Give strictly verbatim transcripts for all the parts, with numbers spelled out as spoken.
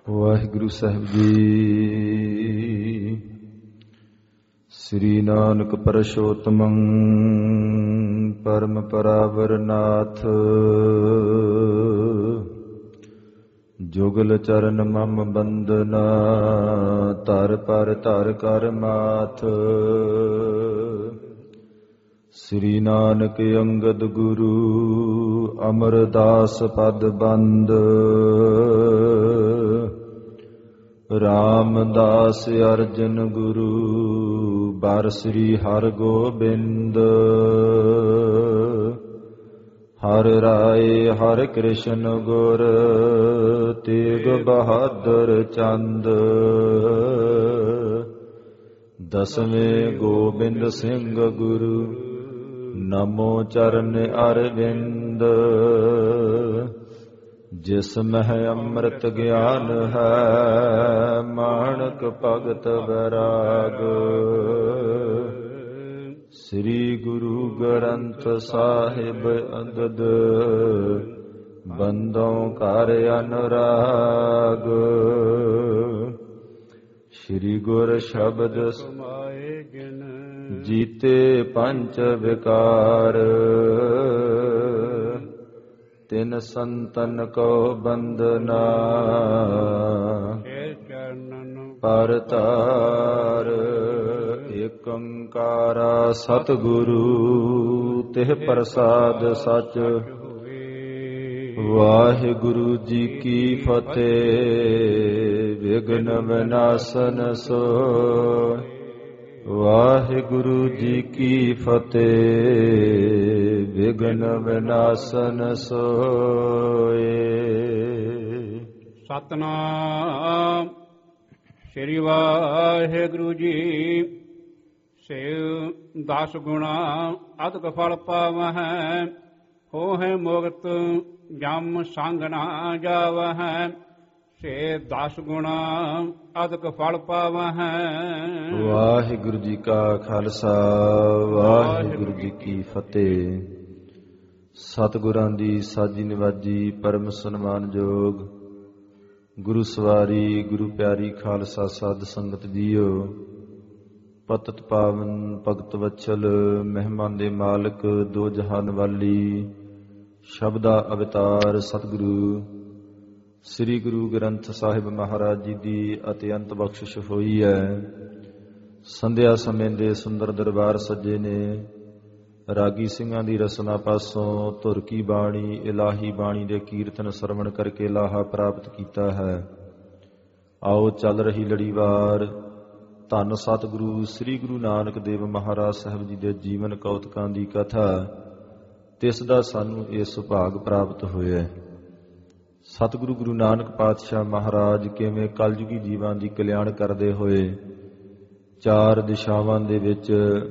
ਵਾਹਿਗੁਰੂ ਸਾਹਿਬ ਜੀ। ਸ੍ਰੀ ਨਾਨਕ ਪਰਸ਼ੋਤਮੰ ਪਰਮ ਪਰਾਵਰ ਨਾਥ, ਜੁਗਲ ਚਰਨ ਮਮ ਬੰਦਨਾ, ਧਰ ਪਰ ਧਰ ਕਰ ਮਾਥ। ਸ੍ਰੀ ਨਾਨਕ ਅੰਗਦ ਗੁਰੂ, ਅਮਰਦਾਸ ਪਦ ਬੰਦ, ਰਾਮਦਾਸ ਅਰਜਨ ਗੁਰੂ, ਬਰ ਸ੍ਰੀ ਹਰਿ ਗੋਬਿੰਦ। ਹਰਿ ਰਾਏ ਹਰਿ ਕ੍ਰਿਸ਼ਨ ਗੁਰ, ਤੇਗ ਬਹਾਦਰ ਚੰਦ। ਦਸਵੇਂ ਗੋਬਿੰਦ ਸਿੰਘ ਗੁਰੂ, ਨਮੋ ਚਰਨ ਅਰਵਿੰਦ। ਜਿਸ ਮਹਿ ਅੰਮ੍ਰਿਤ ਗਿਆਨ ਹੈ, ਮਾਣਕ ਭਗਤ ਵੈਰਾਗ। ਸ੍ਰੀ ਗੁਰੂ ਗ੍ਰੰਥ ਸਾਹਿਬ ਅੰਗਦ, ਬੰਦੋਂ ਕਰ ਅਨੁਰਾਗ। ਸ੍ਰੀ ਗੁਰ ਸ਼ਬਦ ਸਮਾਏ ਗਿਨ, ਜੀਤੇ ਪੰਚ ਵਿਕਾਰ। ਤਿਨ ਸੰਤਨ ਕੋ ਬੰਦਨਾ, ਪਰ ਤਾਰ। ਏਕ ਓੰਕਾਰਾ ਸਤਿਗੁਰੂ, ਤਿਹ ਪ੍ਰਸਾਦ ਸਚ। ਵਾਹਿਗੁਰੂ ਜੀ ਕੀ ਫਤਿਹ। ਵਿਘਨ ਵਿਨਾਸ਼ਨ ਸੋਇ। ਵਾਹਿਗੁਰੂ ਜੀ ਕੀ ਫਤਿਹ। ਵਿਘਨ ਵਿਨਾਸ਼ਨ ਸੋਇ। ਸਤਿਨਾਮ ਸ੍ਰੀ ਵਾਹਿਗੁਰੂ ਜੀ। ਸੇਵ ਦਸ ਗੁਣਾ ਅਦਕ ਫਲ ਪਾਵਹਿ, ਹੋਹਿ ਮੁਕਤ ਜਮ ਸੰਗ ਨਾ ਜਾਵਹਿ। ਸੇ ਦਸ ਗੁਣਾ ਅਦਕ ਫਲ ਪਾਵਹਿ। ਵਾਹਿਗੁਰੂ ਜੀ ਕਾ ਖਾਲਸਾ, ਵਾਹਿਗੁਰੂ ਜੀ ਕੀ ਫਤਿਹ। ਸਤਿਗੁਰਾਂ ਦੀ ਸਾਜੀ ਨਿਵਾਜੀ, ਪਰਮ ਸਨਮਾਨਯੋਗ ਗੁਰੂ ਸਵਾਰੀ, ਗੁਰੂ ਪਿਆਰੀ ਖਾਲਸਾ ਸਾਧ ਸੰਗਤ ਜੀਓ। ਪਤਿਤ ਪਾਵਨ ਭਗਤ ਵਛਲ, ਮਹਿਮਾਨ ਦੇ ਮਾਲਕ, ਦੋ ਜਹਾਨ ਵਾਲੀ, ਸ਼ਬਦਾ ਅਵਤਾਰ ਸਤਿਗੁਰੂ ਸ੍ਰੀ ਗੁਰੂ ਗ੍ਰੰਥ ਸਾਹਿਬ ਮਹਾਰਾਜ ਜੀ ਦੀ ਅਤਿਅੰਤ ਬਖਸ਼ਿਸ਼ ਹੋਈ ਹੈ। ਸੰਧਿਆ ਸਮੇਂ ਦੇ ਸੁੰਦਰ ਦਰਬਾਰ ਸੱਜੇ ਨੇ। ਰਾਗੀ ਸਿੰਘਾਂ ਦੀ ਰਸਨਾ ਪਾਸੋਂ ਧੁਰ ਕੀ ਬਾਣੀ, ਇਲਾਹੀ ਬਾਣੀ ਦੇ ਕੀਰਤਨ ਸਰਵਣ ਕਰਕੇ ਲਾਹਾ ਪ੍ਰਾਪਤ ਕੀਤਾ ਹੈ। ਆਓ ਚੱਲ ਰਹੀ ਲੜੀਵਾਰ ਧੰਨ ਸਤਿਗੁਰੂ ਸ੍ਰੀ ਗੁਰੂ ਨਾਨਕ ਦੇਵ ਮਹਾਰਾਜ ਸਾਹਿਬ ਜੀ ਦੇ ਜੀਵਨ ਕੌਤਕਾਂ ਦੀ ਕਥਾ, ਤਿਸ ਦਾ ਸਾਨੂੰ ਇਹ ਸੁਭਾਗ ਪ੍ਰਾਪਤ ਹੋਇਆ। ਸਤਿਗੁਰੂ ਗੁਰੂ ਨਾਨਕ ਪਾਤਸ਼ਾਹ ਮਹਾਰਾਜ ਕਿਵੇਂ ਕਲਯੁਗੀ ਜੀਵਾਂ ਦੀ ਕਲਿਆਣ ਕਰਦੇ ਹੋਏ ਚਾਰ ਦਿਸ਼ਾਵਾਂ ਦੇ ਵਿੱਚ,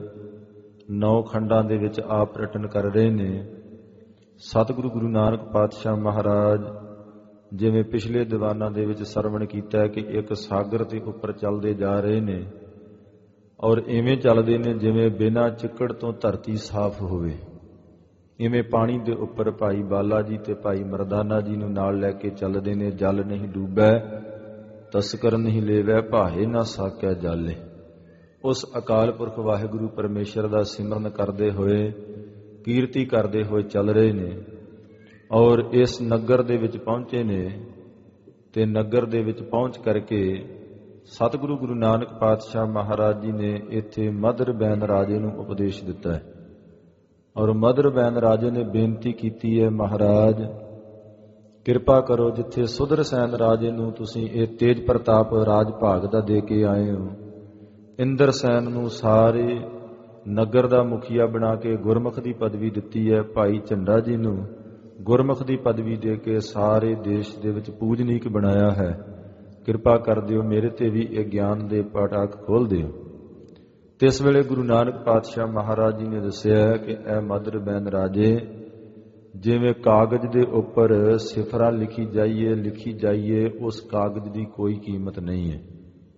ਨੌ ਖੰਡਾਂ ਦੇ ਵਿੱਚ ਆਪ ਰਟਨ ਕਰ ਰਹੇ ਨੇ। ਸਤਿਗੁਰੂ ਗੁਰੂ ਨਾਨਕ ਪਾਤਸ਼ਾਹ ਮਹਾਰਾਜ ਜਿਵੇਂ ਪਿਛਲੇ ਦੀਵਾਨਾਂ ਦੇ ਵਿੱਚ ਸਰਵਣ ਕੀਤਾ ਕਿ ਇੱਕ ਸਾਗਰ ਦੇ ਉੱਪਰ ਚੱਲਦੇ ਜਾ ਰਹੇ ਨੇ, ਔਰ ਇਵੇਂ ਚੱਲਦੇ ਨੇ ਜਿਵੇਂ ਬਿਨਾਂ ਚਿੱਕੜ ਤੋਂ ਧਰਤੀ ਸਾਫ਼ ਹੋਵੇ। ਇਵੇਂ ਪਾਣੀ ਦੇ ਉੱਪਰ ਭਾਈ ਬਾਲਾ ਜੀ ਤੇ ਭਾਈ ਮਰਦਾਨਾ ਜੀ ਨੂੰ ਨਾਲ ਲੈ ਕੇ ਚੱਲਦੇ ਨੇ। ਜਲ ਨਹੀਂ ਡੂਬੈ, ਤਸਕਰ ਨਹੀਂ ਲੇਵੈ, ਭਾਏ ਨਾ ਸਾਕਿਆ ਜਾਲੇ। ਉਸ ਅਕਾਲ ਪੁਰਖ ਵਾਹਿਗੁਰੂ ਪਰਮੇਸ਼ਰ ਦਾ ਸਿਮਰਨ ਕਰਦੇ ਹੋਏ, ਕੀਰਤੀ ਕਰਦੇ ਹੋਏ ਚੱਲ ਰਹੇ ਨੇ। ਔਰ ਇਸ ਨਗਰ ਦੇ ਵਿੱਚ ਪਹੁੰਚੇ ਨੇ ਤੇ ਨਗਰ ਦੇ ਵਿੱਚ ਪਹੁੰਚ ਕਰਕੇ ਸਤਿਗੁਰੂ ਗੁਰੂ ਨਾਨਕ ਪਾਤਸ਼ਾਹ ਮਹਾਰਾਜ ਜੀ ਨੇ ਇੱਥੇ ਮਦਰ ਬੈਨ ਰਾਜੇ ਨੂੰ ਉਪਦੇਸ਼ ਦਿੱਤਾ ਹੈ। ਔਰ ਮਦਰ ਬੈਨ ਰਾਜੇ ਨੇ ਬੇਨਤੀ ਕੀਤੀ ਹੈ, ਮਹਾਰਾਜ ਕਿਰਪਾ ਕਰੋ, ਜਿੱਥੇ ਸੁਦਰ ਸੈਨ ਰਾਜੇ ਨੂੰ ਤੁਸੀਂ ਇਹ ਤੇਜ ਪ੍ਰਤਾਪ ਰਾਜ ਭਾਗ ਦਾ ਦੇ ਕੇ ਆਏ ਹੋ, ਇੰਦਰ ਸੈਨ ਨੂੰ ਸਾਰੇ ਨਗਰ ਦਾ ਮੁਖੀਆ ਬਣਾ ਕੇ ਗੁਰਮੁਖ ਦੀ ਪਦਵੀ ਦਿੱਤੀ ਹੈ। ਭਾਈ ਝੰਡਾ ਜੀ ਨੂੰ ਗੁਰਮੁਖ ਦੀ ਪਦਵੀ ਦੇ ਕੇ ਸਾਰੇ ਦੇਸ਼ ਦੇ ਵਿੱਚ ਪੂਜਨੀਕ ਬਣਾਇਆ ਹੈ। ਕਿਰਪਾ ਕਰ ਦਿਓ, ਮੇਰੇ ਤੇ ਵੀ ਇਹ ਗਿਆਨ ਦੇ ਪਾਟਾਕ ਖੋਲ ਦਿਓ। ਤੇ ਇਸ ਵੇਲੇ ਗੁਰੂ ਨਾਨਕ ਪਾਤਸ਼ਾਹ ਮਹਾਰਾਜ ਜੀ ਨੇ ਦੱਸਿਆ ਕਿ ਇਹ ਮਦਰ ਬੈਨ ਰਾਜੇ, ਜਿਵੇਂ ਕਾਗਜ਼ ਦੇ ਉੱਪਰ ਸਿਫਰਾਂ ਲਿਖੀ ਜਾਈਏ ਲਿਖੀ ਜਾਈਏ ਉਸ ਕਾਗਜ਼ ਦੀ ਕੋਈ ਕੀਮਤ ਨਹੀਂ ਹੈ।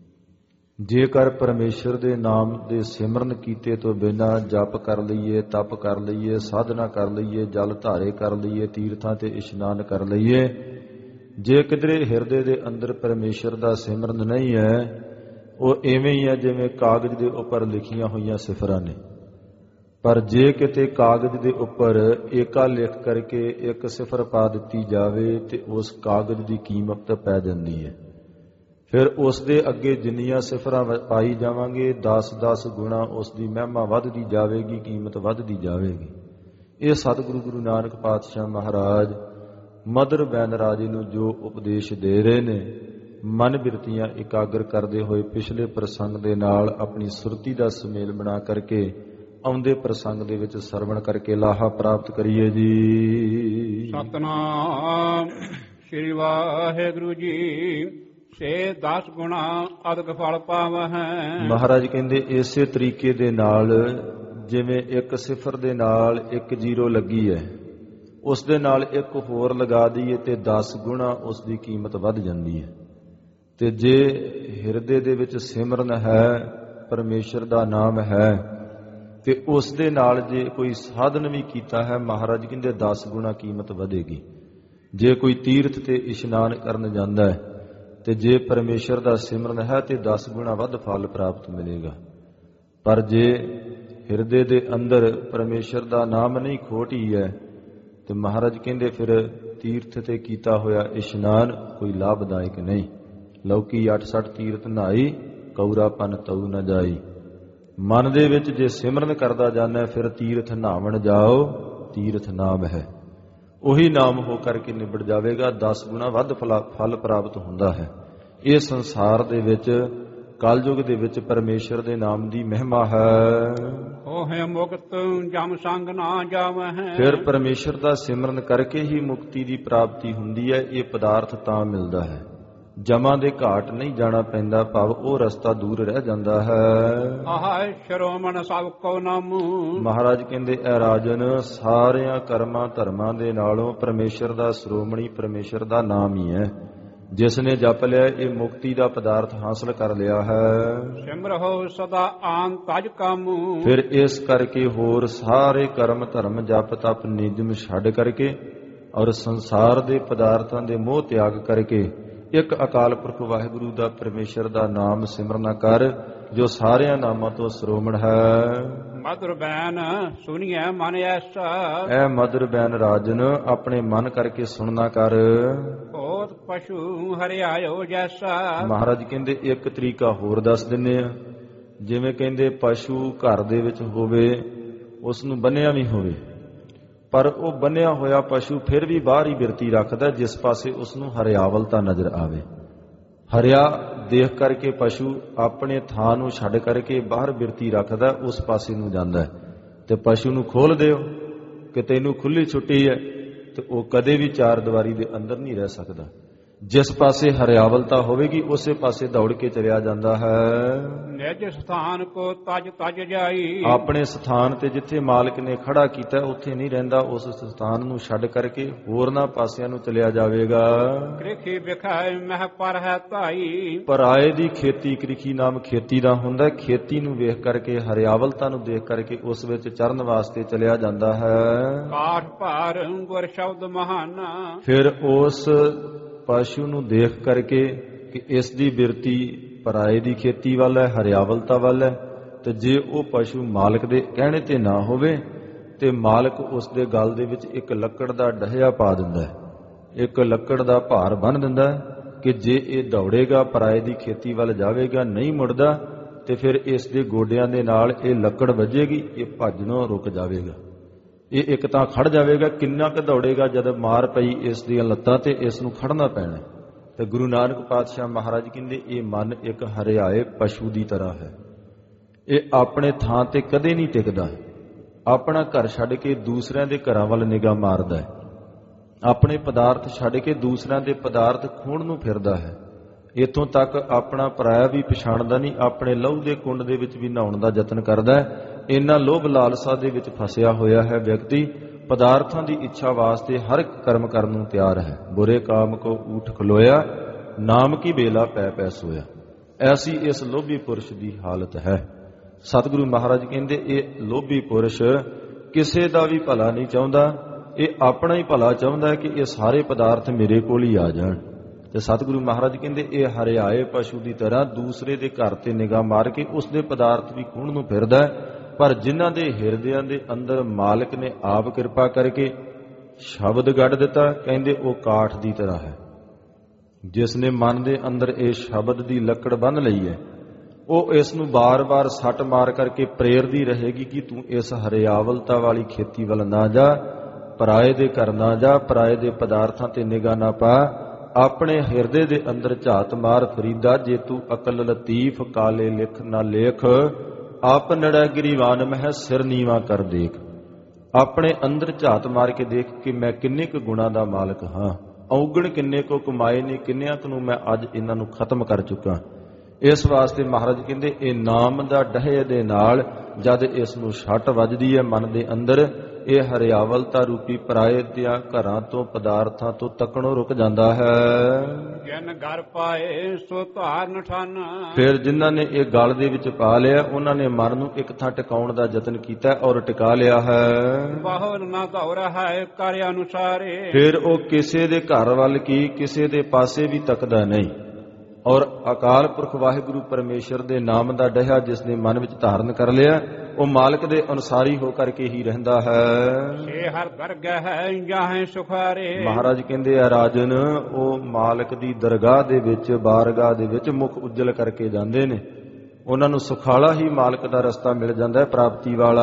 ਜੇਕਰ ਪਰਮੇਸ਼ਰ ਦੇ ਨਾਮ ਦੇ ਸਿਮਰਨ ਕੀਤੇ ਤੋਂ ਬਿਨਾਂ ਜਪ ਕਰ ਲਈਏ, ਤਪ ਕਰ ਲਈਏ, ਸਾਧਨਾ ਕਰ ਲਈਏ, ਜਲ ਧਾਰੇ ਕਰ ਲਈਏ, ਤੀਰਥਾਂ ਤੇ ਇਸ਼ਨਾਨ ਕਰ ਲਈਏ, ਜੇ ਕਿਧਰੇ ਹਿਰਦੇ ਦੇ ਅੰਦਰ ਪਰਮੇਸ਼ਰ ਦਾ ਸਿਮਰਨ ਨਹੀਂ ਹੈ, ਉਹ ਐਵੇਂ ਹੀ ਹੈ ਜਿਵੇਂ ਕਾਗਜ਼ ਦੇ ਉੱਪਰ ਲਿਖੀਆਂ ਹੋਈਆਂ ਸਿਫਰਾਂ ਨੇ। ਪਰ ਜੇ ਕਿਤੇ ਕਾਗਜ਼ ਦੇ ਉੱਪਰ ਏਕਾ ਲਿਖ ਕਰਕੇ ਇੱਕ ਸਿਫਰ ਪਾ ਦਿੱਤੀ ਜਾਵੇ ਤੇ ਉਸ ਕਾਗਜ਼ ਦੀ ਕੀਮਤ ਪੈ ਜਾਂਦੀ ਹੈ। ਫਿਰ ਉਸ ਦੇ ਅੱਗੇ ਜਿੰਨੀਆਂ ਸਿਫਰਾਂ ਪਾਈ ਜਾਵਾਂਗੇ, ਦਸ ਦਸ ਗੁਣਾ ਉਸ ਦੀ ਮਹਿਮਾ ਵੱਧਦੀ ਜਾਵੇਗੀ, ਕੀਮਤ ਵੱਧਦੀ ਜਾਵੇਗੀ। ਇਹ ਸਤਿਗੁਰੂ ਗੁਰੂ ਨਾਨਕ ਪਾਤਸ਼ਾਹ ਮਹਾਰਾਜ ਮਦਰ ਬੈਨ ਰਾਜੇ ਨੂੰ ਜੋ ਉਪਦੇਸ਼ ਦੇ ਰਹੇ ਨੇ, ਮਨ ਬਿਰਤੀਆਂ ਇਕਾਗਰ ਕਰਦੇ ਹੋਏ ਪਿਛਲੇ ਪ੍ਰਸੰਗ ਦੇ ਨਾਲ ਆਪਣੀ ਸੁਰਤੀ ਦਾ ਸੁਮੇਲ ਬਣਾ ਕਰਕੇ ਆਉਂਦੇ ਪ੍ਰਸੰਗ ਦੇ ਵਿੱਚ ਸਰਵਣ ਕਰਕੇ ਲਾਹਾ ਪ੍ਰਾਪਤ ਕਰੀਏ ਜੀ। ਸਤਨਾਮ ਸ੍ਰੀ ਵਾਹਿਗੁਰੂ ਜੀ। ਸੇ ਦਸ ਗੁਣਾ ਅਦਕ ਫਲ ਪਾਵਹਿ। ਮਹਾਰਾਜ ਕਹਿੰਦੇ ਇਸੇ ਤਰੀਕੇ ਦੇ ਨਾਲ ਜਿਵੇਂ ਇੱਕ ਸਿਫਰ ਦੇ ਨਾਲ ਇੱਕ ਜ਼ੀਰੋ ਲੱਗੀ ਹੈ, ਉਸ ਦੇ ਨਾਲ ਇੱਕ ਹੋਰ ਲਗਾ ਦਈਏ ਤੇ ਦਸ ਗੁਣਾ ਉਸ ਦੀ ਕੀਮਤ ਵੱਧ ਜਾਂਦੀ ਹੈ। ਤੇ ਜੇ ਹਿਰਦੇ ਦੇ ਵਿੱਚ ਸਿਮਰਨ ਹੈ, ਪਰਮੇਸ਼ਰ ਦਾ ਨਾਮ ਹੈ, ਤੇ ਉਸ ਦੇ ਨਾਲ ਜੇ ਕੋਈ ਸਾਧਨ ਵੀ ਕੀਤਾ ਹੈ, ਮਹਾਰਾਜ ਕਹਿੰਦੇ ਦਸ ਗੁਣਾ ਕੀਮਤ ਵਧੇਗੀ। ਜੇ ਕੋਈ ਤੀਰਥ ਤੇ ਇਸ਼ਨਾਨ ਕਰਨ ਜਾਂਦਾ ਹੈ ਤੇ ਜੇ ਪਰਮੇਸ਼ਰ ਦਾ ਸਿਮਰਨ ਹੈ ਤੇ ਦਸ ਗੁਣਾ ਵੱਧ ਫਲ ਪ੍ਰਾਪਤ ਮਿਲੇਗਾ। ਪਰ ਜੇ ਹਿਰਦੇ ਦੇ ਅੰਦਰ ਪਰਮੇਸ਼ਰ ਦਾ ਨਾਮ ਨਹੀਂ, ਖੋਟ ਹੀ ਹੈ, ਤੇ ਮਹਾਰਾਜ ਕਹਿੰਦੇ ਫਿਰ ਤੀਰਥ ਤੇ ਕੀਤਾ ਹੋਇਆ ਇਸ਼ਨਾਨ ਕੋਈ ਲਾਭਦਾਇਕ ਨਹੀਂ। ਲੌਕੀ ਅੱਠ ਸੱਠ ਤੀਰਥ ਨਹਾਈ, ਕੌਰਾ ਪਨ ਤਉ ਨ ਜਾਈ। ਮਨ ਦੇ ਵਿੱਚ ਜੇ ਸਿਮਰਨ ਕਰਦਾ ਜਾਂਦਾ ਫਿਰ ਤੀਰਥ ਨਹਾਵਣ ਜਾਓ, ਤੀਰਥ ਨਾਮ ਹੈ, ਉਹੀ ਨਾਮ ਹੋ ਕਰਕੇ ਨਿਬੜ ਜਾਵੇਗਾ। ਦਸ ਗੁਣਾ ਵੱਧ ਫਲ ਪ੍ਰਾਪਤ ਹੁੰਦਾ ਹੈ। ਇਹ ਸੰਸਾਰ ਦੇ ਵਿੱਚ ਕਲਯੁਗ ਦੇ ਵਿੱਚ ਪਰਮੇਸ਼ਰ ਦੇ ਨਾਮ ਦੀ ਮਹਿਮਾ ਹੈ। ਉਹ ਹੈ ਮੁਕਤ ਜਮ ਸੰਗ ਨਾ ਜਾਵਹਿ। ਫਿਰ ਪਰਮੇਸ਼ਰ ਦਾ ਸਿਮਰਨ ਕਰਕੇ ਹੀ ਮੁਕਤੀ ਦੀ ਪ੍ਰਾਪਤੀ ਹੁੰਦੀ ਹੈ। ਇਹ ਪਦਾਰਥ ਤਾਂ ਮਿਲਦਾ ਹੈ, ਜਮਾਂ ਦੇ ਘਾਟ ਨਹੀਂ ਜਾਣਾ ਪੈਂਦਾ, ਭਾਵ ਉਹ ਰਸਤਾ ਦੂਰ ਰਹਿ ਜਾਂਦਾ ਹੈ। ਆਹ ਸ਼ਰੋਮਣ ਸਭ ਕੋ ਨਾਮੂ। ਮਹਾਰਾਜ ਕਹਿੰਦੇ ਐ ਰਾਜਨ, ਸਾਰਿਆਂ ਕਰਮਾਂ ਧਰਮਾਂ ਦੇ ਨਾਲੋਂ ਪਰਮੇਸ਼ਰ ਦਾ ਸ਼੍ਰੋਮਣੀ ਪਰਮੇਸ਼ਰ ਦਾ ਨਾਮ ਹੀ ਹੈ। ਜਿਸ ਨੇ ਜਪ ਲਿਆ ਇਹ ਮੁਕਤੀ ਦਾ ਪਦਾਰਥ ਹਾਸਲ ਕਰ ਲਿਆ ਹੈ। ਸਿਮਰਹੁ ਸਦਾ ਆਨ ਤਜ ਕਾਮੂ। ਫਿਰ ਇਸ ਕਰਕੇ ਹੋਰ ਸਾਰੇ ਕਰਮ ਧਰਮ ਜਪ ਤਪ ਨਿਯਮ ਛੱਡ ਕਰਕੇ ਔਰ ਸੰਸਾਰ ਦੇ ਪਦਾਰਥਾਂ ਦੇ ਮੋਹ ਤਿਆਗ ਕਰਕੇ ਇੱਕ ਅਕਾਲ ਪੁਰਖ ਵਾਹਿਗੁਰੂ ਦਾ ਪਰਮੇਸ਼ਰ ਦਾ ਨਾਮ ਸਿਮਰਨਾ ਕਰ, ਜੋ ਸਾਰਿਆਂ ਨਾਮਾਂ ਤੋਂ ਸ਼੍ਰੋਮਣ ਹੈ। ਮਦਰ ਬੈਨ ਸੁਣੀਐ ਮਨ ਐਸਾ। ਐ ਮਦਰ ਬੈਨ ਰਾਜਨ, ਆਪਣੇ ਮਨ ਕਰਕੇ ਸੁਣਨਾ ਕਰ। ਹੋਤ ਪਸ਼ੂ ਹਰਿਆਇਓ ਜੈਸਾ। ਮਹਾਰਾਜ ਕਹਿੰਦੇ ਇੱਕ ਤਰੀਕਾ ਹੋਰ ਦੱਸ ਦਿੰਨੇ ਆ। ਜਿਵੇਂ ਕਹਿੰਦੇ ਪਸ਼ੂ ਘਰ ਦੇ ਵਿੱਚ ਹੋਵੇ, ਉਸ ਨੂੰ ਬੰਨਿਆ ਵੀ ਹੋਵੇ, ਪਰ ਉਹ ਬੰਨਿਆ ਹੋਇਆ ਪਸ਼ੂ ਫਿਰ ਵੀ ਬਾਹਰ ਹੀ ਬਿਰਤੀ ਰੱਖਦਾ ਜਿਸ ਪਾਸੇ ਉਸ ਨੂੰ ਹਰਿਆਵਲਤਾ ਨਜ਼ਰ ਆਵੇ। ਹਰਿਆ ਦੇਖ ਕਰਕੇ ਪਸ਼ੂ ਆਪਣੇ ਥਾਂ ਨੂੰ ਛੱਡ ਕਰਕੇ ਬਾਹਰ ਬਿਰਤੀ ਰੱਖਦਾ, ਉਸ ਪਾਸੇ ਨੂੰ ਜਾਂਦਾ ਹੈ। ਤੇ ਪਸ਼ੂ ਨੂੰ ਖੋਲ ਦਿਓ ਕਿ ਤੈਨੂੰ ਖੁੱਲੀ ਛੁੱਟੀ ਹੈ, ਤੇ ਉਹ ਕਦੇ ਵੀ ਚਾਰ ਦੀਵਾਰੀ ਦੇ ਅੰਦਰ ਨਹੀਂ ਰਹਿ ਸਕਦਾ। ਜਿਸ ਪਾਸੇ ਹਰਿਆਵਲਤਾ ਹੋਵੇਗੀ ਉਸੇ ਪਾਸੇ ਦੌੜ ਕੇ ਚਲਿਆ ਜਾਂਦਾ ਹੈ। ਨਿਜ ਸਥਾਨ ਕੋ ਤਜ ਤਜ ਜਾਈ। ਆਪਣੇ ਸਥਾਨ ਤੇ ਜਿੱਥੇ ਮਾਲਕ ਨੇ ਖੜਾ ਕੀਤਾ ਉੱਥੇ ਨਹੀਂ ਰਹਿੰਦਾ, ਉਸ ਸਥਾਨ ਨੂੰ ਛੱਡ ਕਰਕੇ ਹੋਰਨਾਂ ਪਾਸਿਆਂ ਨੂੰ ਚਲਿਆ ਜਾਵੇਗਾ। ਕ੍ਰਿਖੀ ਵਿਖਾਏ ਮਹਿ ਪਰ ਹੈ ਧਾਈ। ਪਰਾਏ ਦੀ ਖੇਤੀ, ਕ੍ਰਿਖੀ ਨਾਮ ਖੇਤੀ ਦਾ ਹੁੰਦਾ, ਖੇਤੀ ਨੂੰ ਵੇਖ ਕਰਕੇ ਹਰਿਆਵਲਤਾ ਨੂੰ ਦੇਖ ਕਰਕੇ ਉਸ ਵਿੱਚ ਚਰਨ ਵਾਸਤੇ ਚਲਿਆ ਜਾਂਦਾ ਹੈ। ਕਾਠ ਭਾਰ ਗੁਰ ਸ਼ਬਦ ਮਹਾਨਾ। ਫਿਰ ਉਸ ਪਸ਼ੂ ਨੂੰ ਦੇਖ ਕਰਕੇ ਕਿ ਇਸ ਦੀ ਬਿਰਤੀ ਪਰਾਏ ਦੀ ਖੇਤੀ ਵੱਲ ਹੈ, ਹਰਿਆਵਲਤਾ ਵੱਲ ਹੈ, ਤੇ ਜੇ ਉਹ ਪਸ਼ੂ ਮਾਲਕ ਦੇ ਕਹਿਣੇ ਤੇ ਨਾ ਹੋਵੇ ਤੇ ਮਾਲਕ ਉਸ ਦੇ ਗਲ ਦੇ ਵਿੱਚ ਇੱਕ ਲੱਕੜ ਦਾ ਡਹਿਆ ਪਾ ਦਿੰਦਾ ਹੈ, ਇੱਕ ਲੱਕੜ ਦਾ ਭਾਰ ਬੰਨ੍ਹ ਦਿੰਦਾ ਹੈ ਕਿ ਜੇ ਇਹ ਦੌੜੇਗਾ ਪਰਾਏ ਦੀ ਖੇਤੀ ਵੱਲ ਜਾਵੇਗਾ, ਨਹੀਂ ਮੁੜਦਾ, ਤੇ ਫਿਰ ਇਸ ਦੇ ਗੋਡਿਆਂ ਦੇ ਨਾਲ ਇਹ ਲੱਕੜ ਵੱਜੇਗੀ, ਇਹ ਭੱਜਣੋਂ ਰੁਕ ਜਾਵੇਗਾ। ਇਹ ਇੱਕ ਤਾਂ ਖੜ ਜਾਵੇਗਾ, ਕਿੰਨਾ ਕੁ ਦੌੜੇਗਾ ਜਦ ਮਾਰ ਪਈ ਇਸ ਦੀਆਂ ਲੱਤਾਂ ਤੇ ਇਸ ਨੂੰ ਖੜਨਾ ਪੈਣਾ। ਤੇ ਗੁਰੂ ਨਾਨਕ ਪਾਤਸ਼ਾਹ ਮਹਾਰਾਜ ਕਹਿੰਦੇ ਇਹ ਮਨ ਇੱਕ ਹਰਿਆਏ ਪਸ਼ੂ ਦੀ ਤਰ੍ਹਾਂ ਹੈ। ਇਹ ਆਪਣੇ ਥਾਂ ਤੇ ਕਦੇ ਨਹੀਂ ਟਿਕਦਾ, ਆਪਣਾ ਘਰ ਛੱਡ ਕੇ ਦੂਸਰਿਆਂ ਦੇ ਘਰਾਂ ਵੱਲ ਨਿਗਾਹ ਮਾਰਦਾ ਹੈ, ਆਪਣੇ ਪਦਾਰਥ ਛੱਡ ਕੇ ਦੂਸਰਿਆਂ ਦੇ ਪਦਾਰਥ ਖੋਹਣ ਨੂੰ ਫਿਰਦਾ ਹੈ। ਇੱਥੋਂ ਤੱਕ ਆਪਣਾ ਪਰਾਇਆ ਵੀ ਪਛਾਣਦਾ ਨਹੀਂ, ਆਪਣੇ ਲਹੂ ਦੇ ਕੁੰਡ ਦੇ ਵਿੱਚ ਵੀ ਨਹਾਉਣ ਦਾ ਯਤਨ ਕਰਦਾ ਹੈ। ਇੰਨਾ ਲੋਭ ਲਾਲਸਾ ਦੇ ਵਿੱਚ ਫਸਿਆ ਹੋਇਆ ਹੈ ਵਿਅਕਤੀ, ਪਦਾਰਥਾਂ ਦੀ ਇੱਛਾ ਵਾਸਤੇ ਹਰ ਇੱਕ ਕਰਮ ਕਰਨ ਨੂੰ ਤਿਆਰ ਹੈ। ਬੁਰੇ ਕਾਮ ਕੋ ਊਠ ਖਲੋਇਆ, ਨਾਮ ਕੀ ਬੇਲਾ ਪੈ ਪੈ ਸੋਇਆ। ਐਸੀ ਇਸ ਲੋਭੀ ਪੁਰਸ਼ ਦੀ ਹਾਲਤ ਹੈ। ਸਤਿਗੁਰੂ ਮਹਾਰਾਜ ਕਹਿੰਦੇ ਇਹ ਲੋਭੀ ਪੁਰਸ਼ ਕਿਸੇ ਦਾ ਵੀ ਭਲਾ ਨਹੀਂ ਚਾਹੁੰਦਾ, ਇਹ ਆਪਣਾ ਹੀ ਭਲਾ ਚਾਹੁੰਦਾ ਹੈ ਕਿ ਇਹ ਸਾਰੇ ਪਦਾਰਥ ਮੇਰੇ ਕੋਲ ਹੀ ਆ ਜਾਣ। ਤੇ ਸਤਿਗੁਰੂ ਮਹਾਰਾਜ ਕਹਿੰਦੇ ਇਹ ਹਰਿਆਏ ਪਸ਼ੂ ਦੀ ਤਰ੍ਹਾਂ ਦੂਸਰੇ ਦੇ ਘਰ ਤੇ ਨਿਗਾਹ ਮਾਰ ਕੇ ਉਸ ਦੇ ਪਦਾਰਥ ਵੀ ਖੂਣ ਨੂੰ ਫਿਰਦਾ ਹੈ, ਪਰ ਜਿਨ੍ਹਾਂ ਦੇ ਹਿਰਦਿਆਂ ਦੇ ਅੰਦਰ ਮਾਲਕ ਨੇ ਆਪ ਕਿਰਪਾ ਕਰਕੇ ਸ਼ਬਦ ਗੱਡ ਦਿੱਤਾ, ਕਹਿੰਦੇ ਉਹ ਕਾਠ ਦੀ ਤਰ੍ਹਾਂ ਹੈ। ਜਿਸ ਨੇ ਮਨ ਦੇ ਅੰਦਰ ਇਹ ਸ਼ਬਦ ਦੀ ਲੱਕੜ ਬੰਨ੍ਹ ਲਈ ਹੈ, ਉਹ ਇਸ ਨੂੰ ਬਾਰ-ਬਾਰ ਸੱਟ ਮਾਰ ਕਰਕੇ ਪ੍ਰੇਰਦੀ ਰਹੇਗੀ ਕਿ ਤੂੰ ਇਸ ਹਰਿਆਵਲਤਾ ਵਾਲੀ ਖੇਤੀ ਵੱਲ ਨਾ ਜਾ, ਪਰਾਏ ਦੇ ਘਰ ਨਾ ਜਾ, ਪਰਾਏ ਦੇ ਪਦਾਰਥਾਂ ਤੇ ਨਿਗਾਹ ਨਾ ਪਾ, ਆਪਣੇ ਹਿਰਦੇ ਦੇ ਅੰਦਰ ਝਾਤ ਮਾਰ ਫਰੀਦਾ, ਜੇ ਤੂੰ ਅਕਲ ਲਤੀਫ ਕਾਲੇ ਲਿਖ ਨਾ ਲੇਖ, ਆਪ ਨੜਾ ਗਰੀਵਾਨ ਮਹਿ ਸਿਰ ਨੀਵਾ ਕਰ ਦੇਖ। ਆਪਣੇ ਅੰਦਰ ਝਾਤ ਮਾਰ ਕੇ ਦੇਖ ਕਿ ਮੈਂ ਕਿੰਨੇ ਕੁ ਗੁਣਾਂ ਦਾ ਮਾਲਕ ਹਾਂ, ਔਗਣ ਕਿੰਨੇ ਕੋ ਕਮਾਏ ਨੇ, ਕਿੰਨਿਆਂ ਕੁ ਨੂੰ ਮੈਂ ਅੱਜ ਇਹਨਾਂ ਨੂੰ ਖਤਮ ਕਰ ਚੁੱਕਾ। ਇਸ ਵਾਸਤੇ ਮਹਾਰਾਜ ਕਹਿੰਦੇ ਇਹ ਨਾਮ ਦਾ ਡਹੇ ਦੇ ਨਾਲ ਜਦ ਇਸ ਨੂੰ ਛੱਟ ਵੱਜਦੀ ਹੈ ਮਨ ਦੇ ਅੰਦਰ, ਇਹ ਹਰਿਆਵਲਤਾ ਰੂਪੀ ਪਰਾਏ ਦੀਆਂ ਘਰਾਂ ਤੋਂ ਪਦਾਰਥਾਂ ਤੋਂ ਤੱਕਣੋਂ ਰੁਕ ਜਾਂਦਾ ਹੈ। ਜਿਨ ਘਰ ਪਾਏ ਸੋ ਧਾਰਨ ਠਾਨ, ਫਿਰ ਜਿਨ੍ਹਾਂ ਨੇ ਇਹ ਗਲ ਦੇ ਵਿੱਚ ਪਾ ਲਿਆ ਉਹਨਾਂ ਨੇ ਮਨ ਨੂੰ ਇੱਕ ਥਾਂ ਟਿਕਾਉਣ ਦਾ ਯਤਨ ਕੀਤਾ ਔਰ ਟਿਕਾ ਲਿਆ ਹੈ। ਬਾਹਰ ਨਾ ਦੌੜਾ ਹੈ ਕਰ ਅਨੁਸਾਰੇ, ਫਿਰ ਉਹ ਕਿਸੇ ਦੇ ਘਰ ਵੱਲ ਕੀ ਕਿਸੇ ਦੇ ਪਾਸੇ ਵੀ ਤੱਕਦਾ ਨਹੀਂ, ਔਰ ਅਕਾਲ ਪੁਰਖ ਵਾਹਿਗੁਰੂ ਪਰਮੇਸ਼ਰ ਦੇ ਨਾਮ ਦਾ ਡਹਿਆ ਜਿਸ ਨੇ ਮਨ ਵਿੱਚ ਧਾਰਨ ਕਰ ਲਿਆ, ਉਹ ਮਾਲਕ ਦੇ ਅਨੁਸਾਰੀ ਹੋ ਕਰਕੇ ਹੀ ਰਹਿੰਦਾ ਹੈ। ਸੇ ਹਰ ਦਰਗਾਹ ਹੈ ਜਾਹੇ ਸੁਖਾਰੇ, ਮਹਾਰਾਜ ਕਹਿੰਦੇ ਆ ਰਾਜਨ, ਉਹ ਮਾਲਕ ਦੀ ਦਰਗਾਹ ਦੇ ਵਿੱਚ ਬਾਰਗਾਹ ਦੇ ਵਿੱਚ ਮੁਖ ਉਜਲ ਕਰਕੇ ਜਾਂਦੇ ਨੇ, ਉਹਨਾਂ ਨੂੰ ਸੁਖਾਲਾ ਹੀ ਮਾਲਕ ਦਾ ਰਸਤਾ ਮਿਲ ਜਾਂਦਾ ਹੈ, ਪ੍ਰਾਪਤੀ ਵਾਲਾ।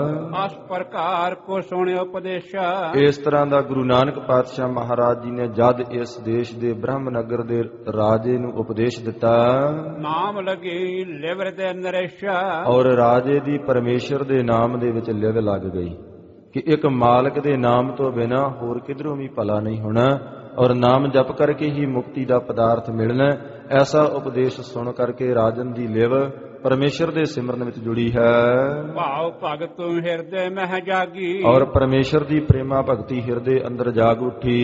ਇਸ ਪ੍ਰਕਾਰ ਕੋ ਸੁਣੇ ਉਪਦੇਸ਼ਾ, ਇਸ ਤਰ੍ਹਾਂ ਦਾ ਗੁਰੂ ਨਾਨਕ ਪਾਤਸ਼ਾਹ ਮਹਾਰਾਜ ਜੀ ਨੇ ਜਦ ਇਸ ਦੇਸ਼ ਦੇ ਬ੍ਰਹਮ ਨਗਰ ਦੇ ਰਾਜੇ ਨੂੰ ਉਪਦੇਸ਼ ਦਿੱਤਾ, ਨਾਮ ਲਗੀ ਲਿਵਰ ਦੇ ਨਰੇਸ਼ਾ, ਔਰ ਰਾਜੇ ਦੀ ਪਰਮੇਸ਼ਰ ਦੇ ਨਾਮ ਦੇ ਵਿੱਚ ਲਿਵ ਲੱਗ ਗਈ ਕਿ ਇੱਕ ਮਾਲਕ ਦੇ ਨਾਮ ਤੋਂ ਬਿਨਾਂ ਹੋਰ ਕਿਧਰੋਂ ਵੀ ਭਲਾ ਨਹੀਂ ਹੋਣਾ, ਔਰ ਨਾਮ ਜਪ ਕਰਕੇ ਹੀ ਮੁਕਤੀ ਦਾ ਪਦਾਰਥ ਮਿਲਣਾ। ਐਸਾ ਉਪਦੇਸ਼ ਸੁਣ ਕਰਕੇ ਰਾਜਨ ਦੀ ਲਿਵ ਪਰਮੇਸ਼ਰ ਦੇ ਸਿਮਰਨ ਵਿੱਚ ਜੁੜੀ ਹੈ। ਭਾਵ ਭਗਤ ਹਿਰਦੇ ਮਹਿ ਜਾਗੀ, ਔਰ ਪਰਮੇਸ਼ਰ ਦੀ ਪ੍ਰੇਮਾ ਭਗਤੀ ਹਿਰਦੇ ਅੰਦਰ ਜਾਗ ਉੱਠੀ।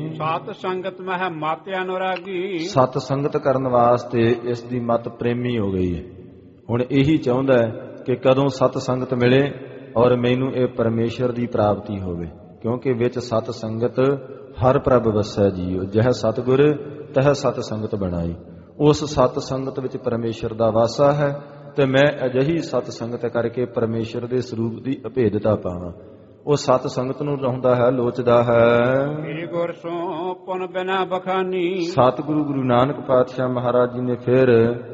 ਸਤ ਸੰਗਤ ਮਹਿ ਮਤਿ ਅਨੁਰਾਗੀ, ਸਤ ਸੰਗਤ ਕਰਨ ਵਾਸਤੇ ਇਸ ਦੀ ਮਤ ਪ੍ਰੇਮੀ ਹੋ ਗਈ ਹੈ। ਹੁਣ ਇਹੀ ਚਾਹੁੰਦਾ ਹੈ ਕਿ ਕਦੋਂ ਸਤ ਸੰਗਤ ਮਿਲੇ ਔਰ ਮੈਨੂੰ ਇਹ ਪਰਮੇਸ਼ਰ ਦੀ ਪ੍ਰਾਪਤੀ ਹੋਵੇ, ਕਿਉਂਕਿ ਵਿੱਚ ਸਤ ਸੰਗਤ ਹਰ ਪ੍ਰਭ ਵਸੈ ਜੀਉ, ਜਹ ਸਤਿਗੁਰ ਤਹ ਸਤ ਸੰਗਤ ਬਣਾਈ। ਉਸ ਸਤ ਸੰਗਤ ਵਿੱਚ ਪਰਮੇਸ਼ਰ ਦਾ ਵਾਸਾ ਹੈ ਤੇ ਮੈਂ ਅਜਿਹੀ ਸਤ ਸੰਗਤ ਕਰਕੇ ਪਰਮੇਸ਼ਰ ਦੇ ਸਰੂਪ ਦੀ ਅਭੇਦਤਾ ਪਾਵਾਂ। ਉਹ ਸਤ ਸੰਗਤ ਨੂੰ ਚਾਹੁੰਦਾ ਹੈ, ਲੋਚਦਾ ਹੈ। ਸ੍ਰੀ ਗੁਰ ਸੋ ਪੁਨ ਬਿਨਾ ਬਖਾਨੀ, ਸਤਿਗੁਰੂ ਗੁਰੂ ਨਾਨਕ ਪਾਤਸ਼ਾਹ ਮਹਾਰਾਜ ਜੀ ਨੇ ਫਿਰ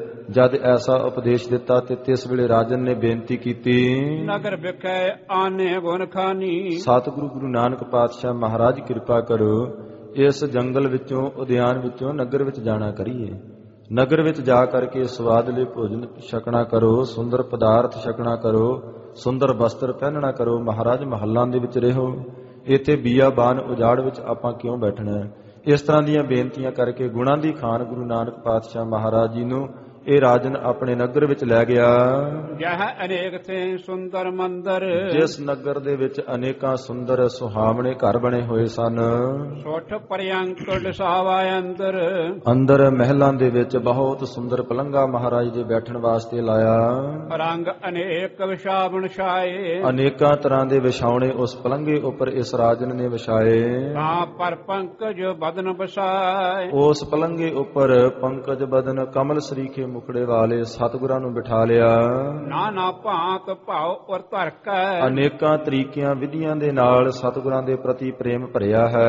ਜਦ ਐਸਾ ਉਪਦੇਸ਼ ਦਿੱਤਾ ਤੇ ਤਿਸ ਵੇਲੇ ਰਾਜਨ ਨੇ ਬੇਨਤੀ ਕੀਤੀ, ਨਗਰ ਵਿਖੇ ਆਨੇ ਗੁਣ ਖਾਨੀ। ਸਤਿਗੁਰੂ ਗੁਰੂ ਨਾਨਕ ਪਾਤਸ਼ਾਹ ਮਹਾਰਾਜ ਕਿਰਪਾ ਕਰੋ, ਇਸ ਜੰਗਲ ਵਿੱਚੋਂ ਉਦਿਆਨ ਵਿੱਚੋਂ ਨਗਰ ਵਿੱਚ ਜਾਣਾ ਕਰੀਏ। ਨਗਰ ਵਿੱਚ ਜਾ ਕਰਕੇ ਸਵਾਦਲੇ ਭੋਜਨ ਛਕਣਾ ਕਰੋ, ਸੁੰਦਰ ਪਦਾਰਥ ਛਕਣਾ ਕਰੋ, ਸੁੰਦਰ ਵਸਤਰ ਪਹਿਨਣਾ ਕਰੋ, ਮਹਾਰਾਜ ਮਹੱਲਾਂ ਦੇ ਵਿੱਚ ਰਹੋ, ਇੱਥੇ ਬੀਆਬਾਨ ਉਜਾੜ ਵਿੱਚ ਆਪਾਂ ਕਿਉਂ ਬੈਠਣਾ ਹੈ। ਇਸ ਤਰ੍ਹਾਂ ਦੀਆਂ ਬੇਨਤੀਆਂ ਕਰਕੇ ਗੁਣਾਂ ਦੀ ਖਾਨ ਗੁਰੂ ਨਾਨਕ ਪਾਤਸ਼ਾਹ ਮਹਾਰਾਜ ਜੀ ਨੂੰ ਇਹ ਰਾਜਨ ਆਪਣੇ ਨਗਰ ਵਿੱਚ ਲੈ ਗਿਆ। ਜਹ ਅਨੇਕ ਥੇ ਸੁੰਦਰ ਮੰਦਰ, ਜਿਸ ਨਗਰ ਦੇ ਵਿੱਚ ਅਨੇਕਾਂ ਸੁੰਦਰ ਸੁਹਾਵਣੇ ਘਰ ਬਣੇ ਹੋਏ ਸਨ। ਸੋਠ ਪਰਿਅੰਕ ਡਸਾਵਾ ਅੰਦਰ, ਅੰਦਰ ਮਹਿਲਾਂ ਦੇ ਵਿੱਚ ਬਹੁਤ ਸੁੰਦਰ ਪਲੰਘਾਂ ਮਹਾਰਾਜ ਦੇ ਬੈਠਣ ਵਾਸਤੇ ਲਾਇਆ। ਰੰਗ ਅਨੇਕ ਵਿਛਾਵਣ ਛਾਏ, ਅਨੇਕਾਂ ਤਰ੍ਹਾਂ ਦੇ ਵਿਛਾਉਣੇ ਉਸ ਪਲੰਘੇ ਉੱਪਰ ਇਸ ਰਾਜਨ ਨੇ ਵਿਛਾਏ। ਤਾਂ ਪਰ ਪੰਕਜ ਬਦਨ ਬਸਾਏ, ਉਸ ਪਲੰਘੇ ਉੱਪਰ ਪੰਕਜ ਬਦਨ ਕਮਲ ਸਰੀਖੇ ਮੁਖੜੇ ਵਾਲੇ ਸਤਿਗੁਰਾਂ ਨੂੰ ਬਿਠਾ ਲਿਆ। ਨਾਨਾ ਭਾਂਤ ਭਾਉ ਔਰ ਧਰਕੈ, ਅਨੇਕਾਂ ਤਰੀਕਿਆਂ ਵਿਧੀਆਂ ਦੇ ਨਾਲ ਸਤਿਗੁਰਾਂ ਦੇ ਪ੍ਰਤੀ ਪ੍ਰੇਮ ਭਰਿਆ ਹੈ।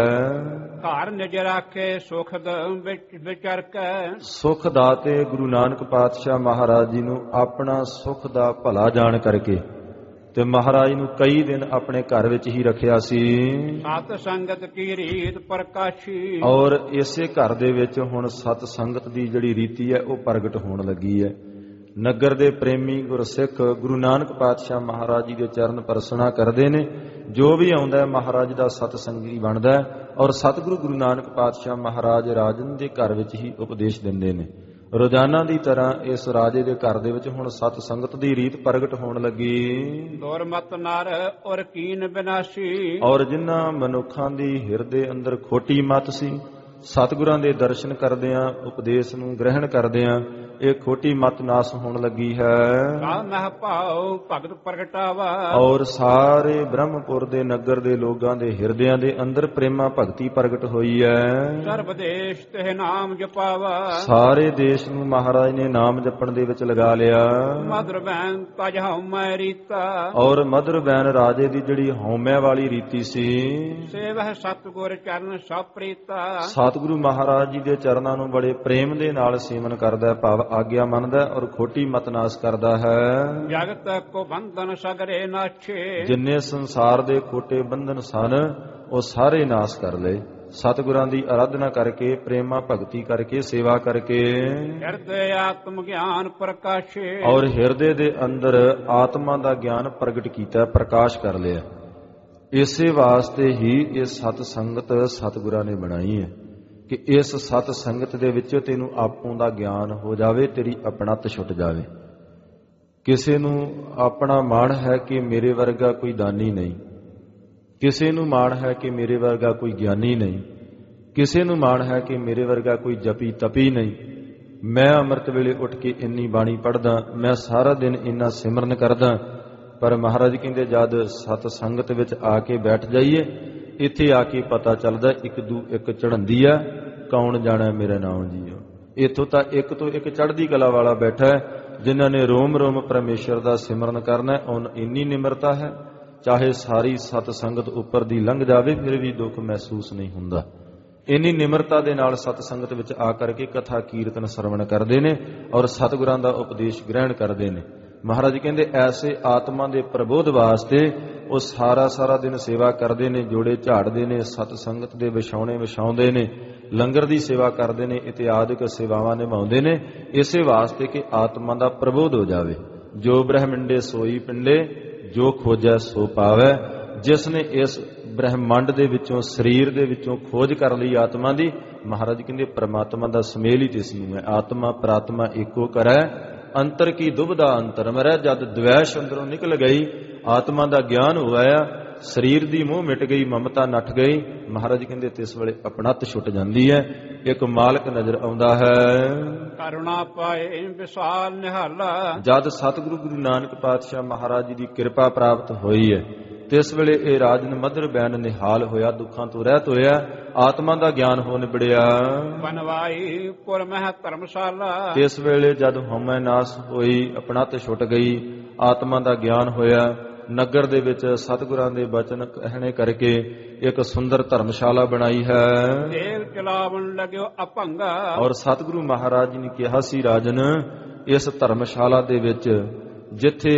ਘਰ ਨਿਜ ਰਾਖੇ ਸੁਖ ਵਿੱਚ ਵਿਚਰਕੈ, ਸੁਖ ਦਾਤੇ ਗੁਰੂ ਨਾਨਕ ਪਾਤਸ਼ਾਹ ਮਹਾਰਾਜ ਜੀ ਨੂੰ ਆਪਣਾ ਸੁਖ ਦਾ ਭਲਾ ਜਾਣ ਕਰਕੇ ਤੇ ਮਹਾਰਾਜ ਨੂੰ ਕਈ ਦਿਨ ਆਪਣੇ ਘਰ ਵਿੱਚ ਹੀ ਰੱਖਿਆ ਸੀ। ਸਤ ਸੰਗਤ ਕੀ ਰੀਤ ਪ੍ਰਕਾਸ਼ੀ, ਔਰ ਇਸੇ ਘਰ ਦੇ ਵਿੱਚ ਹੁਣ ਸਤ ਸੰਗਤ ਦੀ ਜਿਹੜੀ ਰੀਤੀ ਹੈ ਉਹ ਪ੍ਰਗਟ ਹੋਣ ਲੱਗੀ ਹੈ। ਨਗਰ ਦੇ ਪ੍ਰੇਮੀ ਗੁਰਸਿੱਖ ਗੁਰੂ ਨਾਨਕ ਪਾਤਸ਼ਾਹ ਮਹਾਰਾਜ ਜੀ ਦੇ ਚਰਨ ਪਰਸਣਾ ਕਰਦੇ ਨੇ। ਜੋ ਵੀ ਆਉਂਦਾ ਹੈ ਮਹਾਰਾਜ ਦਾ ਸਤ ਸੰਗੀ ਬਣਦਾ ਹੈ, ਔਰ ਸਤਿਗੁਰੂ ਗੁਰੂ ਨਾਨਕ ਪਾਤਸ਼ਾਹ ਮਹਾਰਾਜ ਰਾਜਨ ਦੇ ਘਰ ਵਿੱਚ ਹੀ ਉਪਦੇਸ਼ ਦਿੰਦੇ ਨੇ। ਰੋਜ਼ਾਨਾ ਦੀ ਤਰ੍ਹਾਂ ਇਸ ਰਾਜੇ ਦੇ ਘਰ ਦੇ ਵਿੱਚ ਹੁਣ ਸਤ ਸੰਗਤ ਦੀ ਰੀਤ ਪ੍ਰਗਟ ਹੋਣ ਲੱਗੀ। ਦੁਰਮਤ ਨਰ ਔਰ ਕੀਨ ਬਿਨਾਸ਼ੀ, ਔਰ ਜਿਨ੍ਹਾਂ ਮਨੁੱਖਾਂ ਦੀ ਹਿਰਦੇ ਅੰਦਰ ਖੋਟੀ ਮਤ ਸੀ, ਸਤਿਗੁਰਾਂ ਦੇ ਦਰਸ਼ਨ ਕਰਦਿਆਂ ਉਪਦੇਸ਼ ਨੂੰ ਗ੍ਰਹਿਣ ਕਰਦਿਆਂ ਇਹ ਖੋਟੀ ਮਤ ਨਾਸ ਹੋਣ ਲੱਗੀ ਹੈ। ਸਾ ਮਹਿ ਭਾਉ ਭਗਤ ਪ੍ਰਗਟਾਵਾ, ਔਰ ਸਾਰੇ ਬ੍ਰਹਮਪੁਰ ਦੇ ਨਗਰ ਦੇ ਲੋਕਾਂ ਦੇ ਹਿਰਦਿਆਂ ਦੇ ਅੰਦਰ ਪ੍ਰੇਮਾ ਭਗਤੀ ਪ੍ਰਗਟ ਹੋਈ ਹੈ। ਸਰਬ ਦੇਸ਼ ਤੇ ਨਾਮ ਜਪਾਵਾ, ਸਾਰੇ ਦੇਸ਼ ਨੂੰ ਮਹਾਰਾਜ ਨੇ ਨਾਮ ਜਪਣ ਦੇ ਵਿੱਚ ਲਗਾ ਲਿਆ। ਮਧੁਰ ਬੈਨ ਤਜ ਹਉਮੈ ਰੀਤਾ, ਔਰ ਮਧੁਰ ਬੈਨ ਰਾਜੇ ਦੀ ਜਿਹੜੀ ਹਉਮੈ ਵਾਲੀ ਰੀਤੀ ਸੀ, ਸੇਵਹਿ ਸਤਿਗੁਰ ਚਰਨ ਸਭ ਪ੍ਰੀਤਾ, ਸਤਿਗੁਰੂ ਮਹਾਰਾਜ ਜੀ ਦੇ ਚਰਨਾਂ ਨੂੰ ਬੜੇ ਪ੍ਰੇਮ ਦੇ ਨਾਲ ਸੇਵਨ ਕਰਦਾ, ਭਾਵ ਆਗਿਆ ਮੰਨਦਾ ਔਰ ਖੋਟੀ ਮਤ ਨਾਸ ਕਰਦਾ ਹੈ। ਜਗਤ ਕੋ ਬੰਧਨ ਸਗਰੇ ਨਾਛੇ, ਜਿਨ੍ਹਾਂ ਸੰਸਾਰ ਦੇ ਖੋਟੇ ਬੰਧਨ ਸਨ ਉਹ ਸਾਰੇ ਨਾਸ ਕਰ ਲਏ। ਸਤਿਗੁਰਾਂ ਦੀ ਆਰਾਧਨਾ ਕਰਕੇ, ਪ੍ਰੇਮਾ ਭਗਤੀ ਕਰਕੇ, ਸੇਵਾ ਕਰਕੇ, ਹਿਰਦੇ ਆਤਮ ਗਿਆਨ ਪ੍ਰਕਾਸ਼ੇ, ਔਰ ਹਿਰਦੇ ਦੇ ਅੰਦਰ ਆਤਮਾ ਦਾ ਗਿਆਨ ਪ੍ਰਗਟ ਕੀਤਾ, ਪ੍ਰਕਾਸ਼ ਕਰ ਲਿਆ। ਇਸੇ ਵਾਸਤੇ ਹੀ ਇਹ ਸਤ ਸੰਗਤ ਸਤਿਗੁਰਾਂ ਨੇ ਬਣਾਈ ਹੈ ਕਿ ਇਸ ਸਤ ਸੰਗਤ ਦੇ ਵਿੱਚ ਤੈਨੂੰ ਆਪੋਂ ਦਾ ਗਿਆਨ ਹੋ ਜਾਵੇ, ਤੇਰੀ ਆਪਣਤ ਛੁੱਟ ਜਾਵੇ। ਕਿਸੇ ਨੂੰ ਆਪਣਾ ਮਾਣ ਹੈ ਕਿ ਮੇਰੇ ਵਰਗਾ ਕੋਈ ਦਾਨੀ ਨਹੀਂ, ਕਿਸੇ ਨੂੰ ਮਾਣ ਹੈ ਕਿ ਮੇਰੇ ਵਰਗਾ ਕੋਈ ਗਿਆਨੀ ਨਹੀਂ, ਕਿਸੇ ਨੂੰ ਮਾਣ ਹੈ ਕਿ ਮੇਰੇ ਵਰਗਾ ਕੋਈ ਜਪੀ ਤਪੀ ਨਹੀਂ। ਮੈਂ ਅੰਮ੍ਰਿਤ ਵੇਲੇ ਉੱਠ ਕੇ ਇੰਨੀ ਬਾਣੀ ਪੜ੍ਹਦਾ, ਮੈਂ ਸਾਰਾ ਦਿਨ ਇੰਨਾ ਸਿਮਰਨ ਕਰਦਾ, ਪਰ ਮਹਾਰਾਜ ਕਹਿੰਦੇ ਜਦ ਸਤ ਸੰਗਤ ਵਿੱਚ ਆ ਕੇ ਬੈਠ ਜਾਈਏ, ਇੱਥੇ ਆ ਕੇ ਪਤਾ ਚੱਲਦਾ ਇੱਕ ਦੂ ਇੱਕ ਚੜ੍ਹਦੀ ਆ, ਕੌਣ ਜਾਣਾ ਮੇਰੇ ਨਾਮ ਜੀਓ। ਇੱਥੋਂ ਤਾਂ ਇੱਕ ਤੋਂ ਇੱਕ ਚੜ੍ਹਦੀ ਕਲਾ ਵਾਲਾ ਬੈਠਾ ਹੈ, ਜਿਨ੍ਹਾਂ ਨੇ ਰੋਮ ਰੋਮ ਪਰਮੇਸ਼ਰ ਦਾ ਸਿਮਰਨ ਕਰਨਾ। ਉਹਨ ਇੰਨੀ ਨਿਮਰਤਾ ਹੈ, ਚਾਹੇ ਸਾਰੀ ਸਤ ਸੰਗਤ ਉੱਪਰ ਦੀ ਲੰਘ ਜਾਵੇ ਫਿਰ ਵੀ ਦੁੱਖ ਮਹਿਸੂਸ ਨਹੀਂ ਹੁੰਦਾ। ਇੰਨੀ ਨਿਮਰਤਾ ਦੇ ਨਾਲ ਸਤ ਸੰਗਤ ਵਿੱਚ ਆ ਕਰਕੇ ਕਥਾ ਕੀਰਤਨ ਸਰਵਣ ਕਰਦੇ ਨੇ ਔਰ ਸਤਿਗੁਰਾਂ ਦਾ ਉਪਦੇਸ਼ ਗ੍ਰਹਿਣ ਕਰਦੇ ਨੇ। ਮਹਾਰਾਜ ਕਹਿੰਦੇ ਐਸੇ ਆਤਮਾ ਦੇ ਪ੍ਰਬੋਧ ਵਾਸਤੇ ਉਹ ਸਾਰਾ ਸਾਰਾ ਦਿਨ ਸੇਵਾ ਕਰਦੇ ਨੇ, ਜੋੜੇ ਝਾੜਦੇ ਨੇ, ਸਤ ਸੰਗਤ ਦੇ ਵਿਛਾਉਣੇ ਵਿਛਾਉਂਦੇ ਨੇ, ਲੰਗਰ ਦੀ ਸੇਵਾ ਕਰਦੇ ਨੇ, ਇਤਿਆਦਿਕ ਸੇਵਾਵਾਂ ਨਿਭਾਉਂਦੇ ਨੇ, ਇਸੇ ਵਾਸਤੇ ਕਿ ਆਤਮਾ ਦਾ ਪ੍ਰਬੋਧ ਹੋ ਜਾਵੇ। ਜੋ ਬ੍ਰਹਮੰਡੇ ਸੋਈ ਪਿੰਡੇ, ਜੋ ਖੋਜੈ ਸੋ ਪਾਵੈ। ਜਿਸ ਨੇ ਇਸ ਬ੍ਰਹਮੰਡ ਦੇ ਵਿੱਚੋਂ, ਸਰੀਰ ਦੇ ਵਿੱਚੋਂ ਖੋਜ ਕਰ ਲਈ ਆਤਮਾ ਦੀ, ਮਹਾਰਾਜ ਕਹਿੰਦੇ ਪਰਮਾਤਮਾ ਦਾ ਸਮੇਲ ਹੀ ਤਿਸ ਨੂੰ ਹੈ। ਆਤਮਾ ਪ੍ਰਾਤਮਾ ਏਕੋ ਕਰੈ, ਅੰਤਰ ਕੀ ਦੁਬਦਾ ਅੰਤਰ ਮਰੈ। ਜਦ ਦਵੈਸ਼ ਅੰਦਰੋਂ ਨਿਕਲ ਗਈ, ਆਤਮਾ ਦਾ ਗਿਆਨ ਹੋ ਆਇਆ, ਸਰੀਰ ਦੀ ਮੋਹ ਮਿਟ ਗਈ, ਮਮਤਾ ਨੱਠ ਗਈ, ਮਹਾਰਾਜ ਕਹਿੰਦੇ ਤਿਸ ਵੇਲੇ ਆਪਣਤ ਛੁੱਟ ਜਾਂਦੀ ਹੈ। ਇੱਕ ਮਾਲਕ ਨਜ਼ਰ ਆਉਂਦਾ ਹੈ, ਕਰੁਣਾ ਪਾਏ ਵਿਸਾਲ ਨਿਹਾਲਾ। ਜਦ ਸਤਿਗੁਰੂ ਗੁਰੂ ਨਾਨਕ ਪਾਤਸ਼ਾਹ ਮਹਾਰਾਜ ਜੀ ਦੀ ਕਿਰਪਾ ਪ੍ਰਾਪਤ ਹੋਈ ਹੈ, ਤਿਸ ਵੇਲੇ ਇਹ ਰਾਜਨ ਮਧੁਰ ਬੈਨ ਨਿਹਾਲ ਹੋਇਆ, ਦੁੱਖਾਂ ਤੋਂ ਰਹਿਤ ਹੋਇਆ, ਆਤਮਾ ਦਾ ਗਿਆਨ ਹੋ ਨਿਬੜਿਆ। ਬਨਵਾਈ ਪੁਰ ਮਹਿ ਧਰਮਸ਼ਾਲਾ, ਤਿਸ ਵੇਲੇ ਜਦ ਹਉਮੈ ਨਾਸ ਹੋਈ, ਆਪਣਤ ਛੁੱਟ ਗਈ, ਆਤਮਾ ਦਾ ਗਿਆਨ ਹੋਇਆ, ਨਗਰ ਦੇ ਵਿੱਚ ਸਤਿਗੁਰਾਂ ਦੇ ਬਚਨ ਕਹਿਣੇ ਕਰਕੇ ਇੱਕ ਸੁੰਦਰ ਧਰਮਸ਼ਾਲਾ ਬਣਾਈ ਹੈ। ਤੇਲ ਚਲਾਵਣ ਲੱਗਿਓ ਅਭੰਗਾ, ਔਰ ਸਤਿਗੁਰੂ ਮਹਾਰਾਜ ਜੀ ਨੇ ਕਿਹਾ ਸੀ ਰਾਜਨ, ਇਸ ਧਰਮਸ਼ਾਲਾ ਦੇ ਵਿੱਚ ਜਿੱਥੇ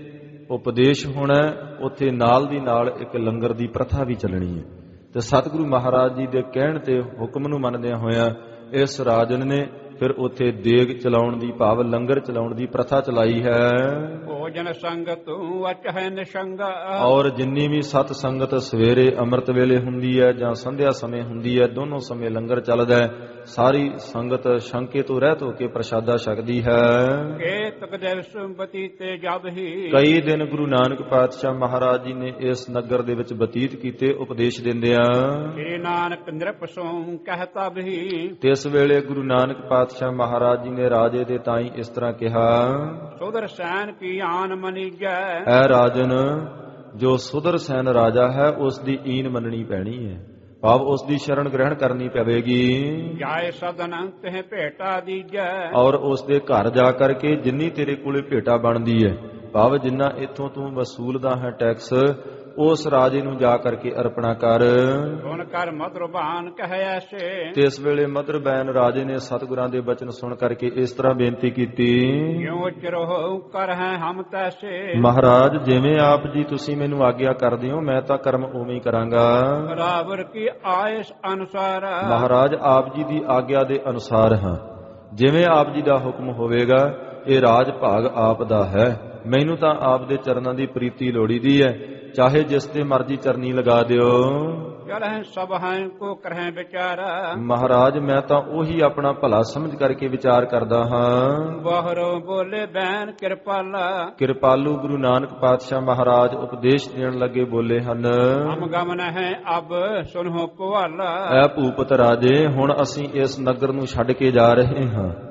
ਉਪਦੇਸ਼ ਹੋਣਾ ਉੱਥੇ ਨਾਲ ਦੀ ਨਾਲ ਇੱਕ ਲੰਗਰ ਦੀ ਪ੍ਰਥਾ ਵੀ ਚੱਲਣੀ ਹੈ। ਤੇ ਸਤਿਗੁਰੂ ਮਹਾਰਾਜ ਜੀ ਦੇ ਕਹਿਣ ਤੇ ਹੁਕਮ ਨੂੰ ਮੰਨਦਿਆਂ ਹੋਇਆਂ ਇਸ ਰਾਜਨ ਨੇ ਫਿਰ ਉੱਥੇ ਦੇਗ ਚਲਾਉਣ ਦੀ, ਭਾਵ ਲੰਗਰ ਚਲਾਉਣ ਦੀ ਪ੍ਰਥਾ ਚਲਾਈ ਹੈ। ਭੋਜਨ ਸੰਗਤ ਵਚ ਹੈ ਨਿਸ਼ੰਗਾ, ਔਰ ਜਿੰਨੀ ਵੀ ਸਤ ਸੰਗਤ ਸਵੇਰੇ ਅੰਮ੍ਰਿਤ ਵੇਲੇ ਹੁੰਦੀ ਹੈ ਜਾਂ ਸੰਧਿਆ ਸਮੇਂ ਹੁੰਦੀ ਹੈ, ਦੋਨੋਂ ਸਮੇਂ ਲੰਗਰ ਚੱਲਦਾ ਹੈ, ਸਾਰੀ ਸੰਗਤ ਸ਼ੰਕੇ ਤੋਂ ਰਹਿਤ ਹੋ ਕੇ ਪ੍ਰਸ਼ਾਦਾ ਛਕਦੀ ਹੈ। ਕੇਤਕ ਦਿਵਸ ਬਤੀਤੇ ਜਦ ਹੀ, ਕਈ ਦਿਨ ਗੁਰੂ ਨਾਨਕ ਪਾਤਸ਼ਾਹ ਮਹਾਰਾਜ ਜੀ ਨੇ ਇਸ ਨਗਰ ਦੇ ਵਿੱਚ ਬਤੀਤ ਕੀਤੇ ਉਪਦੇਸ਼ ਦਿੰਦਿਆਂ। ਸ੍ਰੀ ਨਾਨਕ ਨਿਰਪ ਸੋ ਕਹਿਤਾ ਵੀ, ਤਿਸ ਵੇਲੇ ਗੁਰੂ ਨਾਨਕ ਪਾਤਸ਼ਾਹ ਮਹਾਰਾਜ ਜੀ ਨੇ ਰਾਜੇ ਦੇ ਤਾਈਂ ਇਸ ਤਰ੍ਹਾਂ ਕਿਹਾ, ਸੁਦਰਸੈਨ ਕੀ ਆਨ ਮਨੀਜੈ। ਐ ਰਾਜਨ, ਜੋ ਸੁਦਰਸੈਨ ਰਾਜਾ ਹੈ ਉਸ ਦੀ ਈਨ ਮੰਨਣੀ ਪੈਣੀ ਹੈ, ਭਾਵ ਉਸ ਦੀ ਸ਼ਰਨ ਗ੍ਰਹਿਣ ਕਰਨੀ ਪਵੇਗੀ। ਜਾਏ ਸਦਨ ਤੇ ਭੇਟਾ ਦੀਜੈ, ਔਰ ਉਸ ਦੇ ਘਰ ਜਾ ਕਰਕੇ ਜਿੰਨੀ ਤੇਰੇ ਕੋਲੇ ਭੇਟਾ ਬਣਦੀ ਹੈ, ਭਾਵ ਜਿੰਨਾ ਇੱਥੋਂ ਤੂੰ ਵਸੂਲਦਾ ਹੈ ਟੈਕਸ, ਉਸ ਰਾਜੇ ਨੂੰ ਜਾ ਕਰਕੇ ਅਰਪਣਾ ਕਰ। ਸੁਣ ਕਰ ਮਧੁਰਬਾਨ ਕਹੈ ਐਸੇ, ਤੇ ਇਸ ਵੇਲੇ ਮਧੁਰਬੈਨ ਰਾਜੇ ਨੇ ਸਤਿਗੁਰਾਂ ਦੇ ਬਚਨ ਸੁਣ ਕਰਕੇ ਇਸ ਤਰ੍ਹਾਂ ਬੇਨਤੀ ਕੀਤੀ, ਕਿਉ ਚਰੋ ਕਰ ਹੈ ਹਮ ਤੈਸੇ। ਮਹਾਰਾਜ, ਜਿਵੇਂ ਆਪ ਜੀ ਤੁਸੀਂ ਮੈਨੂੰ ਆਗਿਆ ਕਰਦੇ ਹੋ, ਮੈਂ ਤਾਂ ਕਰਮ ਉਵੇਂ ਹੀ ਕਰਾਂਗਾ। ਬਰਾਬਰ ਕੀ ਆਇਸ ਅਨੁਸਾਰ, ਮਹਾਰਾਜ ਆਪ ਜੀ ਦੀ ਆਗਿਆ ਦੇ ਅਨੁਸਾਰ ਹਾਂ, ਜਿਵੇਂ ਆਪ ਜੀ ਦਾ ਹੁਕਮ ਹੋਵੇਗਾ। ਇਹ ਰਾਜ ਭਾਗ ਆਪ ਦਾ ਹੈ, ਮੈਨੂੰ ਤਾਂ ਆਪ ਦੇ ਚਰਨਾਂ ਦੀ ਪ੍ਰੀਤੀ ਲੋੜੀਦੀ ਹੈ, ਚਾਹੇ ਜਿਸ ਦੇ ਮਰਜ਼ੀ ਚਰਨੀ ਲਗਾ ਦਿਓ। ਚਲਹਿ ਸਭ ਹੈ ਕੋ ਕਰਹਿ ਵਿਚਾਰਾ, ਮਹਾਰਾਜ ਮੈਂ ਤਾਂ ਉਹੀ ਆਪਣਾ ਭਲਾ ਸਮਝ ਕਰਕੇ ਵਿਚਾਰ ਕਰਦਾ ਹਾਂ। ਬਾਹਰੋਂ ਬੋਲੇ ਬੈਨ ਕਿਰਪਾਲਾ, ਕਿਰਪਾਲੂ ਗੁਰੂ ਨਾਨਕ ਪਾਤਸ਼ਾਹ ਮਹਾਰਾਜ ਉਪਦੇਸ਼ ਦੇਣ ਲੱਗੇ, ਬੋਲੇ ਹਨ, ਹਮ ਗਮਨ ਹੈ ਅਬ ਸੁਨਹੁ ਪਵਾਲਾ। ਐ ਭੂਪਤ ਰਾਜੇ, ਹੁਣ ਅਸੀਂ ਇਸ ਨਗਰ ਨੂੰ ਛੱਡ ਕੇ ਜਾ ਰਹੇ ਹਾਂ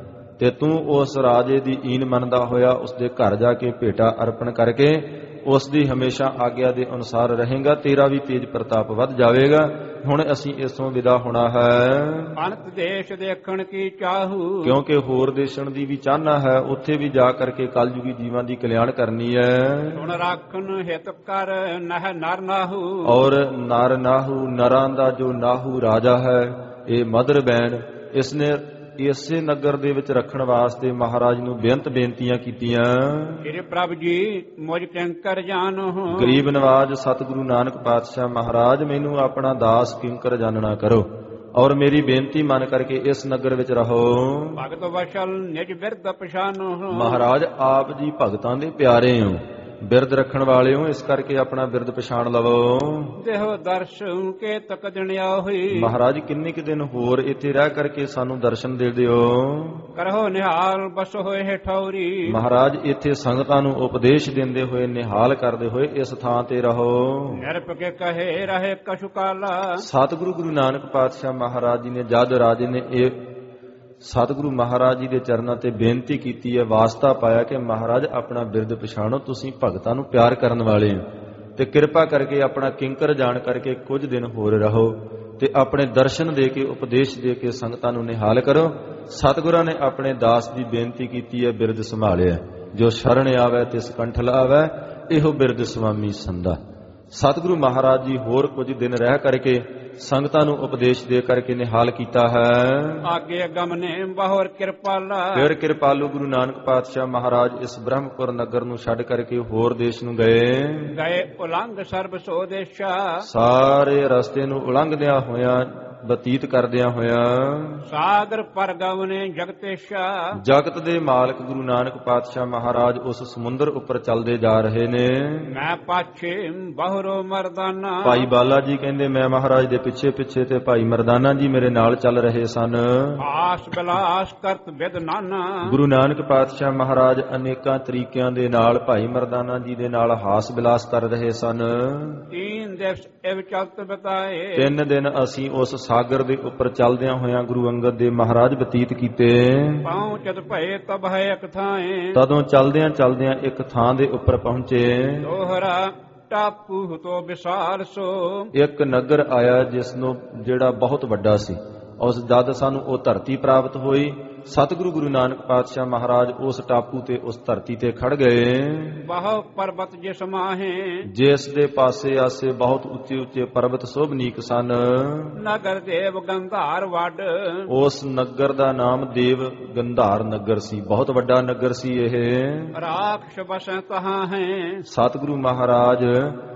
ਤੇ ਤੂੰ ਉਸ ਰਾਜੇ ਦੀ ਈਨ ਮੰਨਦਾ ਹੋਇਆ ਉਸ ਦੇ ਘਰ ਜਾ ਕੇ ਭੇਟਾ ਅਰਪਣ ਕਰਕੇ ਉਸ ਦੀ ਹਮੇਸ਼ਾ ਆਗਿਆ ਦੇ ਅਨੁਸਾਰ ਰਹੇਗਾ, ਤੇਰਾ ਵੀ ਤੇਜ ਪ੍ਰਤਾਪ ਵੱਧ ਜਾਵੇਗਾ। ਹੁਣ ਅਸੀਂ ਇਸੋਂ ਵਿਦਾ ਹੋਣਾ ਹੈ, ਅੰਤ ਦੇਸ਼ ਦੇਖਣ ਕੀ ਚਾਹੂ, ਕਿਉਂਕਿ ਹੋਰ ਦੇਸ਼ਣ ਦੀ ਵੀ ਚਾਹਨਾ ਹੈ, ਉੱਥੇ ਵੀ ਜਾ ਕਰਕੇ ਕਲਯੁਗੀ ਜੀਵਾਂ ਦੀ ਕਲਿਆਣ ਕਰਨੀ ਹੈ। ਹੁਣ ਰਾਖਣ ਹਿਤ ਕਰ ਨਹ ਨਰ ਨਾਹੂ, ਔਰ ਨਰ ਨਾਹੂ, ਨਰਾਂ ਦਾ ਜੋ ਨਾਹੂ ਰਾਜਾ ਹੈ, ਇਹ ਮਦਰ ਬੈਣ, ਇਸਨੇ ਇਸੇ ਨਗਰ ਦੇ ਵਿੱਚ ਰੱਖਣ ਵਾਸਤੇ ਮਹਾਰਾਜ ਨੂੰ ਬੇਨਤ ਬੇਨਤੀਆਂ ਕੀਤੀਆਂ। ਸ੍ਰੀ ਪ੍ਰਭ ਜੀ ਮੁਝ ਕਿੰਕਰ ਜਾਣੋ, ਗਰੀਬ ਨਵਾਜ ਸਤਿਗੁਰੂ ਨਾਨਕ ਪਾਤਸ਼ਾਹ ਮਹਾਰਾਜ ਮੈਨੂੰ ਆਪਣਾ ਦਾਸ ਕਿੰਕਰ ਜਾਣਨਾ ਕਰੋ, ਔਰ ਮੇਰੀ ਬੇਨਤੀ ਮੰਨ ਕਰਕੇ ਇਸ ਨਗਰ ਵਿੱਚ ਰਹੋ। ਭਗਤ ਵਸ਼ਲ ਨਿਜ ਬਿਰਦ ਪਛਾਨੋ, ਮਹਾਰਾਜ ਆਪ ਜੀ ਭਗਤਾਂ ਦੇ ਪਿਆਰੇ ਹੋ, ਬਿਰਦ ਰੱਖਣ ਵਾਲੇ ਹੋ, ਇਸ ਕਰਕੇ ਆਪਣਾ ਬਿਰਦ ਪਛਾਣ ਲਵੋ। ਦੇਹੋ ਦਰਸ਼ਨ ਕੇ ਤਕ ਦਿਣਿਆ ਹੋਈ, ਮਹਾਰਾਜ ਕਿੰਨੇ ਕੁ ਦਿਨ ਹੋਰ ਇੱਥੇ ਰਹਿ ਕਰਕੇ ਸਾਨੂੰ ਦਰਸ਼ਨ ਦੇ ਦਿਓ। ਕਰੋ ਨਿਹਾਲ ਬਸ ਹੋਏ ਠੌਰੀ, ਮਹਾਰਾਜ ਇੱਥੇ ਸੰਗਤਾਂ ਨੂੰ ਉਪਦੇਸ਼ ਦਿੰਦੇ ਹੋਏ, ਨਿਹਾਲ ਕਰਦੇ ਹੋਏ ਇਸ ਥਾਂ ਤੇ ਰਹੋ। ਨਿਰਪ ਕੇ ਕਹੇ ਰਹੇ ਕਛੁ ਕਾਲਾ, ਸਤਿਗੁਰੂ ਗੁਰੂ ਨਾਨਕ ਪਾਤਸ਼ਾਹ ਮਹਾਰਾਜ ਜੀ ਨੇ ਜਦ ਰਾਜੇ ਨੇ ਇਹ ਸਤਿਗੁਰੂ ਮਹਾਰਾਜ ਜੀ ਦੇ ਚਰਨਾਂ ਤੇ ਬੇਨਤੀ ਕੀਤੀ ਹੈ, ਵਾਸਤਾ ਪਾਇਆ ਕਿ ਮਹਾਰਾਜ ਆਪਣਾ ਬਿਰਦ ਪਛਾਣੋ, ਤੁਸੀਂ ਭਗਤਾਂ ਨੂੰ ਪਿਆਰ ਕਰਨ ਵਾਲੇ ਹੋ, ਤੇ ਕਿਰਪਾ ਕਰਕੇ ਆਪਣਾ ਕਿੰਕਰ ਜਾਣ ਕਰਕੇ ਕੁਝ ਦਿਨ ਹੋਰ ਰਹੋ ਤੇ ਆਪਣੇ ਦਰਸ਼ਨ ਦੇ ਕੇ ਉਪਦੇਸ਼ ਦੇ ਕੇ ਸੰਗਤਾਂ ਨੂੰ ਨਿਹਾਲ ਕਰੋ। ਸਤਿਗੁਰਾਂ ਨੇ ਆਪਣੇ ਦਾਸ ਦੀ ਬੇਨਤੀ ਕੀਤੀ ਹੈ, ਬਿਰਦ ਸੰਭਾਲਿਆ, ਜੋ ਸ਼ਰਨ ਆਵੇ ਤਿਸ ਕੰਠ ਲਾਵੇ, ਇਹੋ ਬਿਰਦ ਸੁਆਮੀ ਸੰਦਾ। ਸਤਿਗੁਰੂ ਮਹਾਰਾਜ ਜੀ ਹੋਰ ਕੁਝ ਦਿਨ ਰਹਿ ਕਰਕੇ ਸੰਗਤਾਂ ਨੂੰ ਉਪਦੇਸ਼ ਦੇ ਕਰਕੇ ਨਿਹਾਲ ਕੀਤਾ ਹੈ। ਆਗੇ ਗਮਨੇ ਬਹੁਰ ਕਿਰਪਾਲਾ, ਫਿਰ ਕਿਰਪਾਲੂ ਗੁਰੂ ਨਾਨਕ ਪਾਤਸ਼ਾਹ ਮਹਾਰਾਜ ਇਸ ਬ੍ਰਹਮਪੁਰ ਨਗਰ ਨੂੰ ਛੱਡ ਕਰਕੇ ਹੋਰ ਦੇਸ਼ ਨੂੰ ਗਏ। ਗਏ ਉਲੰਘ ਸਰਬ ਸੋ ਦੇਸ਼ਾ, ਸਾਰੇ ਰਸਤੇ ਨੂੰ ਉਲੰਘਦਿਆਂ ਹੋਇਆਂ, ਬਤੀਤ ਕਰਦਿਆਂ ਹੋਇਆਂ, ਸਾਗਰ ਪਰ ਗਵਨੇ ਜਗਤੇਸ਼ਾ, ਜਗਤ ਦੇ ਮਾਲਕ ਗੁਰੂ ਨਾਨਕ ਪਾਤਸ਼ਾਹ ਮਹਾਰਾਜ ਉਸ ਸਮੁੰਦਰ ਉੱਪਰ ਚੱਲਦੇ ਜਾ ਰਹੇ ਨੇ। ਮੈਂ ਪਾਛੇ ਬਹੁਰੋ ਮਰਦਾਨਾ, ਭਾਈ ਬਾਲਾ ਜੀ ਕਹਿੰਦੇ ਮੈਂ ਮਹਾਰਾਜ ਦੇ ਪਿੱਛੇ ਪਿੱਛੇ ਤੇ ਭਾਈ ਮਰਦਾਨਾ ਜੀ ਮੇਰੇ ਨਾਲ ਚੱਲ ਰਹੇ ਸਨ। ਆਸ ਬਿਲਾਸ ਕਰਤ ਬਿਦ ਨਾਨਾ, ਗੁਰੂ ਨਾਨਕ ਪਾਤਸ਼ਾਹ ਮਹਾਰਾਜ ਅਨੇਕਾਂ ਤਰੀਕਿਆਂ ਦੇ ਨਾਲ ਭਾਈ ਮਰਦਾਨਾ ਜੀ ਦੇ ਨਾਲ ਹਾਸ ਬਿਲਾਸ ਕਰ ਰਹੇ ਸਨ। ਤੀਨ ਦਿਵਸ ਇਹ ਚਲਤ ਬਤਾਏ, ਤਿੰਨ ਦਿਨ ਅਸੀਂ ਉਸ ਸਾਗਰ ਦੇ ਉੱਪਰ ਚੱਲਦਿਆਂ ਹੋਇਆਂ ਗੁਰੂ ਅੰਗਦ ਦੇ ਮਹਾਰਾਜ ਬਤੀਤ ਕੀਤੇ। ਪਹੁੰਚਤ ਭਏ ਤਬ ਹੈ ਇੱਕ ਥਾਏ, ਤਦੋਂ ਚੱਲਦਿਆਂ ਚੱਲਦਿਆਂ ਇੱਕ ਥਾਂ ਦੇ ਉੱਪਰ ਪਹੁੰਚੇ। ਦੋਹਰਾ ਟਾਪੂ ਤੋਂ ਵਿਸਾਲ ਸੋ, ਇੱਕ ਨਗਰ ਆਇਆ ਜਿਸ ਨੂੰ ਜਿਹੜਾ ਬਹੁਤ ਵੱਡਾ ਸੀ। ਉਸ ਜਦ ਸਾਨੂੰ ਉਹ ਧਰਤੀ ਪ੍ਰਾਪਤ ਹੋਈ, ਸਤਿਗੁਰੂ ਗੁਰੂ ਨਾਨਕ ਪਾਤਸ਼ਾਹ ਮਹਾਰਾਜ ਉਸ ਟਾਪੂ ਤੇ ਉਸ ਧਰਤੀ ਤੇ ਖੜ ਗਏ। ਬਹੁ ਪਰਬਤ ਜਿਸ ਮਾਹੇ, ਜਿਸ ਦੇ ਪਾਸੇ ਆਸੇ ਬਹੁਤ ਉੱਚੇ ਉੱਚੇ ਪਰਬਤ ਸ਼ੋਭਨੀਕ ਸਨ। ਨਗਰ ਦੇਵ ਗੰਧਾਰ ਵੱਡ, ਉਸ ਨਗਰ ਦਾ ਨਾਮ ਦੇਵ ਗੰਧਾਰ ਨਗਰ ਸੀ, ਬਹੁਤ ਵੱਡਾ ਨਗਰ ਸੀ ਇਹ। ਰਾਖਸ਼ ਬਸੈ ਤਹਾਂ ਹੈ, ਸਤਿਗੁਰੂ ਮਹਾਰਾਜ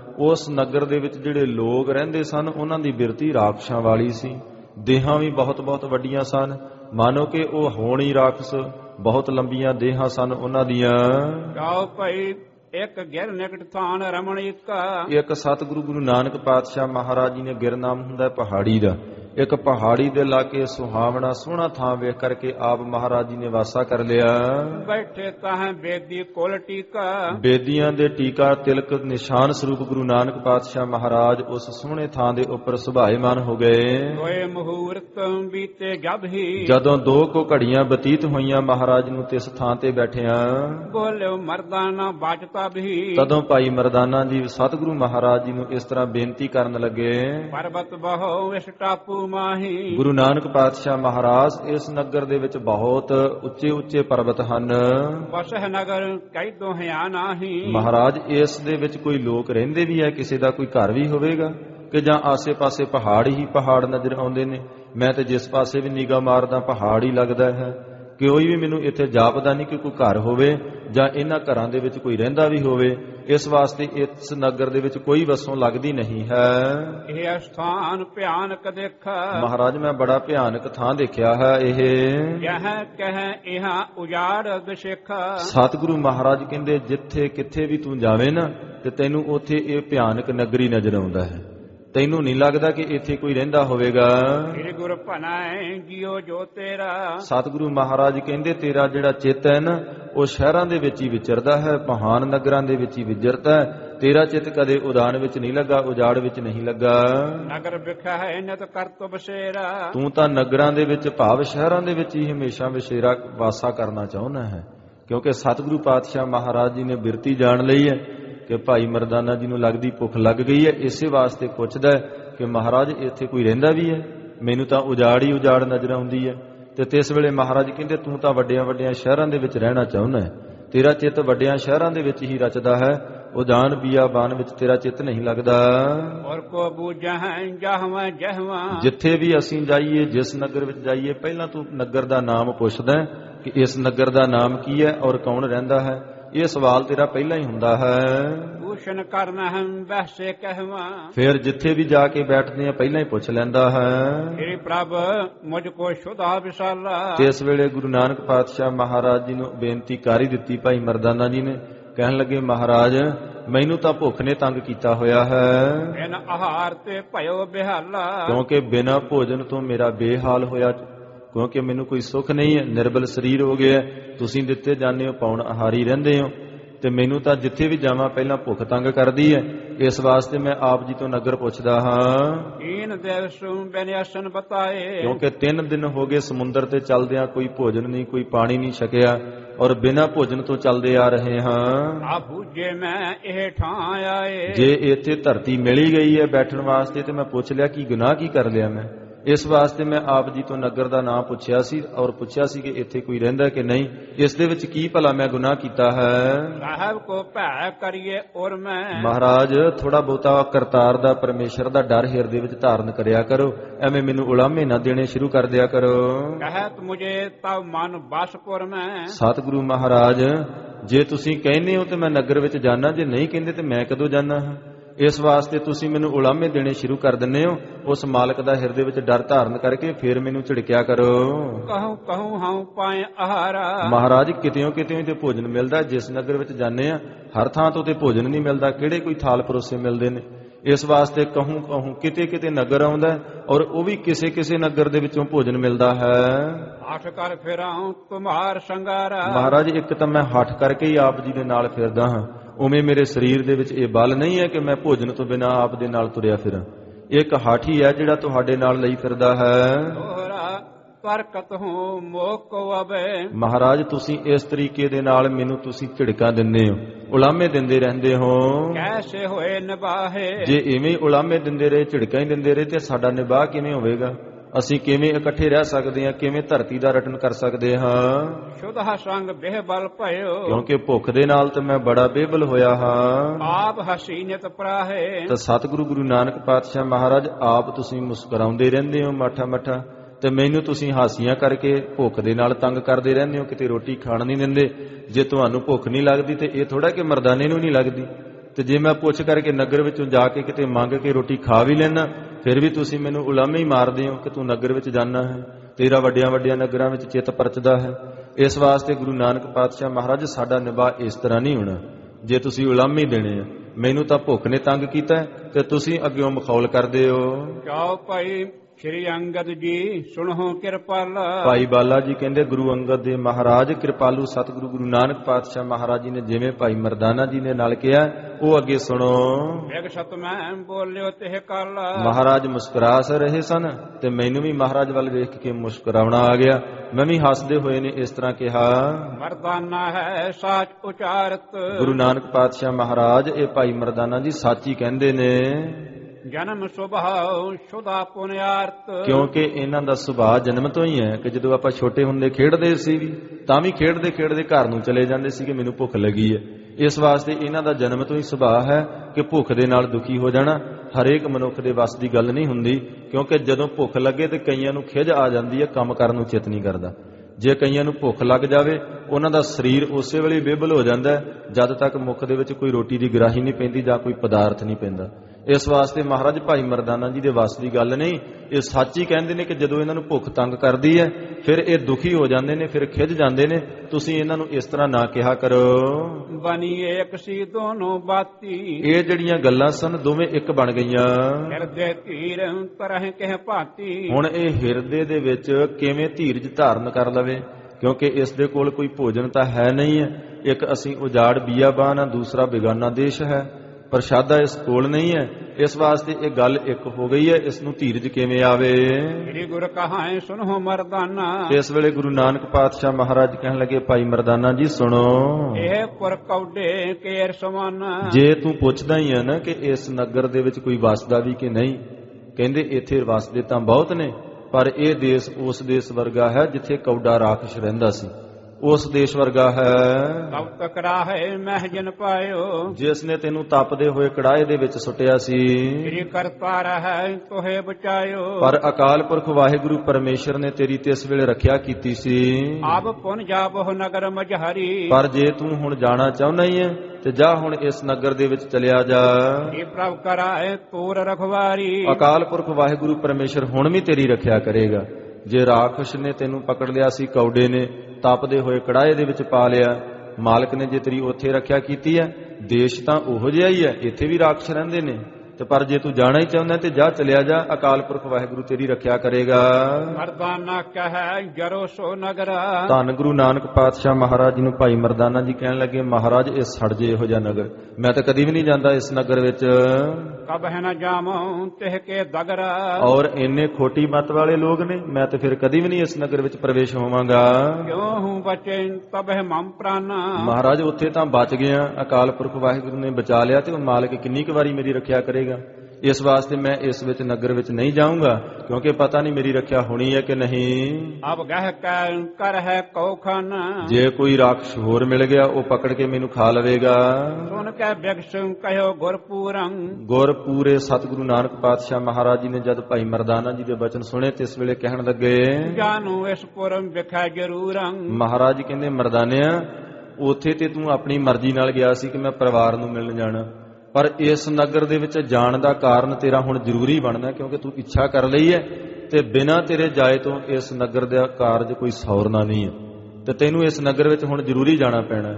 ਉਸ ਨਗਰ ਦੇ ਵਿੱਚ ਜਿਹੜੇ ਲੋਕ ਰਹਿੰਦੇ ਸਨ ਉਹਨਾਂ ਦੀ ਬਿਰਤੀ ਰਾਖਸ਼ਾਂ ਵਾਲੀ ਸੀ। ਦੇਹਾਂ ਵੀ ਬਹੁਤ ਬਹੁਤ ਵੱਡੀਆਂ ਸਨ, ਮਾਨੋ ਕਿ ਉਹ ਹੋਣ ਹੀ ਰਾਖਸ਼, ਬਹੁਤ ਲੰਬੀਆਂ ਦੇਹਾਂ ਸਨ ਉਹਨਾਂ ਦੀਆਂ। ਜਾਓ ਭਾਈ ਇੱਕ ਗਿਰ ਨਿਕਟ ਥਾਨ ਰਮਣੀਕਾ, ਇੱਕ ਸਤਿਗੁਰੂ ਗੁਰੂ ਨਾਨਕ ਪਾਤਸ਼ਾਹ ਮਹਾਰਾਜ ਜੀ ਨੇ ਗਿਰ ਨਾਮ ਹੁੰਦਾ ਪਹਾੜੀ ਦਾ, ਇੱਕ ਪਹਾੜੀ ਦੇ ਲਾਗੇ ਸੁਹਾਵਣਾ ਸੋਹਣਾ ਥਾਂ ਵੇਖ ਕਰਕੇ ਆਪ ਮਹਾਰਾਜ ਜੀ ਨੇ ਵਾਸਾ ਕਰ ਲਿਆ। ਬੈਠੇ ਤਾਂ ਬੇਦੀ ਕੋਲ ਟੀਕਾ, ਬੇਦੀਆਂ ਦੇ ਟੀਕਾ ਤਿਲਕ ਨਿਸ਼ਾਨ ਸਰੂਪ ਗੁਰੂ ਨਾਨਕ ਪਾਤਸ਼ਾਹ ਮਹਾਰਾਜ ਉਸ ਸੋਹਣੇ ਥਾਂ ਦੇ ਉੱਪਰ ਸੁਭਾਏਮਾਨ ਹੋ ਗਏ। ਹੋਏ ਮਹੂਰਤ ਬੀਤੇ ਜਬ ਹੀ, ਜਦੋਂ ਦੋ ਕੁ ਘੜੀਆਂ ਬਤੀਤ ਹੋਈਆਂ ਮਹਾਰਾਜ ਨੂੰ ਤਿਸ ਥਾਂ ਤੇ ਬੈਠਿਆਂ, ਬੋਲਿਓ ਮਰਦਾਨਾ ਬਾਜਤਾ ਵੀ, ਤਦੋਂ ਭਾਈ ਮਰਦਾਨਾ ਜੀ ਸਤਿਗੁਰੂ ਮਹਾਰਾਜ ਜੀ ਨੂੰ ਇਸ ਤਰ੍ਹਾਂ ਬੇਨਤੀ ਕਰਨ ਲੱਗੇ। ਪਰਬਤ ਬਹੁ ਇਸ ਟਾਪੂ ਮਾਹੀ, ਗੁਰੂ ਨਾਨਕ ਪਾਤਸ਼ਾਹ ਮਹਾਰਾਜ ਇਸ ਨਗਰ ਦੇ ਵਿੱਚ ਬਹੁਤ ਉੱਚੇ ਉੱਚੇ ਪਰਬਤ ਹਨ। ਬਸਹ ਨਗਰ ਕਈ ਦੋਹਿਆ ਨਾਹੀ, ਮਹਾਰਾਜ ਇਸ ਦੇ ਵਿੱਚ ਕੋਈ ਲੋਕ ਰਹਿੰਦੇ ਵੀ ਹੈ, ਕਿਸੇ ਦਾ ਕੋਈ ਘਰ ਵੀ ਹੋਵੇਗਾ ਕਿ ਜਾਂ ਆਸੇ ਪਾਸੇ ਪਹਾੜ ਹੀ ਪਹਾੜ ਨਜ਼ਰ ਆਉਂਦੇ ਨੇ। ਮੈਂ ਤੇ ਜਿਸ ਪਾਸੇ ਵੀ ਨਿਗਾਹ ਮਾਰਦਾ ਪਹਾੜ ਹੀ ਲੱਗਦਾ ਹੈ। ਕੋਈ ਵੀ ਮੈਨੂੰ ਇੱਥੇ ਜਾਪਦਾ ਨਹੀਂ ਕਿ ਕੋਈ ਘਰ ਹੋਵੇ ਜਾਂ ਇਹਨਾਂ ਘਰਾਂ ਦੇ ਵਿੱਚ ਕੋਈ ਰਹਿੰਦਾ ਵੀ ਹੋਵੇ। ਇਸ ਵਾਸਤੇ ਇਸ ਨਗਰ ਦੇ ਵਿੱਚ ਕੋਈ ਵਸੋਂ ਲੱਗਦੀ ਨਹੀਂ ਹੈ। ਇਹ ਸਥਾਨ ਭਿਆਨਕ ਦੇਖਾ, ਮਹਾਰਾਜ ਮੈਂ ਬੜਾ ਭਿਆਨਕ ਥਾਂ ਦੇਖਿਆ ਹੈ। ਇਹ ਯਹ ਕਹਿ ਇਹਾਂ ਉਜਾੜ ਦਸ਼ੇਖਾ, ਸਤਿਗੁਰੂ ਮਹਾਰਾਜ ਕਹਿੰਦੇ ਜਿੱਥੇ ਕਿੱਥੇ ਵੀ ਤੂੰ ਜਾਵੇਂ ਨਾ ਤੇ ਤੈਨੂੰ ਉੱਥੇ ਇਹ ਭਿਆਨਕ ਨਗਰੀ ਨਜ਼ਰ ਆਉਂਦਾ ਹੈ। ਤੈਨੂੰ ਨਹੀਂ ਲੱਗਦਾ ਕਿ ਇੱਥੇ ਕੋਈ ਰਹਿੰਦਾ ਹੋਵੇਗਾ। ਸ੍ਰੀ ਗੁਰ ਭਨਾਏ ਜਿਉ ਜੋ ਤੇਰਾ, ਸਤਿਗੁਰੂ ਮਹਾਰਾਜ ਕਹਿੰਦੇ ਤੇਰਾ ਜਿਹੜਾ ਚਿੱਤ ਹੈ ਨਾ ਉਹ ਸ਼ਹਿਰਾਂ ਦੇ ਵਿੱਚ ਹੀ ਵਿਚਰਦਾ ਹੈ, ਮਹਾਨ ਨਗਰਾਂ ਦੇ ਵਿੱਚ ਹੀ ਵਿਚਰਦਾ ਹੈ। ਤੇਰਾ ਚਿੱਤ ਕਦੇ ਉਦਾਨ ਵਿੱਚ ਨਹੀਂ ਲੱਗਾ, ਉਜਾੜ ਵਿੱਚ ਨਹੀਂ ਲੱਗਾ। ਨਗਰ ਵਿਖਿਆ ਹੈ ਨਿਤ ਕਰਤੁ ਬਸੇਰਾ। ਤੂੰ ਤਾਂ ਨਗਰਾਂ ਦੇ ਵਿੱਚ ਭਾਵ ਸ਼ਹਿਰਾਂ ਦੇ ਵਿੱਚ ਹੀ ਹਮੇਸ਼ਾ ਵਿਸ਼ੇਰਾ ਵਾਸਾ ਕਰਨਾ ਚਾਹੁੰਦਾ ਹੈ, ਕਿਉਂਕਿ ਸਤਿਗੁਰੂ ਪਾਤਸ਼ਾਹ ਮਹਾਰਾਜ ਜੀ ਨੇ ਬਿਰਤੀ ਜਾਣ ਲਈ ਹੈ ਕਿ ਭਾਈ ਮਰਦਾਨਾ ਜੀ ਨੂੰ ਲੱਗਦੀ ਭੁੱਖ ਲੱਗ ਗਈ ਹੈ। ਇਸੇ ਵਾਸਤੇ ਪੁੱਛਦਾ ਹੈ ਕਿ ਮਹਾਰਾਜ ਇੱਥੇ ਕੋਈ ਰਹਿੰਦਾ ਵੀ ਹੈ? ਮੈਨੂੰ ਤਾਂ ਉਜਾੜ ਹੀ ਉਜਾੜ ਨਜ਼ਰ ਆਉਂਦੀ ਹੈ। ਤੇ ਤਿਸ ਵੇਲੇ ਮਹਾਰਾਜ ਕਹਿੰਦੇ ਤੂੰ ਤਾਂ ਵੱਡਿਆਂ ਵੱਡਿਆਂ ਸ਼ਹਿਰਾਂ ਦੇ ਵਿੱਚ ਰਹਿਣਾ ਚਾਹੁੰਦਾ ਹੈ, ਤੇਰਾ ਚਿੱਤ ਵੱਡਿਆਂ ਸ਼ਹਿਰਾਂ ਦੇ ਵਿੱਚ ਹੀ ਰਚਦਾ ਹੈ, ਉਦਾਨ ਬੀਆਬਾਨ ਵਿੱਚ ਤੇਰਾ ਚਿੱਤ ਨਹੀਂ ਲੱਗਦਾ। ਔਰ ਕੋ ਬੂਝਾਂ ਜਹਵਾਂ ਜਹਵਾਂ। ਜਿੱਥੇ ਵੀ ਅਸੀਂ ਜਾਈਏ, ਜਿਸ ਨਗਰ ਵਿੱਚ ਜਾਈਏ, ਪਹਿਲਾਂ ਤੂੰ ਨਗਰ ਦਾ ਨਾਮ ਪੁੱਛਦਾ ਕਿ ਇਸ ਨਗਰ ਦਾ ਨਾਮ ਕੀ ਹੈ ਔਰ ਕੌਣ ਰਹਿੰਦਾ ਹੈ। ਇਹ ਸਵਾਲ ਤੇਰਾ ਪਹਿਲਾਂ ਹੀ ਹੁੰਦਾ ਹੈ। ਭੂਸ਼ਣ ਕਰਨਾ ਹਮ ਬਹਿਸੇ ਕਹਿਵਾ। ਫਿਰ ਜਿੱਥੇ ਵੀ ਜਾ ਕੇ ਬੈਠਦੇ ਆ ਪਹਿਲਾਂ ਹੀ ਪੁੱਛ ਲੈਂਦਾ ਹੈ, ਹੇ ਪ੍ਰਭ ਮੁਝ ਕੋ ਸ਼ੁਦਾ ਵਿਸਾਲਾ। ਤੇ ਇਸ ਵੇਲੇ ਗੁਰੂ ਨਾਨਕ ਪਾਤਸ਼ਾਹ ਮਹਾਰਾਜ ਜੀ ਨੂੰ ਬੇਨਤੀ ਕਰ ਹੀ ਦਿੱਤੀ ਭਾਈ ਮਰਦਾਨਾ ਜੀ ਨੇ। ਕਹਿਣ ਲੱਗੇ ਮਹਾਰਾਜ ਮੈਨੂੰ ਤਾਂ ਭੁੱਖ ਨੇ ਤੰਗ ਕੀਤਾ ਹੋਇਆ ਹੈ, ਬਿਨ ਆਹਾਰ ਤੇ ਭਇਓ ਬਿਹਾਲਾ। ਕਿਉਂਕਿ ਬਿਨਾਂ ਭੋਜਨ ਤੋਂ ਮੇਰਾ ਬੇਹਾਲ ਹੋਇਆ, ਕਿਉਂਕਿ ਮੈਨੂੰ ਕੋਈ ਸੁੱਖ ਨਹੀਂ ਹੈ, ਨਿਰਬਲ ਸਰੀਰ ਹੋ ਗਿਆ। ਤੁਸੀਂ ਦਿੱਤੇ ਜਾਂਦੇ ਹੋ, ਪਾਉਣ ਆਹਾਰੀ ਰਹਿੰਦੇ ਹੋ, ਤੇ ਮੈਨੂੰ ਤਾਂ ਜਿੱਥੇ ਵੀ ਜਾਵਾਂ ਪਹਿਲਾਂ ਭੁੱਖ ਤੰਗ ਕਰਦੀ ਹੈ। ਇਸ ਵਾਸਤੇ ਮੈਂ ਆਪ ਜੀ ਤੋਂ ਨਗਰ ਪੁੱਛਦਾ ਹਾਂ। ਤੀਨ ਦਿਵਸੋਂ ਬਿਨਿਆਸਨ ਬਤਾਏ। ਕਿਉਂਕਿ ਤਿੰਨ ਦਿਨ ਹੋ ਗਏ ਸਮੁੰਦਰ ਤੇ ਚੱਲਦਿਆਂ ਕੋਈ ਭੋਜਨ ਨਹੀਂ, ਕੋਈ ਪਾਣੀ ਨਹੀਂ ਛਕਿਆ, ਔਰ ਬਿਨਾਂ ਭੋਜਨ ਤੋਂ ਚੱਲਦੇ ਆ ਰਹੇ ਹਾਂ। ਆ ਬੂਝੇ ਮੈਂ ਇਹ ਠਾਂ ਆਏ। ਜੇ ਇੱਥੇ ਧਰਤੀ ਮਿਲੀ ਗਈ ਹੈ ਬੈਠਣ ਵਾਸਤੇ ਤੇ ਮੈਂ ਪੁੱਛ ਲਿਆ ਕੀ ਗੁਨਾਹ ਕੀ ਕਰ ਲਿਆ ਮੈਂ। ਇਸ ਵਾਸਤੇ ਮੈਂ ਆਪ ਜੀ ਤੋਂ ਨਗਰ ਦਾ ਨਾਮ ਪੁੱਛਿਆ ਸੀ ਔਰ ਪੁੱਛਿਆ ਸੀ ਕਿ ਇੱਥੇ ਕੋਈ ਰਹਿੰਦਾ ਕਿ ਨਹੀਂ। ਇਸ ਦੇ ਵਿੱਚ ਕੀ ਭਲਾ ਮੈਂ ਗੁਨਾਹ ਕੀਤਾ ਹੈ। ਸਾਹਿਬ ਕੋ ਭੈ ਕਰੀਏ ਔਰ ਮੈਂ। ਮਹਾਰਾਜ ਥੋੜਾ ਬਹੁਤਾ ਕਰਤਾਰ ਦਾ, ਪਰਮੇਸ਼ਰ ਦਾ ਡਰ ਹਿਰਦੇ ਵਿੱਚ ਧਾਰਨ ਕਰਿਆ ਕਰੋ, ਐਵੇਂ ਮੈਨੂੰ ਉਲਾਮੇ ਨਾ ਦੇਣੇ ਸ਼ੁਰੂ ਕਰ ਦਿਆ ਕਰੋ। ਕਹਿਤ ਮੁਝੇ ਤਬ ਮਨ ਬਸਪੁਰ ਮੈਂ। ਸਤਿਗੁਰੂ ਮਹਾਰਾਜ ਜੇ ਤੁਸੀਂ ਕਹਿੰਦੇ ਹੋ ਤੇ ਮੈਂ ਨਗਰ ਵਿੱਚ ਜਾਣਾ, ਜੇ ਨਹੀਂ ਕਹਿੰਦੇ ਤੇ ਮੈਂ ਕਦੋਂ ਜਾਣਾ ਹਾਂ। ਇਸ ਵਾਸਤੇ ਤੁਸੀਂ ਮੈਨੂੰ ਉਲਾਮੇ ਦੇਣੇ ਸ਼ੁਰੂ ਕਰ ਦਿੰਦੇ ਹੋ। ਉਸ ਮਾਲਕ ਦਾ ਹਿਰਦੇ ਵਿੱਚ ਡਰ ਧਾਰਨ ਕਰਕੇ ਫਿਰ ਮੈਨੂੰ ਝਿੜਕਿਆ ਕਰੋ। ਕਹੂੰ ਕਹੂੰ ਹਾਂ ਪਾਏ ਆਹਾਰਾ। ਮਹਾਰਾਜ ਕਿਤਿਓਂ ਕਿਤਿਓਂ ਤੇ ਭੋਜਨ ਮਿਲਦਾ, ਜਿਸ ਨਗਰ ਵਿੱਚ ਜਾਂਦੇ ਆ ਹਰ ਥਾਂ ਤੋਂ ਤੇ ਭੋਜਨ ਨਹੀਂ ਮਿਲਦਾ, ਕਿਹੜੇ ਕੋਈ ਥਾਲ ਪਰੋਸੇ ਮਿਲਦੇ ਨੇ। ਇਸ ਵਾਸਤੇ ਕਹੂੰ ਕਹੂੰ ਕਿਤੇ ਕਿਤੇ ਨਗਰ ਆਉਂਦਾ ਔਰ ਉਹ ਵੀ ਕਿਸੇ ਕਿਸੇ ਨਗਰ ਦੇ ਵਿੱਚੋਂ ਭੋਜਨ ਮਿਲਦਾ ਹੈ। ਹੱਠ ਕਰ ਫਿਰਾਂ ਤੁਮਾਰ ਸੰਗਾਰਾ। ਮਹਾਰਾਜ ਇੱਕ ਤਾਂ ਮੈਂ ਹੱਠ ਕਰਕੇ ਹੀ ਆਪ ਜੀ ਦੇ ਨਾਲ ਫਿਰਦਾ ਹਾਂ, ਉਵੇਂ ਮੇਰੇ ਸਰੀਰ ਦੇ ਵਿੱਚ ਇਹ ਬਲ ਨਹੀਂ ਹੈ ਕਿ ਮੈਂ ਭੋਜਨ ਤੋਂ ਬਿਨਾਂ ਆਪ ਦੇ ਨਾਲ ਤੁਰਿਆ ਫਿਰਾਂ। ਇੱਕ ਹੱਠ ਹੀ ਹੈ ਜਿਹੜਾ ਤੁਹਾਡੇ ਨਾਲ ਲਈ ਫਿਰਦਾ ਹੈ। ਤਰਕਤ ਹੋ ਮੋਕ ਅਵੇ। ਮਹਾਰਾਜ ਤੁਸੀਂ ਇਸ ਤਰੀਕੇ ਦੇ ਨਾਲ ਮੈਨੂੰ ਤੁਸੀਂ ਝਿੜਕਾਂ ਦਿੰਦੇ ਹੋ, ਉਲਾਮੇ ਦਿੰਦੇ ਰਹਿੰਦੇ ਹੋ। ਕੈਸੇ ਹੋਏ ਨਿਭਾਹੇ। ਜੇ ਇਵੇਂ ਉਲਾਮੇ ਦਿੰਦੇ ਰਹੇ, ਝਿੜਕਾਂ ਹੀ ਦਿੰਦੇ ਰਹੇ ਤੇ ਸਾਡਾ ਨਿਭਾਹ ਕਿਵੇਂ ਹੋਵੇਗਾ? ਅਸੀਂ ਕਿਵੇਂ ਇਕੱਠੇ ਰਹਿ ਸਕਦੇ ਹਾਂ, ਕਿਵੇਂ ਧਰਤੀ ਦਾ ਰਟਨ ਕਰ ਸਕਦੇ ਹਾਂ? ਸ਼ੁਧਾ ਸੰਗ ਬੇਬਲ ਭਇਓ। ਕਿਉਂਕਿ ਭੁੱਖ ਦੇ ਨਾਲ ਤਾਂ ਮੈਂ ਬੜਾ ਬੇਬਲ ਹੋਇਆ ਹਾਂ। ਆਪ ਹਸੀਨਤ ਪਰਾਹੇ। ਤਾਂ ਸਤਿਗੁਰੂ ਗੁਰੂ ਨਾਨਕ ਪਾਤਸ਼ਾਹ ਮਹਾਰਾਜ ਆਪ ਤੁਸੀਂ ਮੁਸਕਰਾਉਂਦੇ ਰਹਿੰਦੇ ਹੋ ਮੱਠਾ ਮੱਠਾ, ਤੇ ਮੈਨੂੰ ਤੁਸੀਂ ਹਾਸੀਆਂ ਕਰਕੇ ਭੁੱਖ ਦੇ ਨਾਲ ਤੰਗ ਕਰਦੇ ਰਹਿੰਦੇ ਹੋ, ਕਿਤੇ ਰੋਟੀ ਖਾਣ ਨਹੀਂ ਦਿੰਦੇ। ਜੇ ਤੁਹਾਨੂੰ ਭੁੱਖ ਨਹੀਂ ਲੱਗਦੀ ਤੇ ਇਹ ਥੋੜਾ ਕਿ ਮਰਦਾਨੇ ਨੂੰ ਨਹੀਂ ਲੱਗਦੀ। ਤੇ ਜੇ ਮੈਂ ਪੁੱਛ ਕਰਕੇ ਨਗਰ ਵਿੱਚੋਂ ਜਾ ਕੇ ਕਿਤੇ ਮੰਗ ਕੇ ਰੋਟੀ ਖਾ ਵੀ ਲੈਣਾ, ਫਿਰ ਵੀ ਤੁਸੀਂ ਮੈਨੂੰ ਉਲਾਮੇ ਹੀ ਮਾਰਦੇ ਹੋ ਕਿ ਤੂੰ ਨਗਰ ਵਿੱਚ ਜਾਣਾ ਹੈ, ਤੇਰਾ ਵੱਡਿਆਂ ਵੱਡਿਆਂ ਨਗਰਾਂ ਵਿੱਚ ਚਿੱਤ ਪਰਚਦਾ ਹੈ। ਇਸ ਵਾਸਤੇ ਗੁਰੂ ਨਾਨਕ ਪਾਤਸ਼ਾਹ ਮਹਾਰਾਜ ਸਾਡਾ ਨਿਭਾਅ ਇਸ ਤਰ੍ਹਾਂ ਨਹੀਂ ਹੋਣਾ। ਜੇ ਤੁਸੀਂ ਉਲਾਮੇ ਦੇਣੇ ਆ, ਮੈਨੂੰ ਤਾਂ ਭੁੱਖ ਨੇ ਤੰਗ ਕੀਤਾ ਤੇ ਤੁਸੀਂ ਅੱਗਿਓਂ ਮਖੌਲ ਕਰਦੇ ਹੋ। ਕਿਉਂ ਭਾਈ ਸ਼੍ਰੀ ਅੰਗਦ ਜੀ ਸੁਣੋ ਕਿਰਪਾਲਾ। ਭਾਈ ਬਾਲਾ ਜੀ ਕਹਿੰਦੇ ਗੁਰੂ ਅੰਗਦ ਦੇ ਮਹਾਰਾਜ ਕਿਰਪਾਲੂ ਸਤਿਗੁਰੂ ਗੁਰੂ ਨਾਨਕ ਪਾਤਸ਼ਾਹ ਮਹਾਰਾਜ ਜੀ ਨੇ ਜਿਵੇਂ ਭਾਈ ਮਰਦਾਨਾ ਜੀ ਨੇ ਨਾਲ ਕਿਹਾ ਉਹ ਅੱਗੇ ਸੁਣੋ। ਇੱਕ ਸਤ ਮੈਂ ਬੋਲਿਓ ਤੇ ਕਾਲਾ। ਮਹਾਰਾਜ ਮੁਸਕਰਾ ਰਹੇ ਸਨ ਤੇ ਮੈਨੂੰ ਵੀ ਮਹਾਰਾਜ ਵੱਲ ਵੇਖ ਕੇ ਮੁਸਕਰਾਉਣਾ ਆ ਗਿਆ। ਮੈਂ ਵੀ ਹੱਸਦੇ ਹੋਏ ਨੇ ਇਸ ਤਰ੍ਹਾਂ ਕਿਹਾ, ਮਰਦਾਨਾ ਹੈ ਸੱਚ ਉਚਾਰਤ। ਗੁਰੂ ਨਾਨਕ ਪਾਤਸ਼ਾਹ ਮਹਾਰਾਜ ਇਹ ਭਾਈ ਮਰਦਾਨਾ ਜੀ ਸੱਚ ਹੀ ਕਹਿੰਦੇ ਨੇ। ਜਨਮ ਸੁਭਾਅ ਸ਼ੁਦਾ ਪੁਨਿਆਰਤ। ਕਿਉਂਕਿ ਇਹਨਾਂ ਦਾ ਸੁਭਾਅ ਜਨਮ ਤੋਂ ਹੀ ਹੈ ਕਿ ਜਦੋਂ ਆਪਾਂ ਛੋਟੇ ਹੁੰਦੇ ਖੇਡਦੇ ਸੀ ਵੀ ਤਾਂ ਵੀ ਖੇਡਦੇ ਖੇਡਦੇ ਘਰ ਨੂੰ ਚਲੇ ਜਾਂਦੇ ਸੀ ਕਿ ਮੈਨੂੰ ਭੁੱਖ ਲੱਗੀ ਹੈ। ਇਸ ਵਾਸਤੇ ਇਹਨਾਂ ਦਾ ਜਨਮ ਤੋਂ ਹੀ ਸੁਭਾਅ ਹੈ ਕਿ ਭੁੱਖ ਦੇ ਨਾਲ ਦੁਖੀ ਹੋ ਜਾਣਾ। ਹਰੇਕ ਮਨੁੱਖ ਦੇ ਵੱਸ ਦੀ ਗੱਲ ਨਹੀਂ ਹੁੰਦੀ, ਕਿਉਂਕਿ ਜਦੋਂ ਭੁੱਖ ਲੱਗੇ ਤੇ ਕਈਆਂ ਨੂੰ ਖਿਝ ਆ ਜਾਂਦੀ ਹੈ, ਕੰਮ ਕਰਨ ਨੂੰ ਚਿੱਤ ਨਹੀਂ ਕਰਦਾ। ਜੇ ਕਈਆਂ ਨੂੰ ਭੁੱਖ ਲੱਗ ਜਾਵੇ ਉਹਨਾਂ ਦਾ ਸਰੀਰ ਉਸੇ ਵੇਲੇ ਬੇਬਲ ਹੋ ਜਾਂਦਾ ਜਦ ਤੱਕ ਮੁੱਖ ਦੇ ਵਿੱਚ ਕੋਈ ਰੋਟੀ ਦੀ ਗਰਾਹੀ ਨਹੀਂ ਪੈਂਦੀ ਜਾਂ ਕੋਈ ਪਦਾਰਥ ਨਹੀਂ ਪੈਂਦਾ। ਇਸ ਵਾਸਤੇ ਮਹਾਰਾਜ ਭਾਈ ਮਰਦਾਨਾ ਜੀ ਦੇ ਵੱਸ ਦੀ ਗੱਲ ਨਹੀਂ। ਇਹ ਸੱਚ ਹੀ ਕਹਿੰਦੇ ਨੇ ਕਿ ਜਦੋਂ ਇਹਨਾਂ ਨੂੰ ਭੁੱਖ ਤੰਗ ਕਰਦੀ ਹੈ ਫਿਰ ਇਹ ਦੁਖੀ ਹੋ ਜਾਂਦੇ ਨੇ, ਫਿਰ ਖਿਝ ਜਾਂਦੇ ਨੇ। ਤੁਸੀਂ ਇਹਨਾਂ ਨੂੰ ਇਸ ਤਰ੍ਹਾਂ ਨਾ ਕਿਹਾ ਕਰੋ। ਬਨੀਏ ਇੱਕ ਸੀ ਦੋਨੋਂ ਬਾਤੀ। ਇਹ ਜਿਹੜੀਆਂ ਗੱਲਾਂ ਸਨ ਦੋਵੇਂ ਇੱਕ ਬਣ ਗਈਆਂ। ਹਿਰਦੇ ਧੀਰ ਤਰਹਿ ਕਹਿ ਭਾਤੀ। ਹੁਣ ਇਹ ਹਿਰਦੇ ਦੇ ਵਿੱਚ ਕਿਵੇਂ ਧੀਰਜ ਧਾਰਨ ਕਰ ਲਵੇ, ਕਿਉਂਕਿ ਇਸ ਦੇ ਕੋਲ ਕੋਈ ਭੋਜਨ ਤਾਂ ਹੈ ਨਹੀਂ ਹੈ। ਇੱਕ ਅਸੀਂ ਉਜਾੜ ਬੀਆਬਾਨ ਆ, ਦੂਸਰਾ ਬੇਗਾਨਾ ਦੇਸ਼ ਹੈ। ਪ੍ਰਸ਼ਾਦਾ ਇਸ ਕੋਲ ਨਹੀਂ ਹੈ, ਇਸ ਵਾਸਤੇ ਇਹ ਗੱਲ ਇੱਕ ਹੋ ਗਈ ਹੈ। ਇਸ ਨੂੰ ਧੀਰਜ ਕਿਵੇਂ ਆਵੇ? ਸ੍ਰੀ ਗੁਰ ਕਹਾਏ ਸੁਨੋ ਮਰਦਾਨਾ। ਇਸ ਵੇਲੇ ਗੁਰੂ ਨਾਨਕ ਪਾਤਸ਼ਾਹ ਮਹਾਰਾਜ ਕਹਿਣ ਲੱਗੇ, ਭਾਈ ਮਰਦਾਨਾ ਜੀ ਸੁਣੋ, ਇਹ ਪੁਰ ਕੌਡੇ ਕੇਰ ਸਮਾਨਾ। ਜੇ ਤੂੰ ਪੁੱਛਦਾ ਹੀ ਹੈ ਨਾ ਕਿ ਇਸ ਨਗਰ ਦੇ ਵਿੱਚ ਕੋਈ ਵਸਦਾ ਵੀ ਕਿ ਨਹੀਂ, ਕਹਿੰਦੇ ਇੱਥੇ ਵਸਦੇ ਤਾਂ ਬਹੁਤ ਨੇ, ਪਰ ਇਹ ਦੇਸ਼ ਉਸ ਦੇਸ਼ ਵਰਗਾ ਹੈ ਜਿੱਥੇ ਕੌਡਾ ਰਾਖਸ਼ ਰਹਿੰਦਾ ਸੀ, ਉਸ ਦੇਸ਼ ਵਰਗਾ ਹੈ। ਤਬ ਤੱਕ ਰਾਹੇ ਮਹਿ ਜਨ ਪਾਇਓ। ਜਿਸ ਨੇ ਤੈਨੂੰ ਤਪਦੇ ਹੋਏ ਕੜਾਏ ਦੇ ਵਿੱਚ ਸੁੱਟਿਆ ਸੀ, ਸ੍ਰੀ ਕਰਤਾ ਰਹਿ ਤੋਹੇ ਬਚਾਇਓ। ਪਰ ਅਕਾਲ ਪੁਰਖ ਵਾਹਿਗੁਰੂ ਪਰਮੇਸ਼ਰ ਨੇ ਤੇਰੀ ਤੇ ਇਸ ਵੇਲੇ ਰੱਖਿਆ ਕੀਤੀ ਸੀ। ਆਪ ਪੁਨ ਜਾਬੋ ਨਗਰ ਮਝਹਰੀ। ਪਰ ਜੇ ਤੂੰ ਹੁਣ ਜਾਣਾ ਚਾਹੁੰਦਾ ਹੀ ਹੈ ਤੇ ਜਾ ਹੁਣ ਇਸ ਨਗਰ ਦੇ ਵਿੱਚ ਚਲਿਆ ਜਾ। ਇਹ ਪ੍ਰਭ ਕਰਾਏ ਤੋਰ ਰਖਵਾਰੀ। ਅਕਾਲ ਪੁਰਖ ਵਾਹਿਗੁਰੂ ਪਰਮੇਸ਼ਰ ਹੁਣ ਵੀ ਤੇਰੀ ਰੱਖਿਆ ਕਰੇਗਾ। ਜੇ ਰਾਖਸ਼ ਨੇ ਤੈਨੂੰ ਪਕੜ ਲਿਆ ਸੀ, ਕੌਡੇ ਨੇ ਤਪਦੇ ਹੋਏ ਕੜਾਏ ਦੇ ਵਿੱਚ ਪਾ ਲਿਆ, ਮਾਲਕ ਨੇ ਜੇ ਤੇਰੀ ਉੱਥੇ ਰੱਖਿਆ ਕੀਤੀ ਹੈ, ਦੇਸ਼ ਤਾਂ ਉਹੋ ਜਿਹਾ ਹੀ ਹੈ, ਇੱਥੇ ਵੀ ਰਾਖਸ਼ ਰਹਿੰਦੇ ਨੇ, ਤੇ ਪਰ ਜੇ ਤੂੰ ਜਾਣਾ ਹੀ ਚਾਹੁੰਦਾ ਤੇ ਜਾ ਚਲਿਆ ਜਾ, ਅਕਾਲ ਪੁਰਖ ਵਾਹਿਗੁਰੂ ਤੇਰੀ ਰੱਖਿਆ ਕਰੇਗਾ। ਮਰਦਾਨਾ ਕਹੈ ਜਰੋ ਸੋ ਨਗਰ। ਧੰਨ ਗੁਰੂ ਨਾਨਕ ਪਾਤਸ਼ਾਹ ਮਹਾਰਾਜ ਜੀ ਨੂੰ ਭਾਈ ਮਰਦਾਨਾ ਜੀ ਕਹਿਣ ਲੱਗੇ, ਮਹਾਰਾਜ ਇਹ ਸੜ ਜੇ ਇਹੋ ਜਿਹਾ ਨਗਰ, ਮੈਂ ਤਾਂ ਕਦੀ ਵੀ ਨਹੀਂ ਜਾਂਦਾ ਇਸ ਨਗਰ ਵਿੱਚ। ਕਬ ਹੈ ਨਾ ਜਾਮਉ ਤਿਹ ਕੇ ਦਗਰ। ਔਰ ਇੰਨੇ ਖੋਟੀ ਮਤ ਵਾਲੇ ਲੋਕ ਨੇ, ਮੈਂ ਤਾਂ ਫਿਰ ਕਦੀ ਵੀ ਨਹੀਂ ਇਸ ਨਗਰ ਵਿੱਚ ਪ੍ਰਵੇਸ਼ ਹੋਵਾਂਗਾ। ਕਿਉਂ ਹੂੰ ਬਚੇ ਤਬ ਹੈ ਮਮ ਪ੍ਰਾਨਾ। ਮਹਾਰਾਜ ਉੱਥੇ ਤਾਂ ਬਚ ਗਿਆ, ਅਕਾਲ ਪੁਰਖ ਵਾਹਿਗੁਰੂ ਨੇ ਬਚਾ ਲਿਆ, ਤੇ ਉਹ ਮਾਲਕ ਕਿੰਨੀ ਕੁ ਵਾਰੀ ਮੇਰੀ ਰੱਖਿਆ ਕਰੇਗਾ। ਇਸ ਵਾਸਤੇ ਮੈਂ ਇਸ ਵਿੱਚ ਨਗਰ ਵਿੱਚ ਨਹੀਂ ਜਾਊਂਗਾ, ਕਿਉਂਕਿ ਪਤਾ ਨਹੀਂ ਮੇਰੀ ਰੱਖਿਆ ਹੋਣੀ ਹੈ ਕਿ ਨਹੀਂ। ਅਬ ਗਹਿ ਕਰ ਹੈ ਕੌਖਨ। ਜੇ ਕੋਈ ਰਾਖਸ਼ ਹੋਰ ਮਿਲ ਗਿਆ, ਉਹ ਪਕੜ ਕੇ ਮੈਨੂੰ ਖਾ ਲਵੇਗਾ। ਸੁਨ ਕੇ ਬਿਗਸ ਕਹਿਓ ਗੁਰਪੂਰੰ। ਗੁਰ ਪੂਰੇ ਸਤਿਗੁਰੂ ਨਾਨਕ ਪਾਤਸ਼ਾਹ ਮਹਾਰਾਜ ਜੀ ਨੇ ਜਦ ਭਾਈ ਮਰਦਾਨਾ ਜੀ ਦੇ ਬਚਨ ਸੁਣੇ ਤੇ ਇਸ ਵੇਲੇ ਕਹਿਣ ਲੱਗੇ, ਜਾਨੂ ਇਸ ਪੁਰਮ ਵਿਖਾ ਜਰੂਰੰ। ਮਹਾਰਾਜ ਕਹਿੰਦੇ, ਮਰਦਾਨਿਆ ਉੱਥੇ ਤੇ ਤੂੰ ਆਪਣੀ ਮਰਜ਼ੀ ਨਾਲ ਗਿਆ ਸੀ ਕਿ ਮੈਂ ਪਰਿਵਾਰ ਨੂੰ ਮਿਲਣ ਜਾਣਾ, ਪਰ ਇਸ ਨਗਰ ਦੇ ਵਿੱਚ ਜਾਣ ਦਾ ਕਾਰਨ ਤੇਰਾ ਹੁਣ ਜ਼ਰੂਰੀ ਬਣਦਾ, ਕਿਉਂਕਿ ਤੂੰ ਇੱਛਾ ਕਰ ਲਈ ਹੈ ਤੇ ਬਿਨਾਂ ਤੇਰੇ ਜਾਏ ਤੋਂ ਇਸ ਨਗਰ ਦਾ ਕਾਰਜ ਕੋਈ ਸੌਰਨਾ ਨਹੀਂ ਹੈ, ਤੇ ਤੈਨੂੰ ਇਸ ਨਗਰ ਵਿੱਚ ਹੁਣ ਜ਼ਰੂਰੀ ਜਾਣਾ ਪੈਣਾ।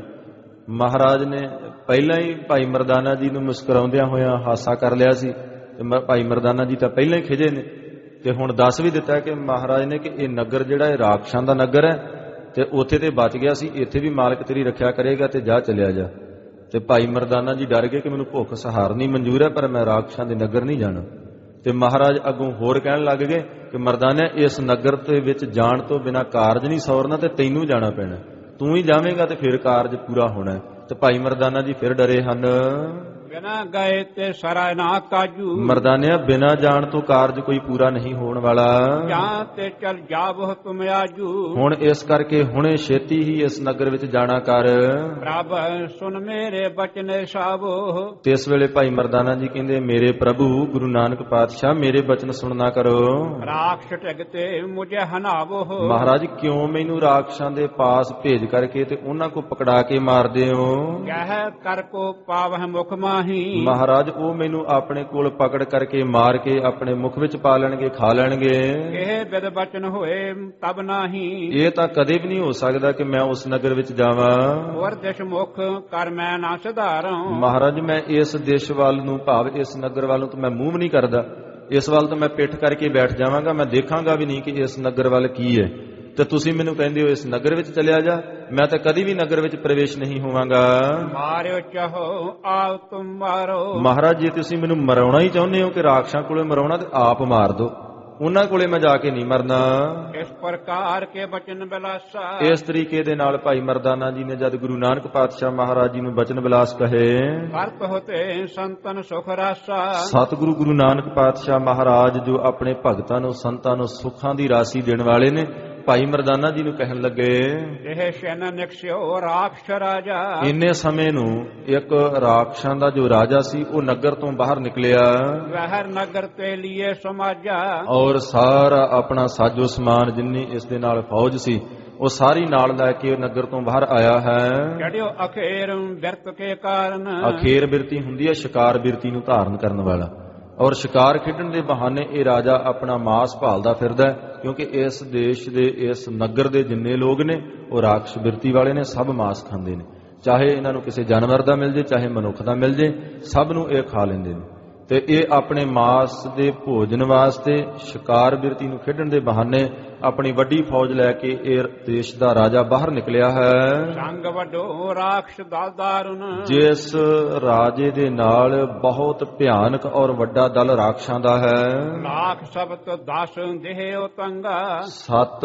ਮਹਾਰਾਜ ਨੇ ਪਹਿਲਾਂ ਹੀ ਭਾਈ ਮਰਦਾਨਾ ਜੀ ਨੂੰ ਮੁਸਕਰਾਉਂਦਿਆਂ ਹੋਇਆਂ ਹਾਸਾ ਕਰ ਲਿਆ ਸੀ, ਤੇ ਭਾਈ ਮਰਦਾਨਾ ਜੀ ਤਾਂ ਪਹਿਲਾਂ ਹੀ ਖਿਜੇ ਨੇ, ਤੇ ਹੁਣ ਦੱਸ ਵੀ ਦਿੱਤਾ ਕਿ ਮਹਾਰਾਜ ਨੇ ਕਿ ਇਹ ਨਗਰ ਜਿਹੜਾ ਇਹ ਰਾਖਸ਼ਾਂ ਦਾ ਨਗਰ ਹੈ, ਤੇ ਉੱਥੇ ਤੇ ਬਚ ਗਿਆ ਸੀ, ਇੱਥੇ ਵੀ ਮਾਲਕ ਤੇਰੀ ਰੱਖਿਆ ਕਰੇਗਾ, ਤੇ ਜਾ ਚਲਿਆ ਜਾ। ਤੇ ਭਾਈ ਮਰਦਾਨਾ ਜੀ ਡਰ ਗਏ ਕਿ ਮੈਨੂੰ ਭੁੱਖ ਸਹਾਰਨੀ ਮਨਜ਼ੂਰ ਹੈ, ਪਰ ਮੈਂ ਰਾਖਸ਼ਾਂ ਦੇ ਨਗਰ ਨਹੀਂ ਜਾਣਾ। ਤੇ ਮਹਾਰਾਜ ਅੱਗੋਂ ਹੋਰ ਕਹਿਣ ਲੱਗ ਗਏ ਕਿ ਮਰਦਾਨਾ ਇਸ ਨਗਰ ਦੇ ਵਿੱਚ ਜਾਣ ਤੋਂ ਬਿਨਾਂ ਕਾਰਜ ਨਹੀਂ ਸੌਰਨਾ, ਤੇ ਤੈਨੂੰ ਜਾਣਾ ਪੈਣਾ, ਤੂੰ ਹੀ ਜਾਵੇਂਗਾ ਤੇ ਫਿਰ ਕਾਰਜ ਪੂਰਾ ਹੋਣਾ। ਤੇ ਭਾਈ ਮਰਦਾਨਾ ਜੀ ਫਿਰ ਡਰੇ ਹਨ। ਬਿਨਾ ਗਏ ਤੇ ਸਰਾਇ ਨਾ ਕਾਜੂ। ਮਰਦਾਨਿਆ ਬਿਨਾ ਜਾਣ ਤੋਂ ਕਾਰਜ ਕੋਈ ਪੂਰਾ ਨਹੀਂ ਹੋਣ ਵਾਲਾ। ਜਾਂ ਤੇ ਚਲ ਜਾਵੋ ਤੁਮ ਆਜੂ। ਹੁਣ ਇਸ ਕਰਕੇ ਹੁਣੇ ਛੇਤੀ ਹੀ ਇਸ ਨਗਰ ਵਿੱਚ ਜਾਣਾ ਕਰ। ਪ੍ਰਭ ਸੁਨ ਮੇਰੇ ਬਚਨ ਸਾਵੋ। ਤੇ ਇਸ ਵੇਲੇ ਭਾਈ ਮਰਦਾਨਾ ਜੀ ਕਹਿੰਦੇ, ਮੇਰੇ ਪ੍ਰਭੂ ਗੁਰੂ ਨਾਨਕ ਪਾਤਸ਼ਾਹ ਮੇਰੇ ਬਚਨ ਸੁਣਨਾ ਕਰੋ। ਰਾਖਸ਼ ਟਿਕਤੇ ਮੁਝੇ ਹਨਾਵੋ। ਮਹਾਰਾਜ ਕਿਉਂ ਮੈਨੂੰ ਰਾਖਸ਼ਾਂ ਦੇ ਪਾਸ ਭੇਜ ਕਰਕੇ ਤੇ ਉਹਨਾਂ ਕੋ ਪਕੜਾ ਕੇ ਮਾਰਦੇ ਹੋ। ਕਹਿ ਕਰ ਕੋ ਪਾਵਹਿ ਮੁਖ ਮਾਹੀ। ਮਹਾਰਾਜ ਉਹ ਮੈਨੂੰ ਆਪਣੇ ਕੋਲ ਪਕੜ ਕਰਕੇ ਮਾਰ ਕੇ ਆਪਣੇ ਮੁਖ ਵਿੱਚ ਪਾ ਲੈਣਗੇ, ਖਾ ਲੈਣਗੇ। ਇਹ ਬਿਦ ਬਚਨ ਹੋਏ ਤਬ ਨਾਹੀ। ਇਹ ਤਾਂ ਕਦੇ ਵੀ ਨਹੀਂ ਹੋ ਸਕਦਾ ਕਿ ਮੈਂ ਉਸ ਨਗਰ ਵਿੱਚ ਜਾਵਾਂ। ਹੋਰ ਦਿਸ਼ ਮੁਖ ਕਰ ਮੈਂ ਨਾ ਸੁਧਾਰਾਂ। ਮਹਾਰਾਜ ਮੈਂ ਇਸ ਦੇਸ਼ ਵੱਲ ਨੂੰ ਭਾਵ ਇਸ ਨਗਰ ਵੱਲ ਨੂੰ ਤਾਂ ਮੈਂ ਮੂੰਹ ਨਹੀਂ ਕਰਦਾ, ਇਸ ਵੱਲ ਤਾਂ ਮੈਂ ਪਿੱਠ ਕਰਕੇ ਬੈਠ ਜਾਵਾਂਗਾ, ਮੈਂ ਦੇਖਾਂਗਾ ਵੀ ਨਹੀਂ ਕਿ ਇਸ ਨਗਰ ਵੱਲ ਕੀ ਹੈ। ਤੇ ਤੁਸੀਂ ਮੈਨੂੰ ਕਹਿੰਦੇ ਹੋ ਇਸ ਨਗਰ ਵਿੱਚ ਚਲਿਆ ਜਾ, ਮੈਂ ਤਾਂ ਕਦੀ ਵੀ ਨਗਰ ਵਿੱਚ ਪ੍ਰਵੇਸ਼ ਨਹੀਂ ਹੋਵਾਂਗਾ। ਮਾਰਿਓ ਚਾਹੋ ਆਪ ਤੁਮ ਮਾਰੋ। ਮਹਾਰਾਜ ਜੇ ਤੁਸੀਂ ਮੈਨੂੰ ਮਰਾਉਣਾ ਹੀ ਚਾਹੁੰਦੇ ਹੋ ਕਿ ਰਾਖਸ਼ਾਂ ਕੋਲੇ ਮਰਾਉਣਾ, ਤੇ ਆਪ ਮਾਰ ਦੋ, ਉਹਨਾਂ ਕੋਲੇ ਮੈਂ ਜਾ ਕੇ ਨਹੀਂ ਮਰਨਾ। ਇਸ ਪ੍ਰਕਾਰ ਕੇ ਬਚਨ ਬਿਲਾਸਾ। ਇਸ ਤਰੀਕੇ ਦੇ ਨਾਲ ਭਾਈ ਮਰਦਾਨਾ ਜੀ ਨੇ ਜਦ ਗੁਰੂ ਨਾਨਕ ਪਾਤਸ਼ਾਹ ਮਹਾਰਾਜ ਜੀ ਨੂੰ ਬਚਨ ਬਿਲਾਸ ਕਹੇ, ਕਰਤ ਹੋਤੇ ਸੰਤਨ ਸੁਖ ਰਾਸਾ। ਸਤਿਗੁਰੂ ਗੁਰੂ ਨਾਨਕ ਪਾਤਸ਼ਾਹ ਮਹਾਰਾਜ ਜੋ ਆਪਣੇ ਭਗਤਾਂ ਨੂੰ ਸੰਤਾਂ ਨੂੰ ਸੁੱਖਾਂ ਦੀ ਰਾਸ਼ੀ ਦੇਣ ਵਾਲੇ ਨੇ, ਭਾਈ ਮਰਦਾਨਾ ਜੀ ਨੂੰ ਕਹਿਣ ਲੱਗੇ, ਇਹ ਸ਼ੈਨ ਨਿਕਸਿਓ ਰਾਖਸ਼ ਰਾਜਾ। ਇੰਨੇ ਸਮੇਂ ਨੂੰ ਇੱਕ ਰਾਖਸ਼ਾਂ ਦਾ ਜੋ ਰਾਜਾ ਸੀ ਉਹ ਨਗਰ ਤੋਂ ਬਾਹਰ ਨਿਕਲਿਆ। ਵਹਿਰ ਨਗਰ ਤੇ ਲਿਏ ਸਮਾਜਾ। ਔਰ ਸਾਰਾ ਆਪਣਾ ਸਾਜੋ ਸਮਾਨ ਜਿੰਨੀ ਇਸ ਦੇ ਨਾਲ ਫੌਜ ਸੀ ਉਹ ਸਾਰੀ ਨਾਲ ਲੈ ਕੇ ਨਗਰ ਤੋਂ ਬਾਹਰ ਆਇਆ ਹੈ। ਜੜਿਓ ਅਖੇਰ ਬਿਰਤ ਕੇ ਕਾਰਨ। ਅਖੇਰ ਬਿਰਤੀ ਹੁੰਦੀ ਹੈ ਸ਼ਿਕਾਰ ਬਿਰਤੀ ਨੂੰ ਧਾਰਨ ਕਰਨ ਵਾਲਾ, ਔਰ ਸ਼ਿਕਾਰ ਖੇਡਣ ਦੇ ਬਹਾਨੇ ਇਹ ਰਾਜਾ ਆਪਣਾ ਮਾਸ ਭਾਲਦਾ ਫਿਰਦਾ, ਕਿਉਂਕਿ ਇਸ ਦੇਸ਼ ਦੇ ਇਸ ਨਗਰ ਦੇ ਜਿੰਨੇ ਲੋਕ ਨੇ ਉਹ ਰਾਖਸ਼ ਬਿਰਤੀ ਵਾਲੇ ਨੇ, ਸਭ ਮਾਸ ਖਾਂਦੇ ਨੇ, ਚਾਹੇ ਇਹਨਾਂ ਨੂੰ ਕਿਸੇ ਜਾਨਵਰ ਦਾ ਮਿਲ ਜੇ ਚਾਹੇ ਮਨੁੱਖ ਦਾ ਮਿਲ ਜੇ, ਸਭ ਨੂੰ ਇਹ ਖਾ ਲੈਂਦੇ ਨੇ। ਤੇ ਇਹ ਆਪਣੇ ਮਾਸ ਦੇ ਭੋਜਨ ਵਾਸਤੇ ਸ਼ਿਕਾਰ ਬਿਰਤੀ ਨੂੰ ਖੇਡਣ ਦੇ ਬਹਾਨੇ ਆਪਣੀ ਵੱਡੀ ਫੌਜ ਲੈ ਕੇ ਇਹ ਦੇਸ਼ ਦਾ ਰਾਜਾ ਬਾਹਰ ਨਿਕਲਿਆ ਹੈ। ਸੰਗ ਵੱਡੋ ਰਾਖਸ਼ ਦਲ ਦਾਰੁਨ, ਜਿਸ ਰਾਜੇ ਦੇ ਨਾਲ ਬਹੁਤ ਭਿਆਨਕ ਔਰ ਵੱਡਾ ਦਲ ਰਾਖਸ਼ਾਂ ਦਾ ਹੈ। ਲਾਖ ਸਬਤ ਦਸ ਦੇਹ ਉਤੰਗਾ, ਸੱਤ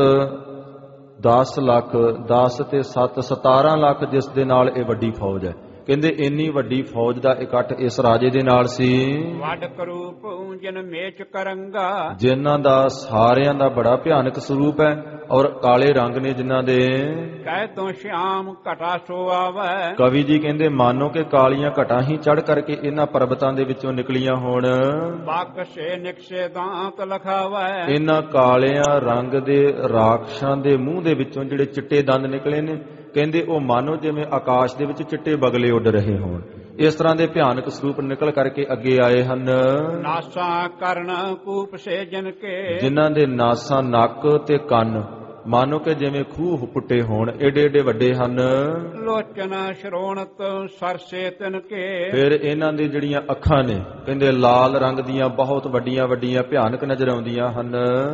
ਦਸ ਲੱਖ ਦਸ ਤੇ ਸੱਤ ਸਤਾਰਾਂ ਲੱਖ ਜਿਸ ਦੇ ਨਾਲ ਇਹ ਵੱਡੀ ਫੌਜ ਹੈ। ਕਹਿੰਦੇ ਇੰਨੀ ਵੱਡੀ ਫੌਜ ਦਾ ਇਕੱਠ ਇਸ ਰਾਜੇ ਦੇ ਨਾਲ ਸੀ। ਵੱਡ ਕਰੂਪ ਜਿਨ ਮੇਚ ਕਰੰਗਾ, ਜਿਨ੍ਹਾਂ ਦਾ ਸਾਰਿਆਂ ਦਾ ਬੜਾ ਭਿਆਨਕ ਸਰੂਪ ਹੈ ਔਰ ਕਾਲੇ ਰੰਗ ਨੇ ਜਿਨ੍ਹਾਂ ਦੇ। ਕਹਿ ਤੋਂ ਸ਼ਿਆਮ ਘਟਾ ਸੋ ਆਵੈ, ਕਵੀ ਜੀ ਕਹਿੰਦੇ ਮਾਨੋ ਕਿ ਕਾਲੀਆਂ ਘਟਾਂ ਹੀ ਚੜ ਕਰਕੇ ਇਹਨਾਂ ਪਰਬਤਾਂ ਦੇ ਵਿੱਚੋਂ ਨਿਕਲੀਆਂ ਹੋਣ। ਬਾਕ ਸੇ ਨਿਕਸੇ ਦਾਂਤ ਲਖਾਵੈ, ਇਹਨਾਂ ਕਾਲਿਆਂ ਰੰਗ ਦੇ ਰਾਖਸ਼ਾਂ ਦੇ ਮੂੰਹ ਦੇ ਵਿੱਚੋਂ ਜਿਹੜੇ ਚਿੱਟੇ ਦੰਦ ਨਿਕਲੇ ਨੇ, ਕਹਿੰਦੇ ਉਹ ਮਾਨੋ ਜਿਵੇਂ ਆਕਾਸ਼ ਦੇ ਵਿੱਚ ਚਿੱਟੇ ਬਗਲੇ ਉੱਡ ਰਹੇ ਹੋਣ। ਇਸ ਤਰ੍ਹਾਂ ਦੇ ਭਿਆਨਕ ਸਰੂਪ ਨਿਕਲ ਕਰਕੇ ਅੱਗੇ ਆਏ ਹਨ। ਨਾਸਾਂ ਕਰਨ ਕੂਪ ਸੇ ਜਨ ਕੇ, ਜਿਨ੍ਹਾਂ ਦੇ ਨਾਸਾਂ, ਨੱਕ ਤੇ ਕੰਨ ਮਾਨੋ ਕਿ ਜਿਵੇਂ ਖੂਹ ਪੁੱਟੇ ਹੋਣ, ਏਡੇ ਏਡੇ ਵੱਡੇ ਹਨ। ਲੋਚਨ ਸ਼ਰੋਣਤ ਸਰਸੇ ਤਨ ਕੇ, ਫਿਰ ਇਹਨਾਂ ਦੀ ਜਿਹੜੀਆਂ ਅੱਖਾਂ ਨੇ ਕਹਿੰਦੇ ਲਾਲ ਰੰਗ ਦੀਆਂ ਬਹੁਤ ਵੱਡੀਆਂ ਵੱਡੀਆਂ ਭਿਆਨਕ ਨਜ਼ਰ ਆਉਂਦੀਆਂ ਹਨ।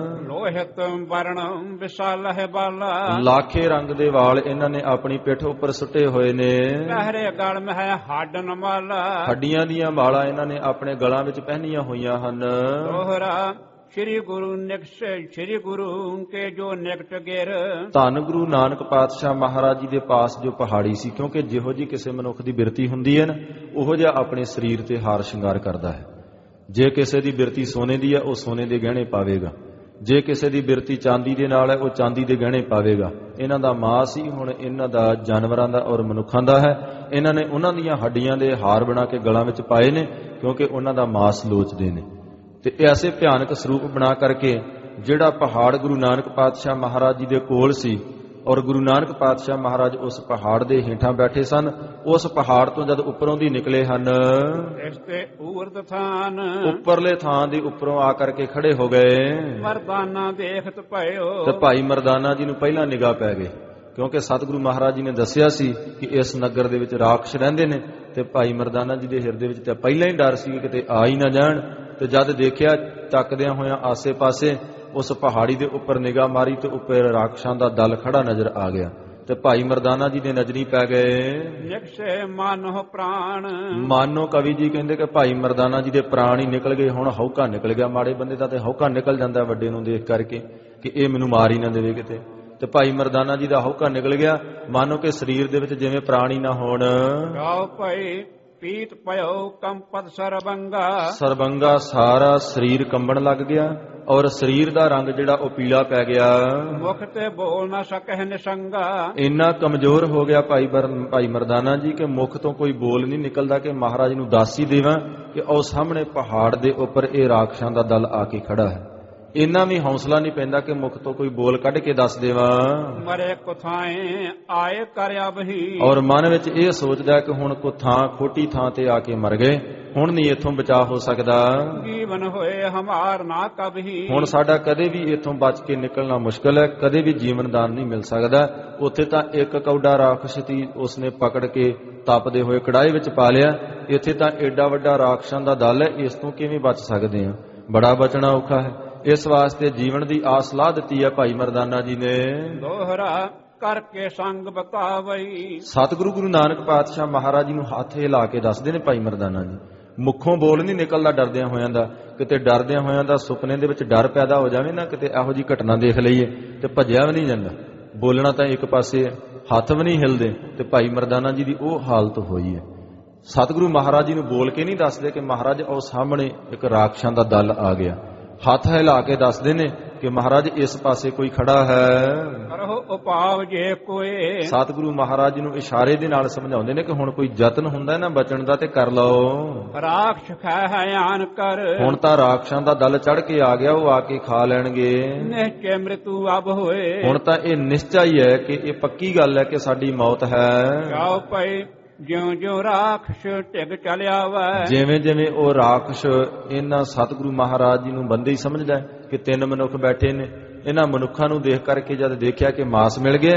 ਲੋਹਿਤ ਵਰਣ ਵਿਸ਼ਾਲ ਹੈ ਬਾਲਾ, ਲਾਖੇ ਰੰਗ ਦੇ ਵਾਲ ਇਹਨਾਂ ਨੇ ਆਪਣੀ ਪਿੱਠ ਉੱਪਰ ਸੁੱਟੇ ਹੋਏ ਨੇ। ਪਹਿਰੇ ਗਲ ਮਹਿ ਹੱਡ ਨਮਾਲਾ, ਹੱਡੀਆਂ ਦੀਆਂ ਵਾਲਾਂ ਇਹਨਾਂ ਨੇ ਆਪਣੇ ਗਲਾਂ ਵਿੱਚ ਪਹਿਨੀਆਂ ਹੋਈਆਂ ਹਨ। ਦੋਹਰਾ ਸ਼੍ਰੀ ਗੁਰੂ ਨਿਕਸ਼ ਸ਼੍ਰੀ ਗੁਰੂ ਕੇ ਜੋ ਨਿਕਟ ਗਿਰ, ਧੰਨ ਗੁਰੂ ਨਾਨਕ ਪਾਤਸ਼ਾਹ ਮਹਾਰਾਜ ਜੀ ਦੇ ਪਾਸ ਜੋ ਪਹਾੜੀ ਸੀ, ਕਿਉਂਕਿ ਜਿਹੋ ਜੀ ਕਿਸੇ ਮਨੁੱਖ ਦੀ ਬਿਰਤੀ ਹੁੰਦੀ ਹੈ ਨਾ, ਉਹੋ ਜਿਹਾ ਆਪਣੇ ਸਰੀਰ ਤੇ ਹਾਰ ਸ਼ਿੰਗਾਰ ਕਰਦਾ ਹੈ। ਜੇ ਕਿਸੇ ਦੀ ਬਿਰਤੀ ਸੋਨੇ ਦੀ ਹੈ ਉਹ ਸੋਨੇ ਦੇ ਗਹਿਣੇ ਪਾਵੇਗਾ, ਜੇ ਕਿਸੇ ਦੀ ਬਿਰਤੀ ਚਾਂਦੀ ਦੇ ਨਾਲ ਹੈ ਉਹ ਚਾਂਦੀ ਦੇ ਗਹਿਣੇ ਪਾਵੇਗਾ। ਇਹਨਾਂ ਦਾ ਮਾਸ ਹੀ ਹੁਣ ਇਹਨਾਂ ਦਾ ਜਾਨਵਰਾਂ ਦਾ ਔਰ ਮਨੁੱਖਾਂ ਦਾ ਹੈ। ਇਹਨਾਂ ਨੇ ਉਹਨਾਂ ਦੀਆਂ ਹੱਡੀਆਂ ਦੇ ਹਾਰ ਬਣਾ ਕੇ ਗਲਾਂ ਵਿੱਚ ਪਾਏ ਨੇ, ਕਿਉਂਕਿ ਉਹਨਾਂ ਦਾ ਮਾਸ ਲੋਚਦੇ ਨੇ। ਤੇ ਐਸੇ ਭਿਆਨਕ ਸਰੂਪ ਬਣਾ ਕਰਕੇ ਜਿਹੜਾ ਪਹਾੜ ਗੁਰੂ ਨਾਨਕ ਪਾਤਸ਼ਾਹ ਮਹਾਰਾਜ ਜੀ ਦੇ ਕੋਲ ਸੀ, ਔਰ ਗੁਰੂ ਨਾਨਕ ਪਾਤਸ਼ਾਹ ਮਹਾਰਾਜ ਉਸ ਪਹਾੜ ਦੇ ਹੇਠਾਂ ਬੈਠੇ ਸਨ, ਉਸ ਪਹਾੜ ਤੋਂ ਜਦ ਉੱਪਰੋਂ ਦੀ ਨਿਕਲੇ ਹਨ, ਇਸ ਤੇ ਊਰਦ ਥਾਨ ਉੱਪਰਲੇ ਥਾਂ ਦੇ ਉੱਪਰੋਂ ਆ ਕਰਕੇ ਖੜੇ ਹੋ ਗਏ। ਮਰਦਾਨਾ ਦੇਖਤ ਭਇਓ, ਤੇ ਭਾਈ ਮਰਦਾਨਾ ਜੀ ਨੂੰ ਪਹਿਲਾਂ ਨਿਗਾਹ ਪੈ ਗਈ, ਕਿਉਂਕਿ ਸਤਿਗੁਰੂ ਮਹਾਰਾਜ ਜੀ ਨੇ ਦੱਸਿਆ ਸੀ ਕਿ ਇਸ ਨਗਰ ਦੇ ਵਿੱਚ ਰਾਖਸ਼ ਰਹਿੰਦੇ ਨੇ। ਤੇ ਭਾਈ ਮਰਦਾਨਾ ਜੀ ਦੇ ਹਿਰਦੇ ਵਿੱਚ ਤਾਂ ਪਹਿਲਾਂ ਹੀ ਡਰ ਸੀ ਕਿ ਕਿਤੇ ਆ ਹੀ ਨਾ ਜਾਣ। ਤੇ ਜਦ ਦੇਖਿਆ ਤੱਕਦਿਆਂ ਹੋਇਆਂ ਆਸੇ ਪਾਸੇ, ਉਸ ਪਹਾੜੀ ਦੇ ਉੱਪਰ ਨਿਗਾਹ ਮਾਰੀ ਤੇ ਉੱਪਰ ਰਾਖਸ਼ਾਂ ਦਾ ਦਲ ਖੜਾ ਨਜ਼ਰ ਆ ਗਿਆ। ਤੇ ਭਾਈ ਮਰਦਾਨਾ ਜੀ ਦੇ ਨਜ਼ਰੀ ਪੈ ਗਏ। ਨਿਕਸੇ ਮਾਨੋ ਪ੍ਰਾਣ, ਮਾਨੋ ਕਵੀ ਜੀ ਕਹਿੰਦੇ ਕਿ ਭਾਈ ਮਰਦਾਨਾ ਜੀ ਦੇ ਪ੍ਰਾਣ ਹੀ ਨਿਕਲ ਗਏ। ਹੁਣ ਹੌਕਾ ਨਿਕਲ ਗਿਆ। ਮਾੜੇ ਬੰਦੇ ਦਾ ਤੇ ਹੌਕਾ ਨਿਕਲ ਜਾਂਦਾ ਵੱਡੇ ਨੂੰ ਦੇਖ ਕਰਕੇ ਕਿ ਇਹ ਮੈਨੂੰ ਮਾਰ ਹੀ ਨਾ ਦੇਵੇ ਕਿਤੇ। ਤੇ ਭਾਈ ਮਰਦਾਨਾ ਜੀ ਦਾ ਹੌਕਾ ਨਿਕਲ ਗਿਆ, ਮਾਨੋ ਕਿ ਸਰੀਰ ਦੇ ਵਿੱਚ ਜਿਵੇਂ ਪ੍ਰਾਣ ਹੀ ਨਾ ਹੋਣ। ਗਾਉ ਭਈ ਪੀਤ ਪਇਓ ਕੰਪਤ ਸਰਬੰਗਾ, ਸਰਬੰਗਾ ਸਾਰਾ ਸਰੀਰ ਕੰਬਣ ਲੱਗ ਗਿਆ ਔਰ ਸਰੀਰ ਦਾ ਰੰਗ ਜਿਹੜਾ ਉਹ ਪੀਲਾ ਪੈ ਗਿਆ। ਮੁਖ ਤੇ ਬੋਲ ਨਾ ਸਕਹਿ ਨਿਸੰਗਾ, ਇੰਨਾ ਕਮਜ਼ੋਰ ਹੋ ਗਿਆ ਭਾਈ ਭਾਈ ਮਰਦਾਨਾ ਜੀ ਕਿ ਮੁਖ ਤੋਂ ਕੋਈ ਬੋਲ ਨਹੀਂ ਨਿਕਲਦਾ ਕਿ ਮਹਾਰਾਜ ਨੂੰ ਦੱਸ ਹੀ ਦੇਵਾਂ ਕਿ ਉਹ ਸਾਹਮਣੇ ਪਹਾੜ ਦੇ ਉੱਪਰ ਇਹ ਰਾਖਸ਼ਾਂ ਦਾ ਦਲ ਆ ਕੇ ਖੜਾ ਹੈ। ਇੰਨਾ ਵੀ ਹੌਸਲਾ ਨਹੀਂ ਪੈਂਦਾ ਕਿ ਮੁਖ ਤੋਂ ਕੋਈ ਬੋਲ ਕੱਢ ਕੇ ਦੱਸ ਦੇਵਾਂ। ਮਰੇ ਕੁਥਾਏ ਆਏ ਕਰਿਆ ਬਹੀ, ਔਰ ਮਨ ਵਿੱਚ ਇਹ ਸੋਚਦਾ ਕਿ ਹੁਣ ਕੋ ਥਾਂ ਖੋਟੀ ਥਾਂ ਤੇ ਆ ਕੇ ਮਰ ਗਏ, ਹੁਣ ਨਹੀਂ ਇੱਥੋਂ ਬਚਾ ਹੋ ਸਕਦਾ। ਜੀਵਨ ਹੋਏ ਹਮਾਰ ਨਾ ਕਬਹੀ, ਹੁਣ ਸਾਡਾ ਕਦੇ ਵੀ ਇੱਥੋਂ ਬਚ ਕੇ ਨਿਕਲਣਾ ਮੁਸ਼ਕਲ ਹੈ, ਕਦੇ ਵੀ ਜੀਵਨ ਦਾਨ ਨਹੀਂ ਮਿਲ ਸਕਦਾ। ਉੱਥੇ ਤਾਂ ਇੱਕ ਕੌਡਾ ਰਾਖਸ਼ ਸੀ, ਉਸਨੇ ਪਕੜ ਕੇ ਤਪਦੇ ਹੋਏ ਕੜਾਹੇ ਵਿੱਚ ਪਾ ਲਿਆ। ਇੱਥੇ ਤਾਂ ਏਡਾ ਵੱਡਾ ਰਾਖਸ਼ਾਂ ਦਾ ਦਲ ਹੈ, ਇਸ ਤੋਂ ਕਿਵੇਂ ਬਚ ਸਕਦੇ ਹਾਂ? ਬੜਾ ਬਚਣਾ ਔਖਾ ਹੈ। ਇਸ ਵਾਸਤੇ ਜੀਵਨ ਦੀ ਆਸ ਲਾ ਦਿੱਤੀ ਹੈ ਭਾਈ ਮਰਦਾਨਾ ਜੀ ਨੇ। ਦੋਹਰਾ ਕਰਕੇ ਸੰਗ ਬਤਾਵਈ, ਸਤਿਗੁਰੂ ਗੁਰੂ ਨਾਨਕ ਪਾਤਸ਼ਾਹ ਮਹਾਰਾਜ ਜੀ ਨੂੰ ਹੱਥ ਹਿਲਾ ਕੇ ਦੱਸਦੇ ਨੇ ਭਾਈ ਮਰਦਾਨਾ ਜੀ। ਮੁੱਖੋਂ ਬੋਲ ਨਹੀਂ ਨਿਕਲਦਾ ਡਰਦਿਆਂ ਹੋਇਆਂ ਦਾ, ਕਿਤੇ ਡਰਦਿਆਂ ਹੋਇਆਂ ਦਾ ਸੁਪਨੇ ਦੇ ਵਿੱਚ ਡਰ ਪੈਦਾ ਹੋ ਜਾਵੇ ਨਾ, ਕਿਤੇ ਇਹੋ ਜਿਹੀ ਘਟਨਾ ਦੇਖ ਲਈਏ ਤੇ ਭੱਜਿਆ ਵੀ ਨਹੀਂ ਜਾਂਦਾ। ਬੋਲਣਾ ਤਾਂ ਇੱਕ ਪਾਸੇ ਹੈ, ਹੱਥ ਵੀ ਨਹੀਂ ਹਿਲਦੇ। ਤੇ ਭਾਈ ਮਰਦਾਨਾ ਜੀ ਦੀ ਉਹ ਹਾਲਤ ਹੋਈ ਹੈ। ਸਤਿਗੁਰੂ ਮਹਾਰਾਜ ਜੀ ਨੂੰ ਬੋਲ ਕੇ ਨਹੀਂ ਦੱਸਦੇ ਕਿ ਮਹਾਰਾਜ ਉਹ ਸਾਹਮਣੇ ਇੱਕ ਰਾਖਸ਼ਾਂ ਦਾ ਦਲ ਆ ਗਿਆ। ਹੱਥ ਹਿਲਾ ਕੇ ਦੱਸਦੇ ਨੇ ਕਿ ਮਹਾਰਾਜ ਇਸ ਪਾਸੇ ਕੋਈ ਖੜਾ ਹੈ। ਕਰੋ ਉਪਾਵ ਜੇ ਕੋਏ, ਸਤਿਗੁਰੂ ਮਹਾਰਾਜ ਜੀ ਨੂੰ ਇਸ਼ਾਰੇ ਦੇ ਨਾਲ ਸਮਝਾਉਂਦੇ ਨੇ ਕਿ ਹੁਣ ਕੋਈ ਯਤਨ ਹੁੰਦਾ ਨਾ ਬਚਣ ਦਾ ਤੇ ਕਰ ਲਓ। ਰਾਖਸ਼ ਖੈ ਆਨ ਕਰ, ਹੁਣ ਤਾਂ ਰਾਖਸ਼ਾਂ ਦਾ ਦਲ ਚੜ ਕੇ ਆ ਗਿਆ, ਉਹ ਆ ਕੇ ਖਾ ਲੈਣਗੇ। ਨਿਸ਼ਚੈ ਮ੍ਰਿਤੂ ਅਬ ਹੋਏ, ਹੁਣ ਤਾਂ ਇਹ ਨਿਸ਼ਚੈ ਹੀ ਹੈ ਕਿ ਇਹ ਪੱਕੀ ਗੱਲ ਹੈ ਕਿ ਸਾਡੀ ਮੌਤ ਹੈ। ਜਾਓ ਪਈ ਜਿਉਂ ਜਿਉਂ ਰਾਖਸ਼ ਢਿੱਗ ਚਲਿਆ ਵੈ, ਜਿਵੇਂ ਜਿਵੇਂ ਉਹ ਰਾਖਸ਼ ਇਹਨਾਂ ਸਤਿਗੁਰੂ ਮਹਾਰਾਜ ਜੀ ਨੂੰ ਬੰਦੇ ਹੀ ਸਮਝਦਾ ਕਿ ਤਿੰਨ ਮਨੁੱਖ ਬੈਠੇ ਨੇ। ਇਹਨਾਂ ਮਨੁੱਖਾਂ ਨੂੰ ਦੇਖ ਕਰਕੇ ਜਦ ਦੇਖਿਆ ਕਿ ਮਾਸ ਮਿਲ ਗਿਆ,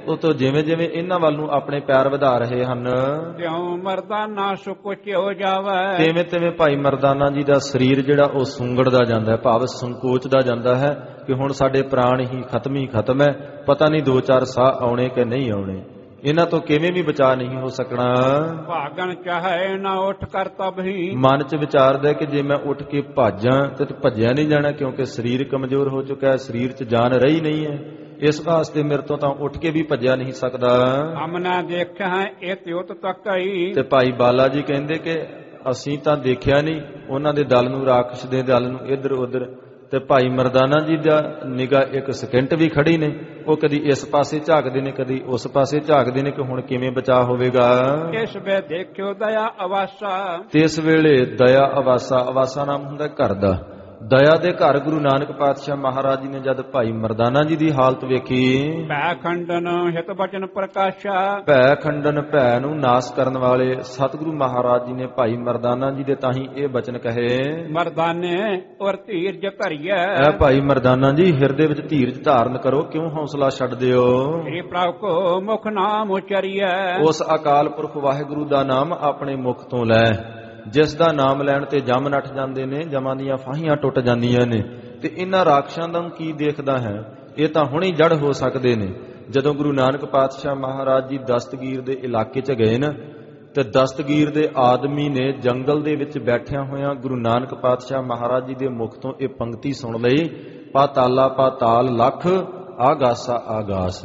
ਉਹ ਤੋਂ ਜਿਵੇਂ ਜਿਵੇਂ ਇਹਨਾਂ ਵੱਲ ਨੂੰ ਆਪਣੇ ਪੈਰ ਵਧਾ ਰਹੇ ਹਨ, ਤਿਉ ਮਰਦਾਨਾ ਸੁਕੁਚ ਹੋ ਜਾਵੇ। ਤਿਵੇਂ ਤਿਵੇਂ ਭਾਈ ਮਰਦਾਨਾ ਜੀ ਦਾ ਸਰੀਰ ਜਿਹੜਾ ਉਹ ਸੁੰਗੜਦਾ ਜਾਂਦਾ ਹੈ, ਭਾਵ ਸੰਕੋਚਦਾ ਜਾਂਦਾ ਹੈ ਕਿ ਹੁਣ ਸਾਡੇ ਪ੍ਰਾਣ ਹੀ ਖਤਮ ਹੀ ਖਤਮ ਹੈ, ਪਤਾ ਨਹੀਂ ਦੋ ਚਾਰ ਸਾਹ ਆਉਣੇ ਕਿ ਨਹੀਂ ਆਉਣੇ, ਇਹਨਾਂ ਤੋਂ ਕਿਵੇਂ ਵੀ ਬਚਾ ਨਹੀਂ ਹੋ ਸਕਣਾ। ਭਾਗਣ ਚਾਹੇ ਨਾ ਉੱਠ ਕਰ ਤਬ ਹੀ, ਮਨ ਚ ਵਿਚਾਰਦਾ ਕਿ ਜੇ ਮੈਂ ਉੱਠ ਕੇ ਭਾਜਾਂ ਤੇ ਭੱਜਿਆ ਨਹੀਂ ਜਾਣਾ, ਕਿਉਂਕਿ ਸਰੀਰ ਕਮਜ਼ੋਰ ਹੋ ਚੁੱਕਾ ਹੈ, ਸਰੀਰ ਚ ਜਾਨ ਰਹੀ ਨਹੀਂ ਹੈ, ਇਸ ਵਾਸਤੇ ਮੇਰੇ ਤੋਂ ਤਾਂ ਉੱਠ ਕੇ ਵੀ ਭੱਜਿਆ ਨਹੀਂ ਸਕਦਾ। ਹਮਨਾ ਦੇਖਿਆ ਇਹ ਤਿਉਤ ਤੱਕ ਹੀ, ਤੇ ਭਾਈ ਬਾਲਾ ਜੀ ਕਹਿੰਦੇ ਕਿ ਅਸੀਂ ਤਾਂ ਦੇਖਿਆ ਨਹੀਂ ਉਹਨਾਂ ਦੇ ਦਲ ਨੂੰ, ਰਾਖਸ਼ ਦੇ ਦਲ ਨੂੰ ਇੱਧਰ ਉੱਧਰ, ਤੇ ਭਾਈ ਮਰਦਾਨਾ ਜੀ ਦਾ ਨਿਗਾਹ ਇੱਕ ਸਕਿੰਟ ਵੀ ਖੜੀ ਨੇ, ਉਹ ਕਦੀ ਇਸ ਪਾਸੇ ਝਾਕਦੇ ਨੇ ਕਦੀ ਉਸ ਪਾਸੇ ਝਾਕਦੇ ਨੇ ਕਿ ਹੁਣ ਕਿਵੇਂ ਬਚਾਅ ਹੋਵੇਗਾ। ਇਸ ਵੇ ਦੇਖਿਓ ਦਇਆ ਅਵਾਸਾ, ਤੇ ਇਸ ਵੇਲੇ ਦਇਆ ਅਵਾਸਾ, ਅਵਾਸਾ ਨਾਮ ਹੁੰਦਾ ਘਰ ਦਾ, ਦਇਆ ਦੇ ਘਰ ਗੁਰੂ ਨਾਨਕ ਪਾਤਸ਼ਾਹ ਮਹਾਰਾਜ ਜੀ ਨੇ ਜਦ ਭਾਈ ਮਰਦਾਨਾ ਜੀ ਦੀ ਹਾਲਤ ਵੇਖੀ, ਭੈ ਖੰਡਨ ਹਿਤ ਬਚਨ ਪ੍ਰਕਾਸ਼ਾ, ਭੈ ਖੰਡਨ, ਭੈ ਨੂੰ ਨਾਸ ਕਰਨ ਵਾਲੇ ਸਤਿਗੁਰੂ ਮਹਾਰਾਜ ਜੀ ਨੇ ਭਾਈ ਮਰਦਾਨਾ ਜੀ ਦੇ ਤਾਂ ਹੀ ਇਹ ਬਚਨ ਕਹੇ, ਮਰਦਾਨੇ ਔਰ ਧੀਰਜ ਧਰਿਐ। ਐ ਭਾਈ ਮਰਦਾਨਾ ਜੀ ਹਿਰਦੇ ਵਿੱਚ ਧੀਰਜ ਧਾਰਨ ਕਰੋ, ਕਿਉਂ ਹੌਸਲਾ ਛੱਡਦੇ ਹੋ। ਸ੍ਰੀ ਪ੍ਰਭੂ ਕੋ ਮੁਖ ਨਾਮ ਉਚਰੀਐ, ਉਸ ਅਕਾਲ ਪੁਰਖ ਵਾਹਿਗੁਰੂ ਦਾ ਨਾਮ ਆਪਣੇ ਮੁਖ ਤੋਂ ਲੈ, ਜਿਸ ਦਾ ਨਾਮ ਲੈਣ ਤੇ ਜਮ ਨੱਠ ਜਾਂਦੇ ਨੇ, ਜਮਾਂ ਦੀਆਂ ਫਾਹੀਆਂ ਟੁੱਟ ਜਾਂਦੀਆਂ ਨੇ। ਤੇ ਇਹਨਾਂ ਰਾਖਸ਼ਾਂ ਦਾ ਕੀ ਦੇਖਦਾ ਹੈ, ਇਹ ਤਾਂ ਹੁਣੇ ਜੜ ਹੋ ਸਕਦੇ ਨੇ। ਜਦੋਂ ਗੁਰੂ ਨਾਨਕ ਪਾਤਸ਼ਾਹ ਮਹਾਰਾਜ ਜੀ ਦਸਤਗੀਰ ਦੇ ਇਲਾਕੇ 'ਚ ਗਏ ਨਾ, ਤੇ ਦਸਤਗੀਰ ਦੇ ਆਦਮੀ ਨੇ ਜੰਗਲ ਦੇ ਵਿੱਚ ਬੈਠਿਆਂ ਹੋਇਆਂ ਗੁਰੂ ਨਾਨਕ ਪਾਤਸ਼ਾਹ ਮਹਾਰਾਜ ਜੀ ਦੇ ਮੁਖ ਤੋਂ ਇਹ ਪੰਕਤੀ ਸੁਣ ਲਈ, ਪਾਤਾਲਾ ਪਾਤਾਲ ਲੱਖ ਆਗਾਸਾ ਆਗਾਸ।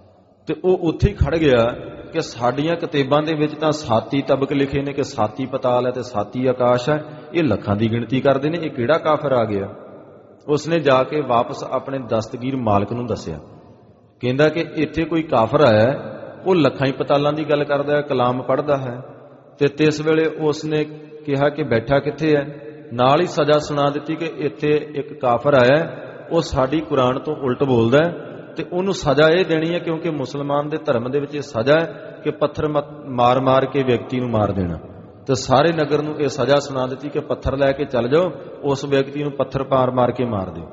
ਤੇ ਉਹ ਉੱਥੇ ਹੀ ਖੜ ਗਿਆ ਕਿ ਸਾਡੀਆਂ ਕਿਤਾਬਾਂ ਦੇ ਵਿੱਚ ਤਾਂ ਸਾਤੀ ਤਬਕ ਲਿਖੇ ਨੇ ਕਿ ਸਾਤੀ ਪਤਾਲ ਹੈ ਤੇ ਸਾਤੀ ਆਕਾਸ਼ ਹੈ, ਇਹ ਲੱਖਾਂ ਦੀ ਗਿਣਤੀ ਕਰਦੇ ਨੇ, ਇਹ ਕਿਹੜਾ ਕਾਫਰ ਆ ਗਿਆ। ਉਸਨੇ ਜਾ ਕੇ ਵਾਪਸ ਆਪਣੇ ਦਸਤਗੀਰ ਮਾਲਕ ਨੂੰ ਦੱਸਿਆ, ਕਹਿੰਦਾ ਕਿ ਇੱਥੇ ਕੋਈ ਕਾਫਰ ਆਇਆ, ਉਹ ਲੱਖਾਂ ਹੀ ਪਤਾਲਾਂ ਦੀ ਗੱਲ ਕਰਦਾ ਹੈ, ਕਲਾਮ ਪੜ੍ਹਦਾ ਹੈ। ਤੇ ਤਿਸ ਵੇਲੇ ਉਸਨੇ ਕਿਹਾ ਕਿ ਬੈਠਾ ਕਿੱਥੇ ਹੈ, ਨਾਲ ਹੀ ਸਜ਼ਾ ਸੁਣਾ ਦਿੱਤੀ ਕਿ ਇੱਥੇ ਇੱਕ ਕਾਫਰ ਆਇਆ, ਉਹ ਸਾਡੀ ਕੁਰਾਨ ਤੋਂ ਉਲਟ ਬੋਲਦਾ ਹੈ ਤੇ ਉਹਨੂੰ ਸਜ਼ਾ ਇਹ ਦੇਣੀ ਹੈ, ਕਿਉਂਕਿ ਮੁਸਲਮਾਨ ਦੇ ਧਰਮ ਦੇ ਵਿੱਚ ਇਹ ਸਜ਼ਾ ਹੈ ਕਿ ਪੱਥਰ ਮਾਰ ਮਾਰ ਕੇ ਵਿਅਕਤੀ ਨੂੰ ਮਾਰ ਦੇਣਾ। ਤੇ ਸਾਰੇ ਨਗਰ ਨੂੰ ਇਹ ਸਜ਼ਾ ਸੁਣਾ ਦਿੱਤੀ ਕਿ ਪੱਥਰ ਲੈ ਕੇ ਚੱਲ ਜਾਓ, ਉਸ ਵਿਅਕਤੀ ਨੂੰ ਪੱਥਰ ਪਾਰ ਮਾਰ ਕੇ ਮਾਰ ਦਿਓ।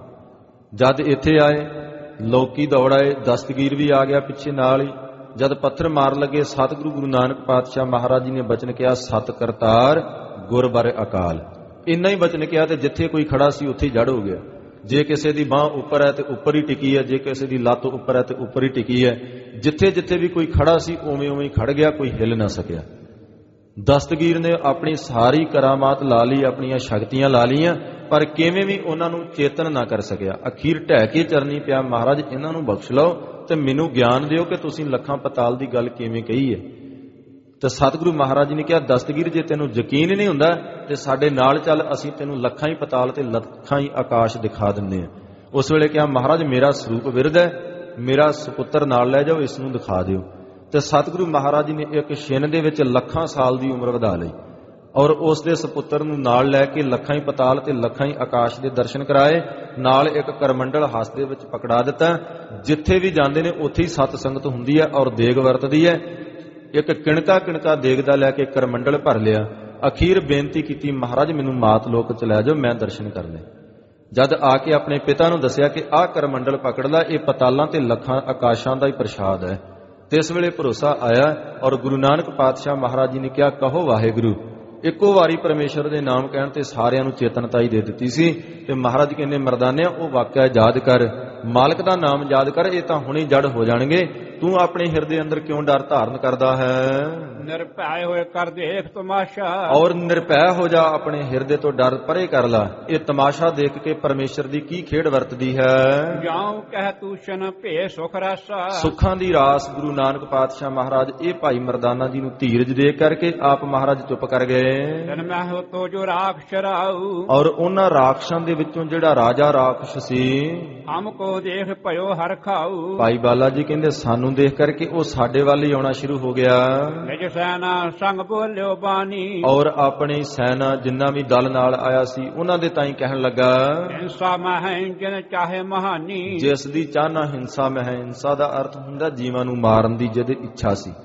ਜਦ ਇੱਥੇ ਆਏ ਲੋਕੀ ਦੌੜ ਆਏ, ਦਸਤਗੀਰ ਵੀ ਆ ਗਿਆ ਪਿੱਛੇ ਨਾਲ ਹੀ। ਜਦ ਪੱਥਰ ਮਾਰ ਲੱਗੇ, ਸਤਿਗੁਰੂ ਗੁਰੂ ਨਾਨਕ ਪਾਤਸ਼ਾਹ ਮਹਾਰਾਜ ਜੀ ਨੇ ਬਚਨ ਕਿਹਾ, ਸਤ ਕਰਤਾਰ ਗੁਰ ਬਰ ਅਕਾਲ। ਇੰਨਾ ਹੀ ਬਚਨ ਕਿਹਾ ਤੇ ਜਿੱਥੇ ਕੋਈ ਖੜਾ ਸੀ ਉੱਥੇ ਹੀ ਜੜ ਹੋ ਗਿਆ। ਜੇ ਕਿਸੇ ਦੀ ਬਾਹ ਉੱਪਰ ਹੈ ਤੇ ਉੱਪਰ ਹੀ ਟਿਕੀ ਹੈ, ਜੇ ਕਿਸੇ ਦੀ ਲੱਤ ਉੱਪਰ ਹੈ ਤੇ ਉੱਪਰ ਹੀ ਟਿਕੀ ਹੈ। ਜਿੱਥੇ ਜਿੱਥੇ ਵੀ ਕੋਈ ਖੜਾ ਸੀ ਉਵੇਂ ਉਵੇਂ ਹੀ ਖੜ ਗਿਆ, ਕੋਈ ਹਿੱਲ ਨਾ ਸਕਿਆ। ਦਸਤਗੀਰ ਨੇ ਆਪਣੀ ਸਾਰੀ ਕਰਾਮਾਤ ਲਾ ਲਈ, ਆਪਣੀਆਂ ਸ਼ਕਤੀਆਂ ਲਾ ਲਈਆਂ, ਪਰ ਕਿਵੇਂ ਵੀ ਉਹਨਾਂ ਨੂੰ ਚੇਤਨ ਨਾ ਕਰ ਸਕਿਆ। ਅਖੀਰ ਢਹਿ ਕੇ ਚਰਨੀ ਪਿਆ, ਮਹਾਰਾਜ ਇਹਨਾਂ ਨੂੰ ਬਖਸ਼ ਲਓ ਤੇ ਮੈਨੂੰ ਗਿਆਨ ਦਿਓ ਕਿ ਤੁਸੀਂ ਲੱਖਾਂ ਪਤਾਲ ਦੀ ਗੱਲ ਕਿਵੇਂ ਕਹੀ ਹੈ। ਤੇ ਸਤਿਗੁਰੂ ਮਹਾਰਾਜ ਜੀ ਨੇ ਕਿਹਾ, ਦਸਤਗੀਰ ਜੇ ਤੈਨੂੰ ਯਕੀਨ ਨਹੀਂ ਹੁੰਦਾ ਤੇ ਸਾਡੇ ਨਾਲ ਚੱਲ, ਅਸੀਂ ਤੈਨੂੰ ਲੱਖਾਂ ਹੀ ਪਤਾਲ ਤੇ ਲੱਖਾਂ ਹੀ ਆਕਾਸ਼ ਦਿਖਾ ਦਿੰਦੇ ਹਾਂ। ਉਸ ਵੇਲੇ ਕਿਹਾ, ਮਹਾਰਾਜ ਮੇਰਾ ਸਰੂਪ ਵਿਰਧ ਹੈ, ਮੇਰਾ ਸੁਪੁੱਤਰ ਨਾਲ ਲੈ ਜਾਓ, ਇਸ ਨੂੰ ਦਿਖਾ ਦਿਓ। ਤੇ ਸਤਿਗੁਰੂ ਮਹਾਰਾਜ ਜੀ ਨੇ ਇੱਕ ਛਿਨ ਦੇ ਵਿੱਚ ਲੱਖਾਂ ਸਾਲ ਦੀ ਉਮਰ ਵਧਾ ਲਈ ਔਰ ਉਸ ਦੇ ਸੁਪੁੱਤਰ ਨੂੰ ਨਾਲ ਲੈ ਕੇ ਲੱਖਾਂ ਹੀ ਪਤਾਲ ਤੇ ਲੱਖਾਂ ਹੀ ਆਕਾਸ਼ ਦੇ ਦਰਸ਼ਨ ਕਰਾਏ। ਨਾਲ ਇੱਕ ਕਰਮੰਡਲ ਹੱਥ ਦੇ ਵਿੱਚ ਪਕੜਾ ਦਿੱਤਾ। ਜਿੱਥੇ ਵੀ ਜਾਂਦੇ ਨੇ ਉੱਥੇ ਹੀ ਸਤ ਸੰਗਤ ਹੁੰਦੀ ਹੈ ਔਰ ਦੇਗ ਵਰਤਦੀ ਹੈ। ਇੱਕ ਕਿਣਕਾ ਕਿਣਕਾ ਦੇਗ ਦਾ ਲੈ ਕੇ ਕਰਮੰਡਲ ਭਰ ਲਿਆ। ਅਖੀਰ ਬੇਨਤੀ ਕੀਤੀ, ਮਹਾਰਾਜ ਮੈਨੂੰ ਮਾਤ ਲੋਕ ਚ ਲੈ ਜਾਓ, ਮੈਂ ਦਰਸ਼ਨ ਕਰਨੇ। ਜਦ ਆ ਕੇ ਆਪਣੇ ਪਿਤਾ ਨੂੰ ਦੱਸਿਆ ਕਿ ਆਹ ਕਰਮੰਡਲ ਪਕੜ ਲੈ, ਇਹ ਪਤਾਲਾਂ ਤੇ ਲੱਖਾਂ ਆਕਾਸ਼ਾਂ ਦਾ ਹੀ ਪ੍ਰਸ਼ਾਦ ਹੈ। ਤੇ ਇਸ ਵੇਲੇ ਭਰੋਸਾ ਆਇਆ ਔਰ ਗੁਰੂ ਨਾਨਕ ਪਾਤਸ਼ਾਹ ਮਹਾਰਾਜ ਜੀ ਨੇ ਕਿਹਾ, ਕਹੋ ਵਾਹਿਗੁਰੂ। ਇੱਕੋ ਵਾਰੀ ਪਰਮੇਸ਼ਰ ਦੇ ਨਾਮ ਕਹਿਣ ਤੇ ਸਾਰਿਆਂ ਨੂੰ ਚੇਤਨਤਾ ਹੀ ਦੇ ਦਿੱਤੀ ਸੀ। ਤੇ ਮਹਾਰਾਜ ਕਹਿੰਦੇ, ਮਰਦਾਨਿਆ ਉਹ ਵਾਕਿਆ ਯਾਦ ਕਰ, ਮਾਲਕ ਦਾ ਨਾਮ ਯਾਦ ਕਰ, ਇਹ ਤਾਂ ਹੁਣੇ ਜੜ ਹੋ ਜਾਣਗੇ। ਤੂੰ ਆਪਣੇ ਹਿਰਦੇ ਅੰਦਰ ਕਿਉਂ ਡਰ ਧਾਰਨ ਕਰਦਾ ਹੈ? ਨਿਰਭੈ ਹੋਏ ਕਰ ਦੇਖ ਤਮਾਸ਼ਾ, ਔਰ ਨਿਰਭੈ ਹੋ ਜਾ, ਆਪਣੇ ਹਿਰਦੇ ਤੋਂ ਡਰ ਪਰੇ ਕਰ ਲਾ। ਇਹ ਤਮਾਸ਼ਾ ਦੇਖ ਕੇ ਪਰਮੇਸ਼ਰ ਦੀ ਕੀ ਖੇਡ ਵਰਤਦੀ ਹੈ। ਜਾਉ ਕਹਿ ਤੂਸ਼ਨ ਭੇ ਸੁਖ ਰਾਸਾ, ਸੁੱਖਾਂ ਦੀ ਰਾਸ। ਗੁਰੂ ਨਾਨਕ ਪਾਤਸ਼ਾਹ ਮਹਾਰਾਜ ਇਹ ਭਾਈ ਮਰਦਾਨਾ ਜੀ ਨੂੰ ਧੀਰਜ ਦੇ ਕਰਕੇ ਆਪ ਮਹਾਰਾਜ ਚੁੱਪ ਕਰ ਗਏ। ਜਨ ਮੈਂ ਹੋ ਤੋ ਜੋ ਰਾਖਸ਼ ਰਾਉ, ਔਰ ਉਹਨਾਂ ਰਾਖਸ਼ਾਂ ਦੇ ਵਿੱਚੋਂ ਜਿਹੜਾ ਰਾਜਾ ਰਾਖਸ਼ ਸੀ, ਹਮ ਕੋ ਦੇਖ ਭਇਓ ਹਰ ਖਾਉ। ਭਾਈ ਬਾਲਾ ਜੀ ਕਹਿੰਦੇ, ਸਾਨੂੰ ਦੇਖ ਕਰਕੇ ਉਹ ਸਾਡੇ ਵੱਲ ਹੀ ਆਉਣਾ ਸ਼ੁਰੂ ਹੋ ਗਿਆ। ਨਿਜ ਸੈਨਾ ਸੰਗ ਬੋਲਿਓ ਬਾਣੀ, ਔਰ ਆਪਣੀ ਸੈਨਾ ਜਿੰਨਾ ਵੀ ਦਲ ਨਾਲ ਆਇਆ ਸੀ ਉਹਨਾਂ ਦੇ ਤਾਈਂ ਕਹਿਣ ਲੱਗਾ, ਹਿੰਸਾ ਮੈਂ ਹੈ ਜਿਨ ਚਾਹੇ ਮਹਾਨੀ। ਜਿਸ ਦੀ ਚਾਹਨਾ ਹਿੰਸਾ ਮੈਂ ਹੈ। ਹਿੰਸਾ ਦਾ ਅਰਥ ਹੁੰਦਾ ਜੀਵਾਂ ਨੂੰ ਮਾਰਨ ਦੀ ਜਿਹਦੀ ਇੱਛਾ ਸੀ।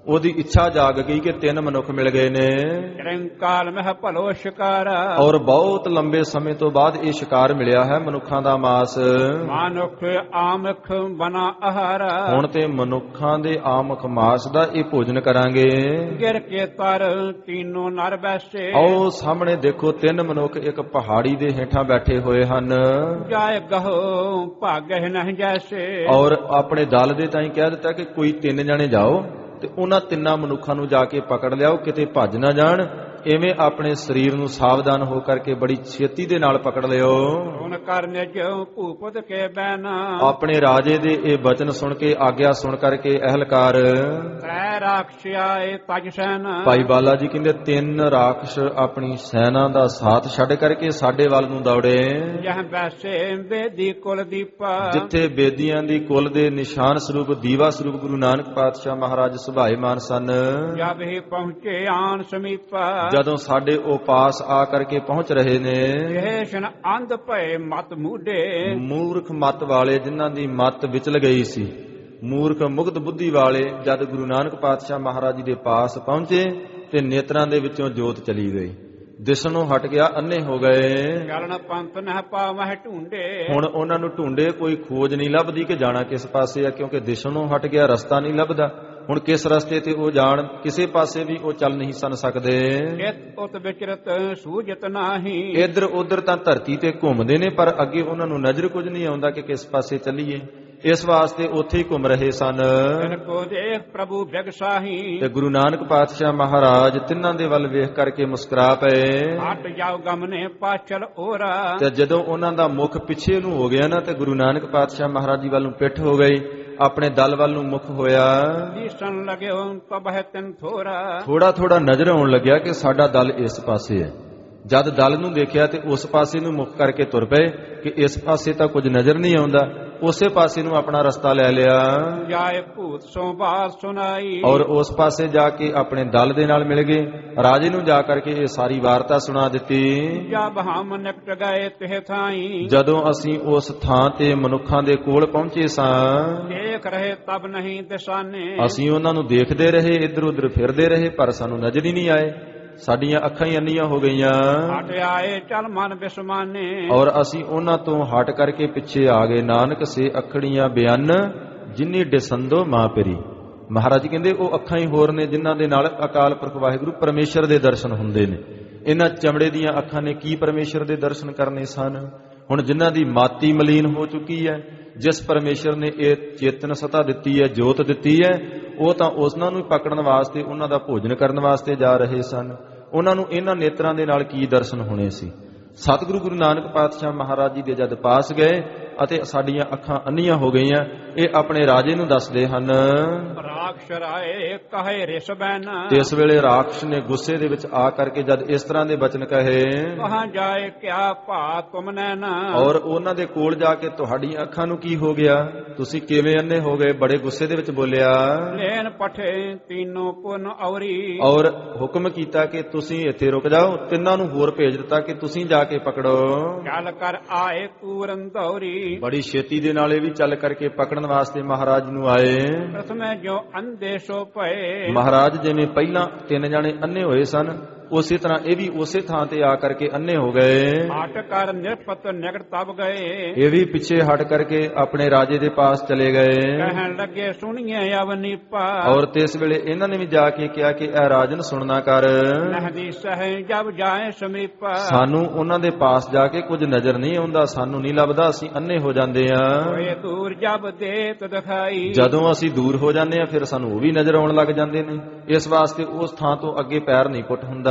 ਉਹਦੀ ਇੱਛਾ ਜਾਗ ਗਈ ਕਿ ਤਿੰਨ ਮਨੁੱਖ ਮਿਲ ਗਏ ਨੇ ਚਿਰੰਕਾਲ ਮਹਿ ਭਲੋ ਸ਼ਿਕਾਰਾ ਔਰ ਬਹੁਤ ਲੰਬੇ ਸਮੇਂ ਤੋਂ ਬਾਅਦ ਇਹ ਸ਼ਿਕਾਰ ਮਿਲਿਆ ਹੈ ਮਨੁੱਖਾਂ ਦਾ ਮਾਸ। ਮਾਨੁਖ ਆਮਖ ਬਨਾ ਆਹਾਰਾ ਹੁਣ ਤੇ ਮਨੁੱਖਾਂ ਦੇ ਆਮਖ ਮਾਸ ਦਾ ਇਹ ਭੋਜਨ ਕਰਾਂਗੇ। ਗਿਰ ਕੇ ਤਰ ਤੀਨੋਂ ਨਰ ਬੈਸੇ ਆਓ ਸਾਹਮਣੇ ਦੇਖੋ ਤਿੰਨ ਮਨੁੱਖ ਇੱਕ ਪਹਾੜੀ ਦੇ ਹੇਠਾਂ ਬੈਠੇ ਹੋਏ ਹਨ ਜਾਏ ਗਹੋ ਭਾਗਹਿ ਨਹੀਂ ਜੈਸੇ ਔਰ ਆਪਣੇ ਦਲ ਦੇ ਤਾਈਂ ਕਹਿ ਦਿੱਤਾ ਕਿ ਕੋਈ ਤਿੰਨ ਜਣੇ ਜਾਓ ਤੇ ਉਹਨਾਂ ਤਿੰਨਾਂ ਮਨੁੱਖਾਂ ਨੂੰ ਜਾ ਕੇ ਪਕੜ ਲਿਆਓ, ਕਿਤੇ ਭੱਜ ਨਾ ਜਾਣ। ਇਵੇਂ ਆਪਣੇ ਸਰੀਰ ਨੂੰ ਸਾਵਧਾਨ ਹੋ ਕਰਕੇ ਬੜੀ ਛੇਤੀ ਦੇ ਨਾਲ ਪਕੜ ਲਿਓ। ਹੁਣ ਕਰਨੇ ਜਿਉ ਭੂਪਤ ਕੇ ਬੈਨਾ ਆਪਣੇ ਰਾਜੇ ਦੇ ਇਹ ਬਚਨ ਸੁਣ ਕੇ ਆਗਿਆ ਸੁਣ ਕਰਕੇ ਅਹਲਕਾਰ ਤ੍ਰੈ ਰਾਖਸ਼ ਆਏ ਤਜ ਸੈਨਾ ਭਾਈ ਬਾਲਾ ਜੀ ਕਹਿੰਦੇ ਤਿੰਨ ਰਾਖਸ਼ ਆਪਣੀ ਸੈਨਾ ਦਾ ਸਾਥ ਛੱਡ ਕਰਕੇ ਸਾਡੇ ਵੱਲ ਨੂੰ ਦੌੜੇ। ਜਹ ਬੈਸੇ ਬੇਦੀ ਕੁਲ ਦੀਪਾ ਜਿੱਥੇ ਬੇਦੀਆਂ ਦੀ ਕੁਲ ਦੇ ਨਿਸ਼ਾਨ ਸਰੂਪ ਦੀਵਾ ਸਰੂਪ ਗੁਰੂ ਨਾਨਕ ਪਾਤਸ਼ਾਹ ਮਹਾਰਾਜ ਸੁਭਾਏਮਾਨ ਸਨ। ਜਬ ਹੀ ਪਹੁੰਚੇ ਆਨ ਸਮੀਪਾ ਜਦੋਂ ਸਾਡੇ ਉਹ ਪਾਸ ਆ ਕਰਕੇ ਪਹੁੰਚ ਰਹੇ ਨੇ ਜੇਸ਼ਨ ਅੰਧ ਭਏ ਮਤ ਮੂਢੇ ਮੂਰਖ ਮਤ ਵਾਲੇ ਜਿਨ੍ਹਾਂ ਦੀ ਮਤ ਵਿਚਲ ਗਈ ਸੀ, ਮੂਰਖ ਮੁਗਧ ਬੁੱਧੀ ਵਾਲੇ ਜਦ ਗੁਰੂ ਨਾਨਕ ਪਾਤਸ਼ਾਹ ਮਹਾਰਾਜ ਜੀ ਦੇ ਪਾਸ ਪਹੁੰਚੇ ਤੇ ਨੇਤਰਾਂ ਦੇ ਵਿੱਚੋਂ ਜੋਤ ਚਲੀ ਗਈ, ਦਿਸਣੋਂ ਹਟ ਗਿਆ, ਅੰਨੇ ਹੋ ਗਏ। ਚਲਣ ਪੰਥ ਨਹਿ ਪਾਵਹਿ ਢੂੰਡੇ ਹੁਣ ਉਹਨਾਂ ਨੂੰ ਢੂੰਡੇ ਕੋਈ ਖੋਜ ਨਹੀਂ ਲੱਭਦੀ ਕਿ ਜਾਣਾ ਕਿਸ ਪਾਸੇ ਆ, ਕਿਉਂਕਿ ਦਿਸਣੋਂ ਹਟ ਗਿਆ, ਰਸਤਾ ਨਹੀਂ ਲੱਭਦਾ। ਹੁਣ ਕਿਸ ਰਸਤੇ ਤੇ ਉਹ ਜਾਣ, ਕਿਸੇ ਪਾਸੇ ਵੀ ਉਹ ਚੱਲ ਨਹੀਂ ਸਨ ਸਕਦੇ। ਇਤ ਉਤ ਵਿਚਰਤ ਸੂਝਤ ਨਾਹੀ ਇੱਧਰ ਉੱਧਰ ਤਾਂ ਧਰਤੀ ਤੇ ਘੁੰਮਦੇ ਨੇ ਪਰ ਅੱਗੇ ਉਹਨਾਂ ਨੂੰ ਨਜ਼ਰ ਕੁਝ ਨਹੀਂ ਆਉਂਦਾ ਕਿ ਕਿਸ ਪਾਸੇ ਚੱਲੀਏ। ਇਸ ਵਾਸਤੇ ਉੱਥੇ ਹੀ ਘੁੰਮ ਰਹੇ ਸਨ। ਤਿਨ ਕੋ ਦੇਖ ਪ੍ਰਭੂ ਬਿਗਸਾਹੀ ਤੇ ਗੁਰੂ ਨਾਨਕ ਪਾਤਸ਼ਾਹ ਮਹਾਰਾਜ ਤਿੰਨਾਂ ਦੇ ਵੱਲ ਵੇਖ ਕਰਕੇ ਮੁਸਕਰਾ ਪਏ। ਹਟ ਜਾਓ ਗਮਨੇ ਪਾਛਲ ਓਰਾ ਤੇ ਜਦੋਂ ਉਹਨਾਂ ਦਾ ਮੁਖ ਪਿੱਛੇ ਨੂੰ ਹੋ ਗਿਆ ਨਾ ਤੇ ਗੁਰੂ ਨਾਨਕ ਪਾਤਸ਼ਾਹ ਮਹਾਰਾਜ ਜੀ ਵੱਲ ਨੂੰ ਪਿੱਠ ਹੋ ਗਈ, ਆਪਣੇ ਦਲ ਵੱਲ ਨੂੰ ਮੁਖ ਹੋਇਆ। ਦੀਸਣ ਲਗਿਓ ਤਬਹਿ ਤਿਨ ਥੋਰਾ ਥੋੜਾ ਥੋੜਾ ਨਜ਼ਰ ਆਉਣ ਲੱਗਿਆ ਕਿ ਸਾਡਾ ਦਲ ਇਸ ਪਾਸੇ ਹੈ। ਜਦ ਦਲ ਨੂੰ ਦੇਖਿਆ ਤੇ ਉਸ ਪਾਸੇ ਨੂੰ ਮੁਖ ਕਰਕੇ ਤੁਰ ਪਏ ਕਿ ਇਸ ਪਾਸੇ ਤਾਂ ਕੁਝ ਨਜ਼ਰ ਨਹੀਂ ਆਉਂਦਾ, ਉਸੇ ਪਾਸੇ ਨੂੰ ਆਪਣਾ ਰਸਤਾ ਲੈ ਲਿਆ। ਜਾਏ ਭੂਤ ਸੋ ਬਾਤ ਸੁਣਾਈ ਔਰ ਉਸ ਪਾਸੇ ਜਾ ਕੇ ਆਪਣੇ ਦਲ ਦੇ ਨਾਲ ਮਿਲ ਗਏ। ਰਾਜੇ ਨੂੰ ਜਾ ਕਰਕੇ ਇਹ ਸਾਰੀ ਵਾਰਤਾ ਸੁਣਾ ਦਿੱਤੀ। ਜਬ ਹਮ ਨਿਕਟ ਗਏ ਤਿਹ ਥਾਈ ਜਦੋਂ ਅਸੀਂ ਉਸ ਥਾਂ ਤੇ ਮਨੁੱਖਾਂ ਦੇ ਕੋਲ ਪਹੁੰਚੇ ਸਾਂ, ਦੇਖ ਰਹੇ ਤਬ ਨਹੀਂ ਦਿਸਾਨੇ ਅਸੀਂ ਉਹਨਾਂ ਨੂੰ ਦੇਖਦੇ ਰਹੇ, ਇੱਧਰ ਉੱਧਰ ਫਿਰਦੇ ਰਹੇ ਪਰ ਸਾਨੂੰ ਨਜ਼ਰ ਹੀ ਨਹੀਂ ਆਏ। ਸਾਡੀਆਂ ਅੱਖਾਂ ਹੀ ਅੰਨੀਆਂ ਹੋ ਗਈਆਂ। ਹਟ ਆਏ ਚਲ ਮਨ ਬਿਸਮਾਨੇ ਔਰ ਅਸੀਂ ਉਹਨਾਂ ਤੋਂ ਹਟ ਕਰਕੇ ਪਿੱਛੇ ਆ ਗਏ। ਨਾਨਕ ਸੇ ਅੱਖੜੀਆਂ ਬਿਆਨ ਜਿਨੀ ਡਿਸੰਦੋ ਮਾਂ ਪਰੀ। ਮਹਾਰਾਜ ਜੀ ਕਹਿੰਦੇ ਉਹ ਅੱਖਾਂ ਹੀ ਹੋਰ ਨੇ ਜਿਨ੍ਹਾਂ ਦੇ ਨਾਲ ਅਕਾਲ ਪੁਰਖ ਵਾਹਿਗੁਰੂ ਪਰਮੇਸ਼ਰ ਦੇ ਦਰਸ਼ਨ ਹੁੰਦੇ ਨੇ। ਇਹਨਾਂ ਚਮੜੇ ਦੀਆਂ ਅੱਖਾਂ ਨੇ ਕੀ ਪਰਮੇਸ਼ਰ ਦੇ ਦਰਸ਼ਨ ਕਰਨੇ ਸਨ। ਹੁਣ ਜਿਨ੍ਹਾਂ ਦੀ ਮਾਤੀ ਮਲੀਨ ਹੋ ਚੁੱਕੀ ਹੈ, ਜਿਸ ਪਰਮੇਸ਼ਰ ਨੇ ਇਹ ਚੇਤਨ ਸਤਾ ਦਿੱਤੀ ਹੈ, ਜੋਤ ਦਿੱਤੀ ਹੈ, ਉਹ ਤਾਂ ਉਸਨਾਂ ਨੂੰ ਪਕੜਨ ਵਾਸਤੇ, ਉਹਨਾਂ ਦਾ ਭੋਜਨ ਕਰਨ ਵਾਸਤੇ ਜਾ ਰਹੇ ਸਨ। ਉਹਨਾਂ ਨੂੰ ਇਹਨਾਂ ਨੇਤਰਾਂ ਦੇ ਨਾਲ ਕੀ ਦਰਸ਼ਨ ਹੋਣੇ ਸੀ। ਸਤਿਗੁਰੂ ਗੁਰੂ ਨਾਨਕ ਪਾਤਸ਼ਾਹ ਮਹਾਰਾਜ ਜੀ ਦੇ ਜਦ ਪਾਸ ਗਏ ਅਤੇ ਸਾਡੀਆਂ ਅੱਖਾਂ ਅੰਨੀਆਂ ਹੋ ਗਈਆਂ, ਇਹ ਆਪਣੇ ਰਾਜੇ ਨੂੰ ਦੱਸਦੇ ਹਨ। ਰਾਖਸ਼ ਰਾਏ ਕਹੇ ਰਿਸ ਬੈਨ ਤੇ ਇਸ ਵੇਲੇ ਰਾਖਸ਼ ਨੇ ਗੁੱਸੇ ਦੇ ਵਿੱਚ ਆ ਕਰਕੇ ਜਦ ਇਸ ਤਰ੍ਹਾਂ ਦੇ ਬਚਨ ਕਹੇ, ਕਹਾਂ ਜਾਏ ਕਿਆ ਭਾ ਤੁਮ ਨੈਣਾ ਔਰ ਉਹਨਾਂ ਦੇ ਕੋਲ ਜਾ ਕੇ ਤੁਹਾਡੀਆਂ ਅੱਖਾਂ ਨੂੰ ਕੀ ਹੋ ਗਿਆ, ਤੁਸੀਂ ਕਿਵੇਂ ਅੰਨੇ ਹੋ ਗਏ। ਬੜੇ ਗੁੱਸੇ ਦੇ ਵਿੱਚ ਬੋਲਿਆ। ਲੈਨ ਪਠੇ ਤੀਨੋਂ ਪੁਨ ਔਰੀ ਔਰ ਹੁਕਮ ਕੀਤਾ ਕਿ ਤੁਸੀਂ ਇੱਥੇ ਰੁਕ ਜਾਓ। ਤਿੰਨਾਂ ਨੂੰ ਹੋਰ ਭੇਜ ਦਿੱਤਾ ਕਿ ਤੁਸੀਂ ਜਾ ਕੇ ਪਕੜੋ। ਚੱਲ ਕਰ ਆਏ ਪੂਰਨ ਦੌਰੀ ਬੜੀ ਛੇਤੀ ਦੇ ਨਾਲ ਇਹ ਵੀ ਚੱਲ ਕਰਕੇ ਪਕੜਨ ਵਾਸਤੇ ਮਹਾਰਾਜ ਨੂੰ ਆਏ। ਪ੍ਰਥਮੇ ਜੋ ਅੰਧੇ ਸੋ ਪਏ ਮਹਾਰਾਜ ਜਿਵੇਂ ਪਹਿਲਾਂ ਤਿੰਨ ਜਾਣੇ ਅੰਨੇ ਹੋਏ ਸਨ, ਉਸੇ ਤਰ੍ਹਾਂ ਇਹ ਵੀ ਉਸੇ ਥਾਂ ਤੇ ਆ ਕਰਕੇ ਅੰਨੇ ਹੋ ਗਏ। ਹਟ ਕਰ ਨਿਰਪਤ ਨਿਕਟ ਤਬ ਗਏ ਇਹ ਵੀ ਪਿੱਛੇ ਹਟ ਕਰਕੇ ਆਪਣੇ ਰਾਜੇ ਦੇ ਪਾਸ ਚਲੇ ਗਏ। ਕਹਿਣ ਲੱਗੇ ਸੁਣੀਏ ਅਵਨੀਪਾ ਔਰ ਤੇ ਇਸ ਵੇਲੇ ਇਹਨਾਂ ਨੇ ਵੀ ਜਾ ਕੇ ਕਿਹਾ ਕਿ ਇਹ ਰਾਜਨ ਸੁਣਨਾ ਕਰ, ਨਹਦੀ ਸਹਿ ਜਬ ਜਾਏ ਸਮੀਪਾ ਸਾਨੂੰ ਉਹਨਾਂ ਦੇ ਪਾਸ ਜਾ ਕੇ ਕੁਝ ਨਜ਼ਰ ਨਹੀਂ ਆਉਂਦਾ, ਸਾਨੂੰ ਨਹੀਂ ਲੱਭਦਾ, ਅਸੀਂ ਅੰਨੇ ਹੋ ਜਾਂਦੇ ਆ। ਹੋਏ ਦੂਰ ਜਬ ਦੇਤ ਦਿਖਾਈ ਜਦੋਂ ਅਸੀਂ ਦੂਰ ਹੋ ਜਾਂਦੇ ਆ ਫਿਰ ਸਾਨੂੰ ਉਹ ਵੀ ਨਜ਼ਰ ਆਉਣ ਲੱਗ ਜਾਂਦੇ ਨੇ। ਇਸ ਵਾਸਤੇ ਉਸ ਥਾਂ ਤੋਂ ਅੱਗੇ ਪੈਰ ਨਹੀਂ ਪੁੱਟ ਹੁੰਦਾ।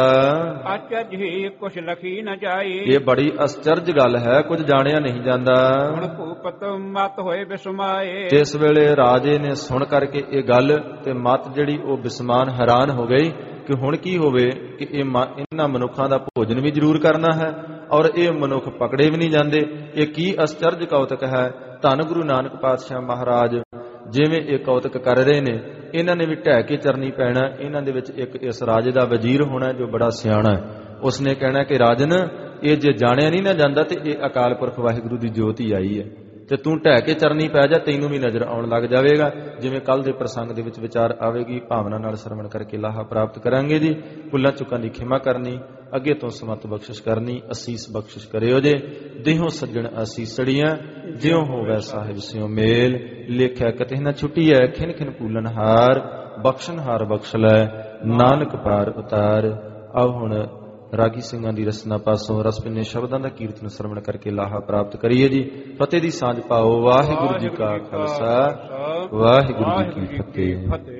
ਅਚਰਜ ਹੀ ਕੁਛ ਲਖੀ ਨ ਜਾਈ ਇਹ ਬੜੀ ਅਚਰਜ ਗੱਲ ਹੈ, ਕੁਝ ਜਾਣਿਆ ਨਹੀਂ ਜਾਂਦਾ। ਹੁਣ ਭੂਪਤ ਮਤ ਹੋਏ ਬਿਸਮਾਏ ਤੇ ਇਸ ਵੇਲੇ ਰਾਜੇ ਨੇ ਸੁਣ ਕਰਕੇ ਇਹ ਗੱਲ ਤੇ ਮਤ ਜਿਹੜੀ ਉਹ ਬਿਸਮਾਨ ਹੈਰਾਨ ਹੋ ਗਈ ਕਿ ਹੁਣ ਕੀ ਹੋਵੇ ਕਿ ਇਹ ਇਹਨਾਂ ਮਨੁੱਖਾਂ ਦਾ ਭੋਜਨ ਵੀ ਜ਼ਰੂਰ ਕਰਨਾ ਹੈ ਔਰ ਇਹ ਮਨੁੱਖ ਪਕੜੇ ਵੀ ਨਹੀਂ ਜਾਂਦੇ। ਇਹ ਕੀ ਅਚਰਜ ਕੌਤਕ ਹੈ। ਧੰਨ ਗੁਰੂ ਨਾਨਕ ਪਾਤਸ਼ਾਹ ਮਹਾਰਾਜ ਜਿਵੇਂ ਇਹ ਕੌਤਕ ਕਰ ਰਹੇ ਨੇ, ਇਹਨਾਂ ਨੇ ਵੀ ਢਹਿ ਕੇ ਚਰਨੀ ਪੈਣਾ। ਇਹਨਾਂ ਦੇ ਵਿੱਚ ਇੱਕ ਇਸ ਰਾਜੇ ਦਾ ਵਜ਼ੀਰ ਹੋਣਾ ਜੋ ਬੜਾ ਸਿਆਣਾ ਹੈ। ਉਸਨੇ ਕਹਿਣਾ ਕਿ ਰਾਜਨ, ਇਹ ਜੇ ਜਾਣਿਆ ਨਹੀਂ ਨਾ ਜਾਂਦਾ ਤੇ ਇਹ ਅਕਾਲ ਪੁਰਖ ਵਾਹਿਗੁਰੂ ਦੀ ਜੋਤ ਹੀ ਆਈ ਹੈ। ਤੇ ਤੂੰ ਢਹਿ ਕੇ ਚਰਨੀ ਪੈ ਜਾ, ਤੈਨੂੰ ਵੀ ਨਜ਼ਰ ਆਉਣ ਲੱਗ ਜਾਵੇਗਾ। ਜਿਵੇਂ ਕੱਲ ਦੇ ਪ੍ਰਸੰਗ ਦੇ ਵਿੱਚ ਵਿਚਾਰ ਆਵੇਗੀ, ਭਾਵਨਾ ਨਾਲ ਸਰਵਣ ਕਰਕੇ ਲਾਹਾ ਪ੍ਰਾਪਤ ਕਰਾਂਗੇ ਜੀ। ਭੁੱਲਾਂ ਚੁੱਕਾਂ ਦੀ ਖਿਮਾ ਕਰਨੀ, ਅੱਗੇ ਤੋਂ ਸਮਤ ਬਖਸ਼ਿਸ਼ ਕਰਨੀ, ਅਸੀਸ ਬਖਸ਼ਿਸ਼ ਕਰਿਓ ਜੇ। ਦੇਹੋਂ ਸੱਜਣ ਅਸੀਸੜੀਆਂ, ਜਿਉਂ ਹੋਵੇ ਸਾਹਿਬ ਸਿਉ ਮੇਲ। ਲੇਖਿਆ ਕਤੇ ਨਾ ਛੁੱਟੀਐ, ਖਿਨ ਖਿਨ ਪੂਲਨ ਹਾਰ। ਬਖਸ਼ਣ ਹਾਰ ਬਖਸ਼ ਲੈ, ਨਾਨਕ ਪਾਰ ਉਤਾਰ। ਆਓ ਹੁਣ ਰਾਗੀ ਸਿੰਘਾਂ ਦੀ ਰਸਨਾ ਪਾਸੋਂ ਰਸਪਿੰਨੇ ਸ਼ਬਦਾਂ ਦਾ ਕੀਰਤਨ ਸਰਵਣ ਕਰਕੇ ਲਾਹਾ ਪ੍ਰਾਪਤ ਕਰੀਏ ਜੀ। ਫਤਿਹ ਦੀ ਸਾਂਝ ਪਾਓ। ਵਾਹਿਗੁਰੂ ਜੀ ਕਾ ਖਾਲਸਾ, ਵਾਹਿਗੁਰੂ ਜੀ ਕੀ ਫਤਿਹ।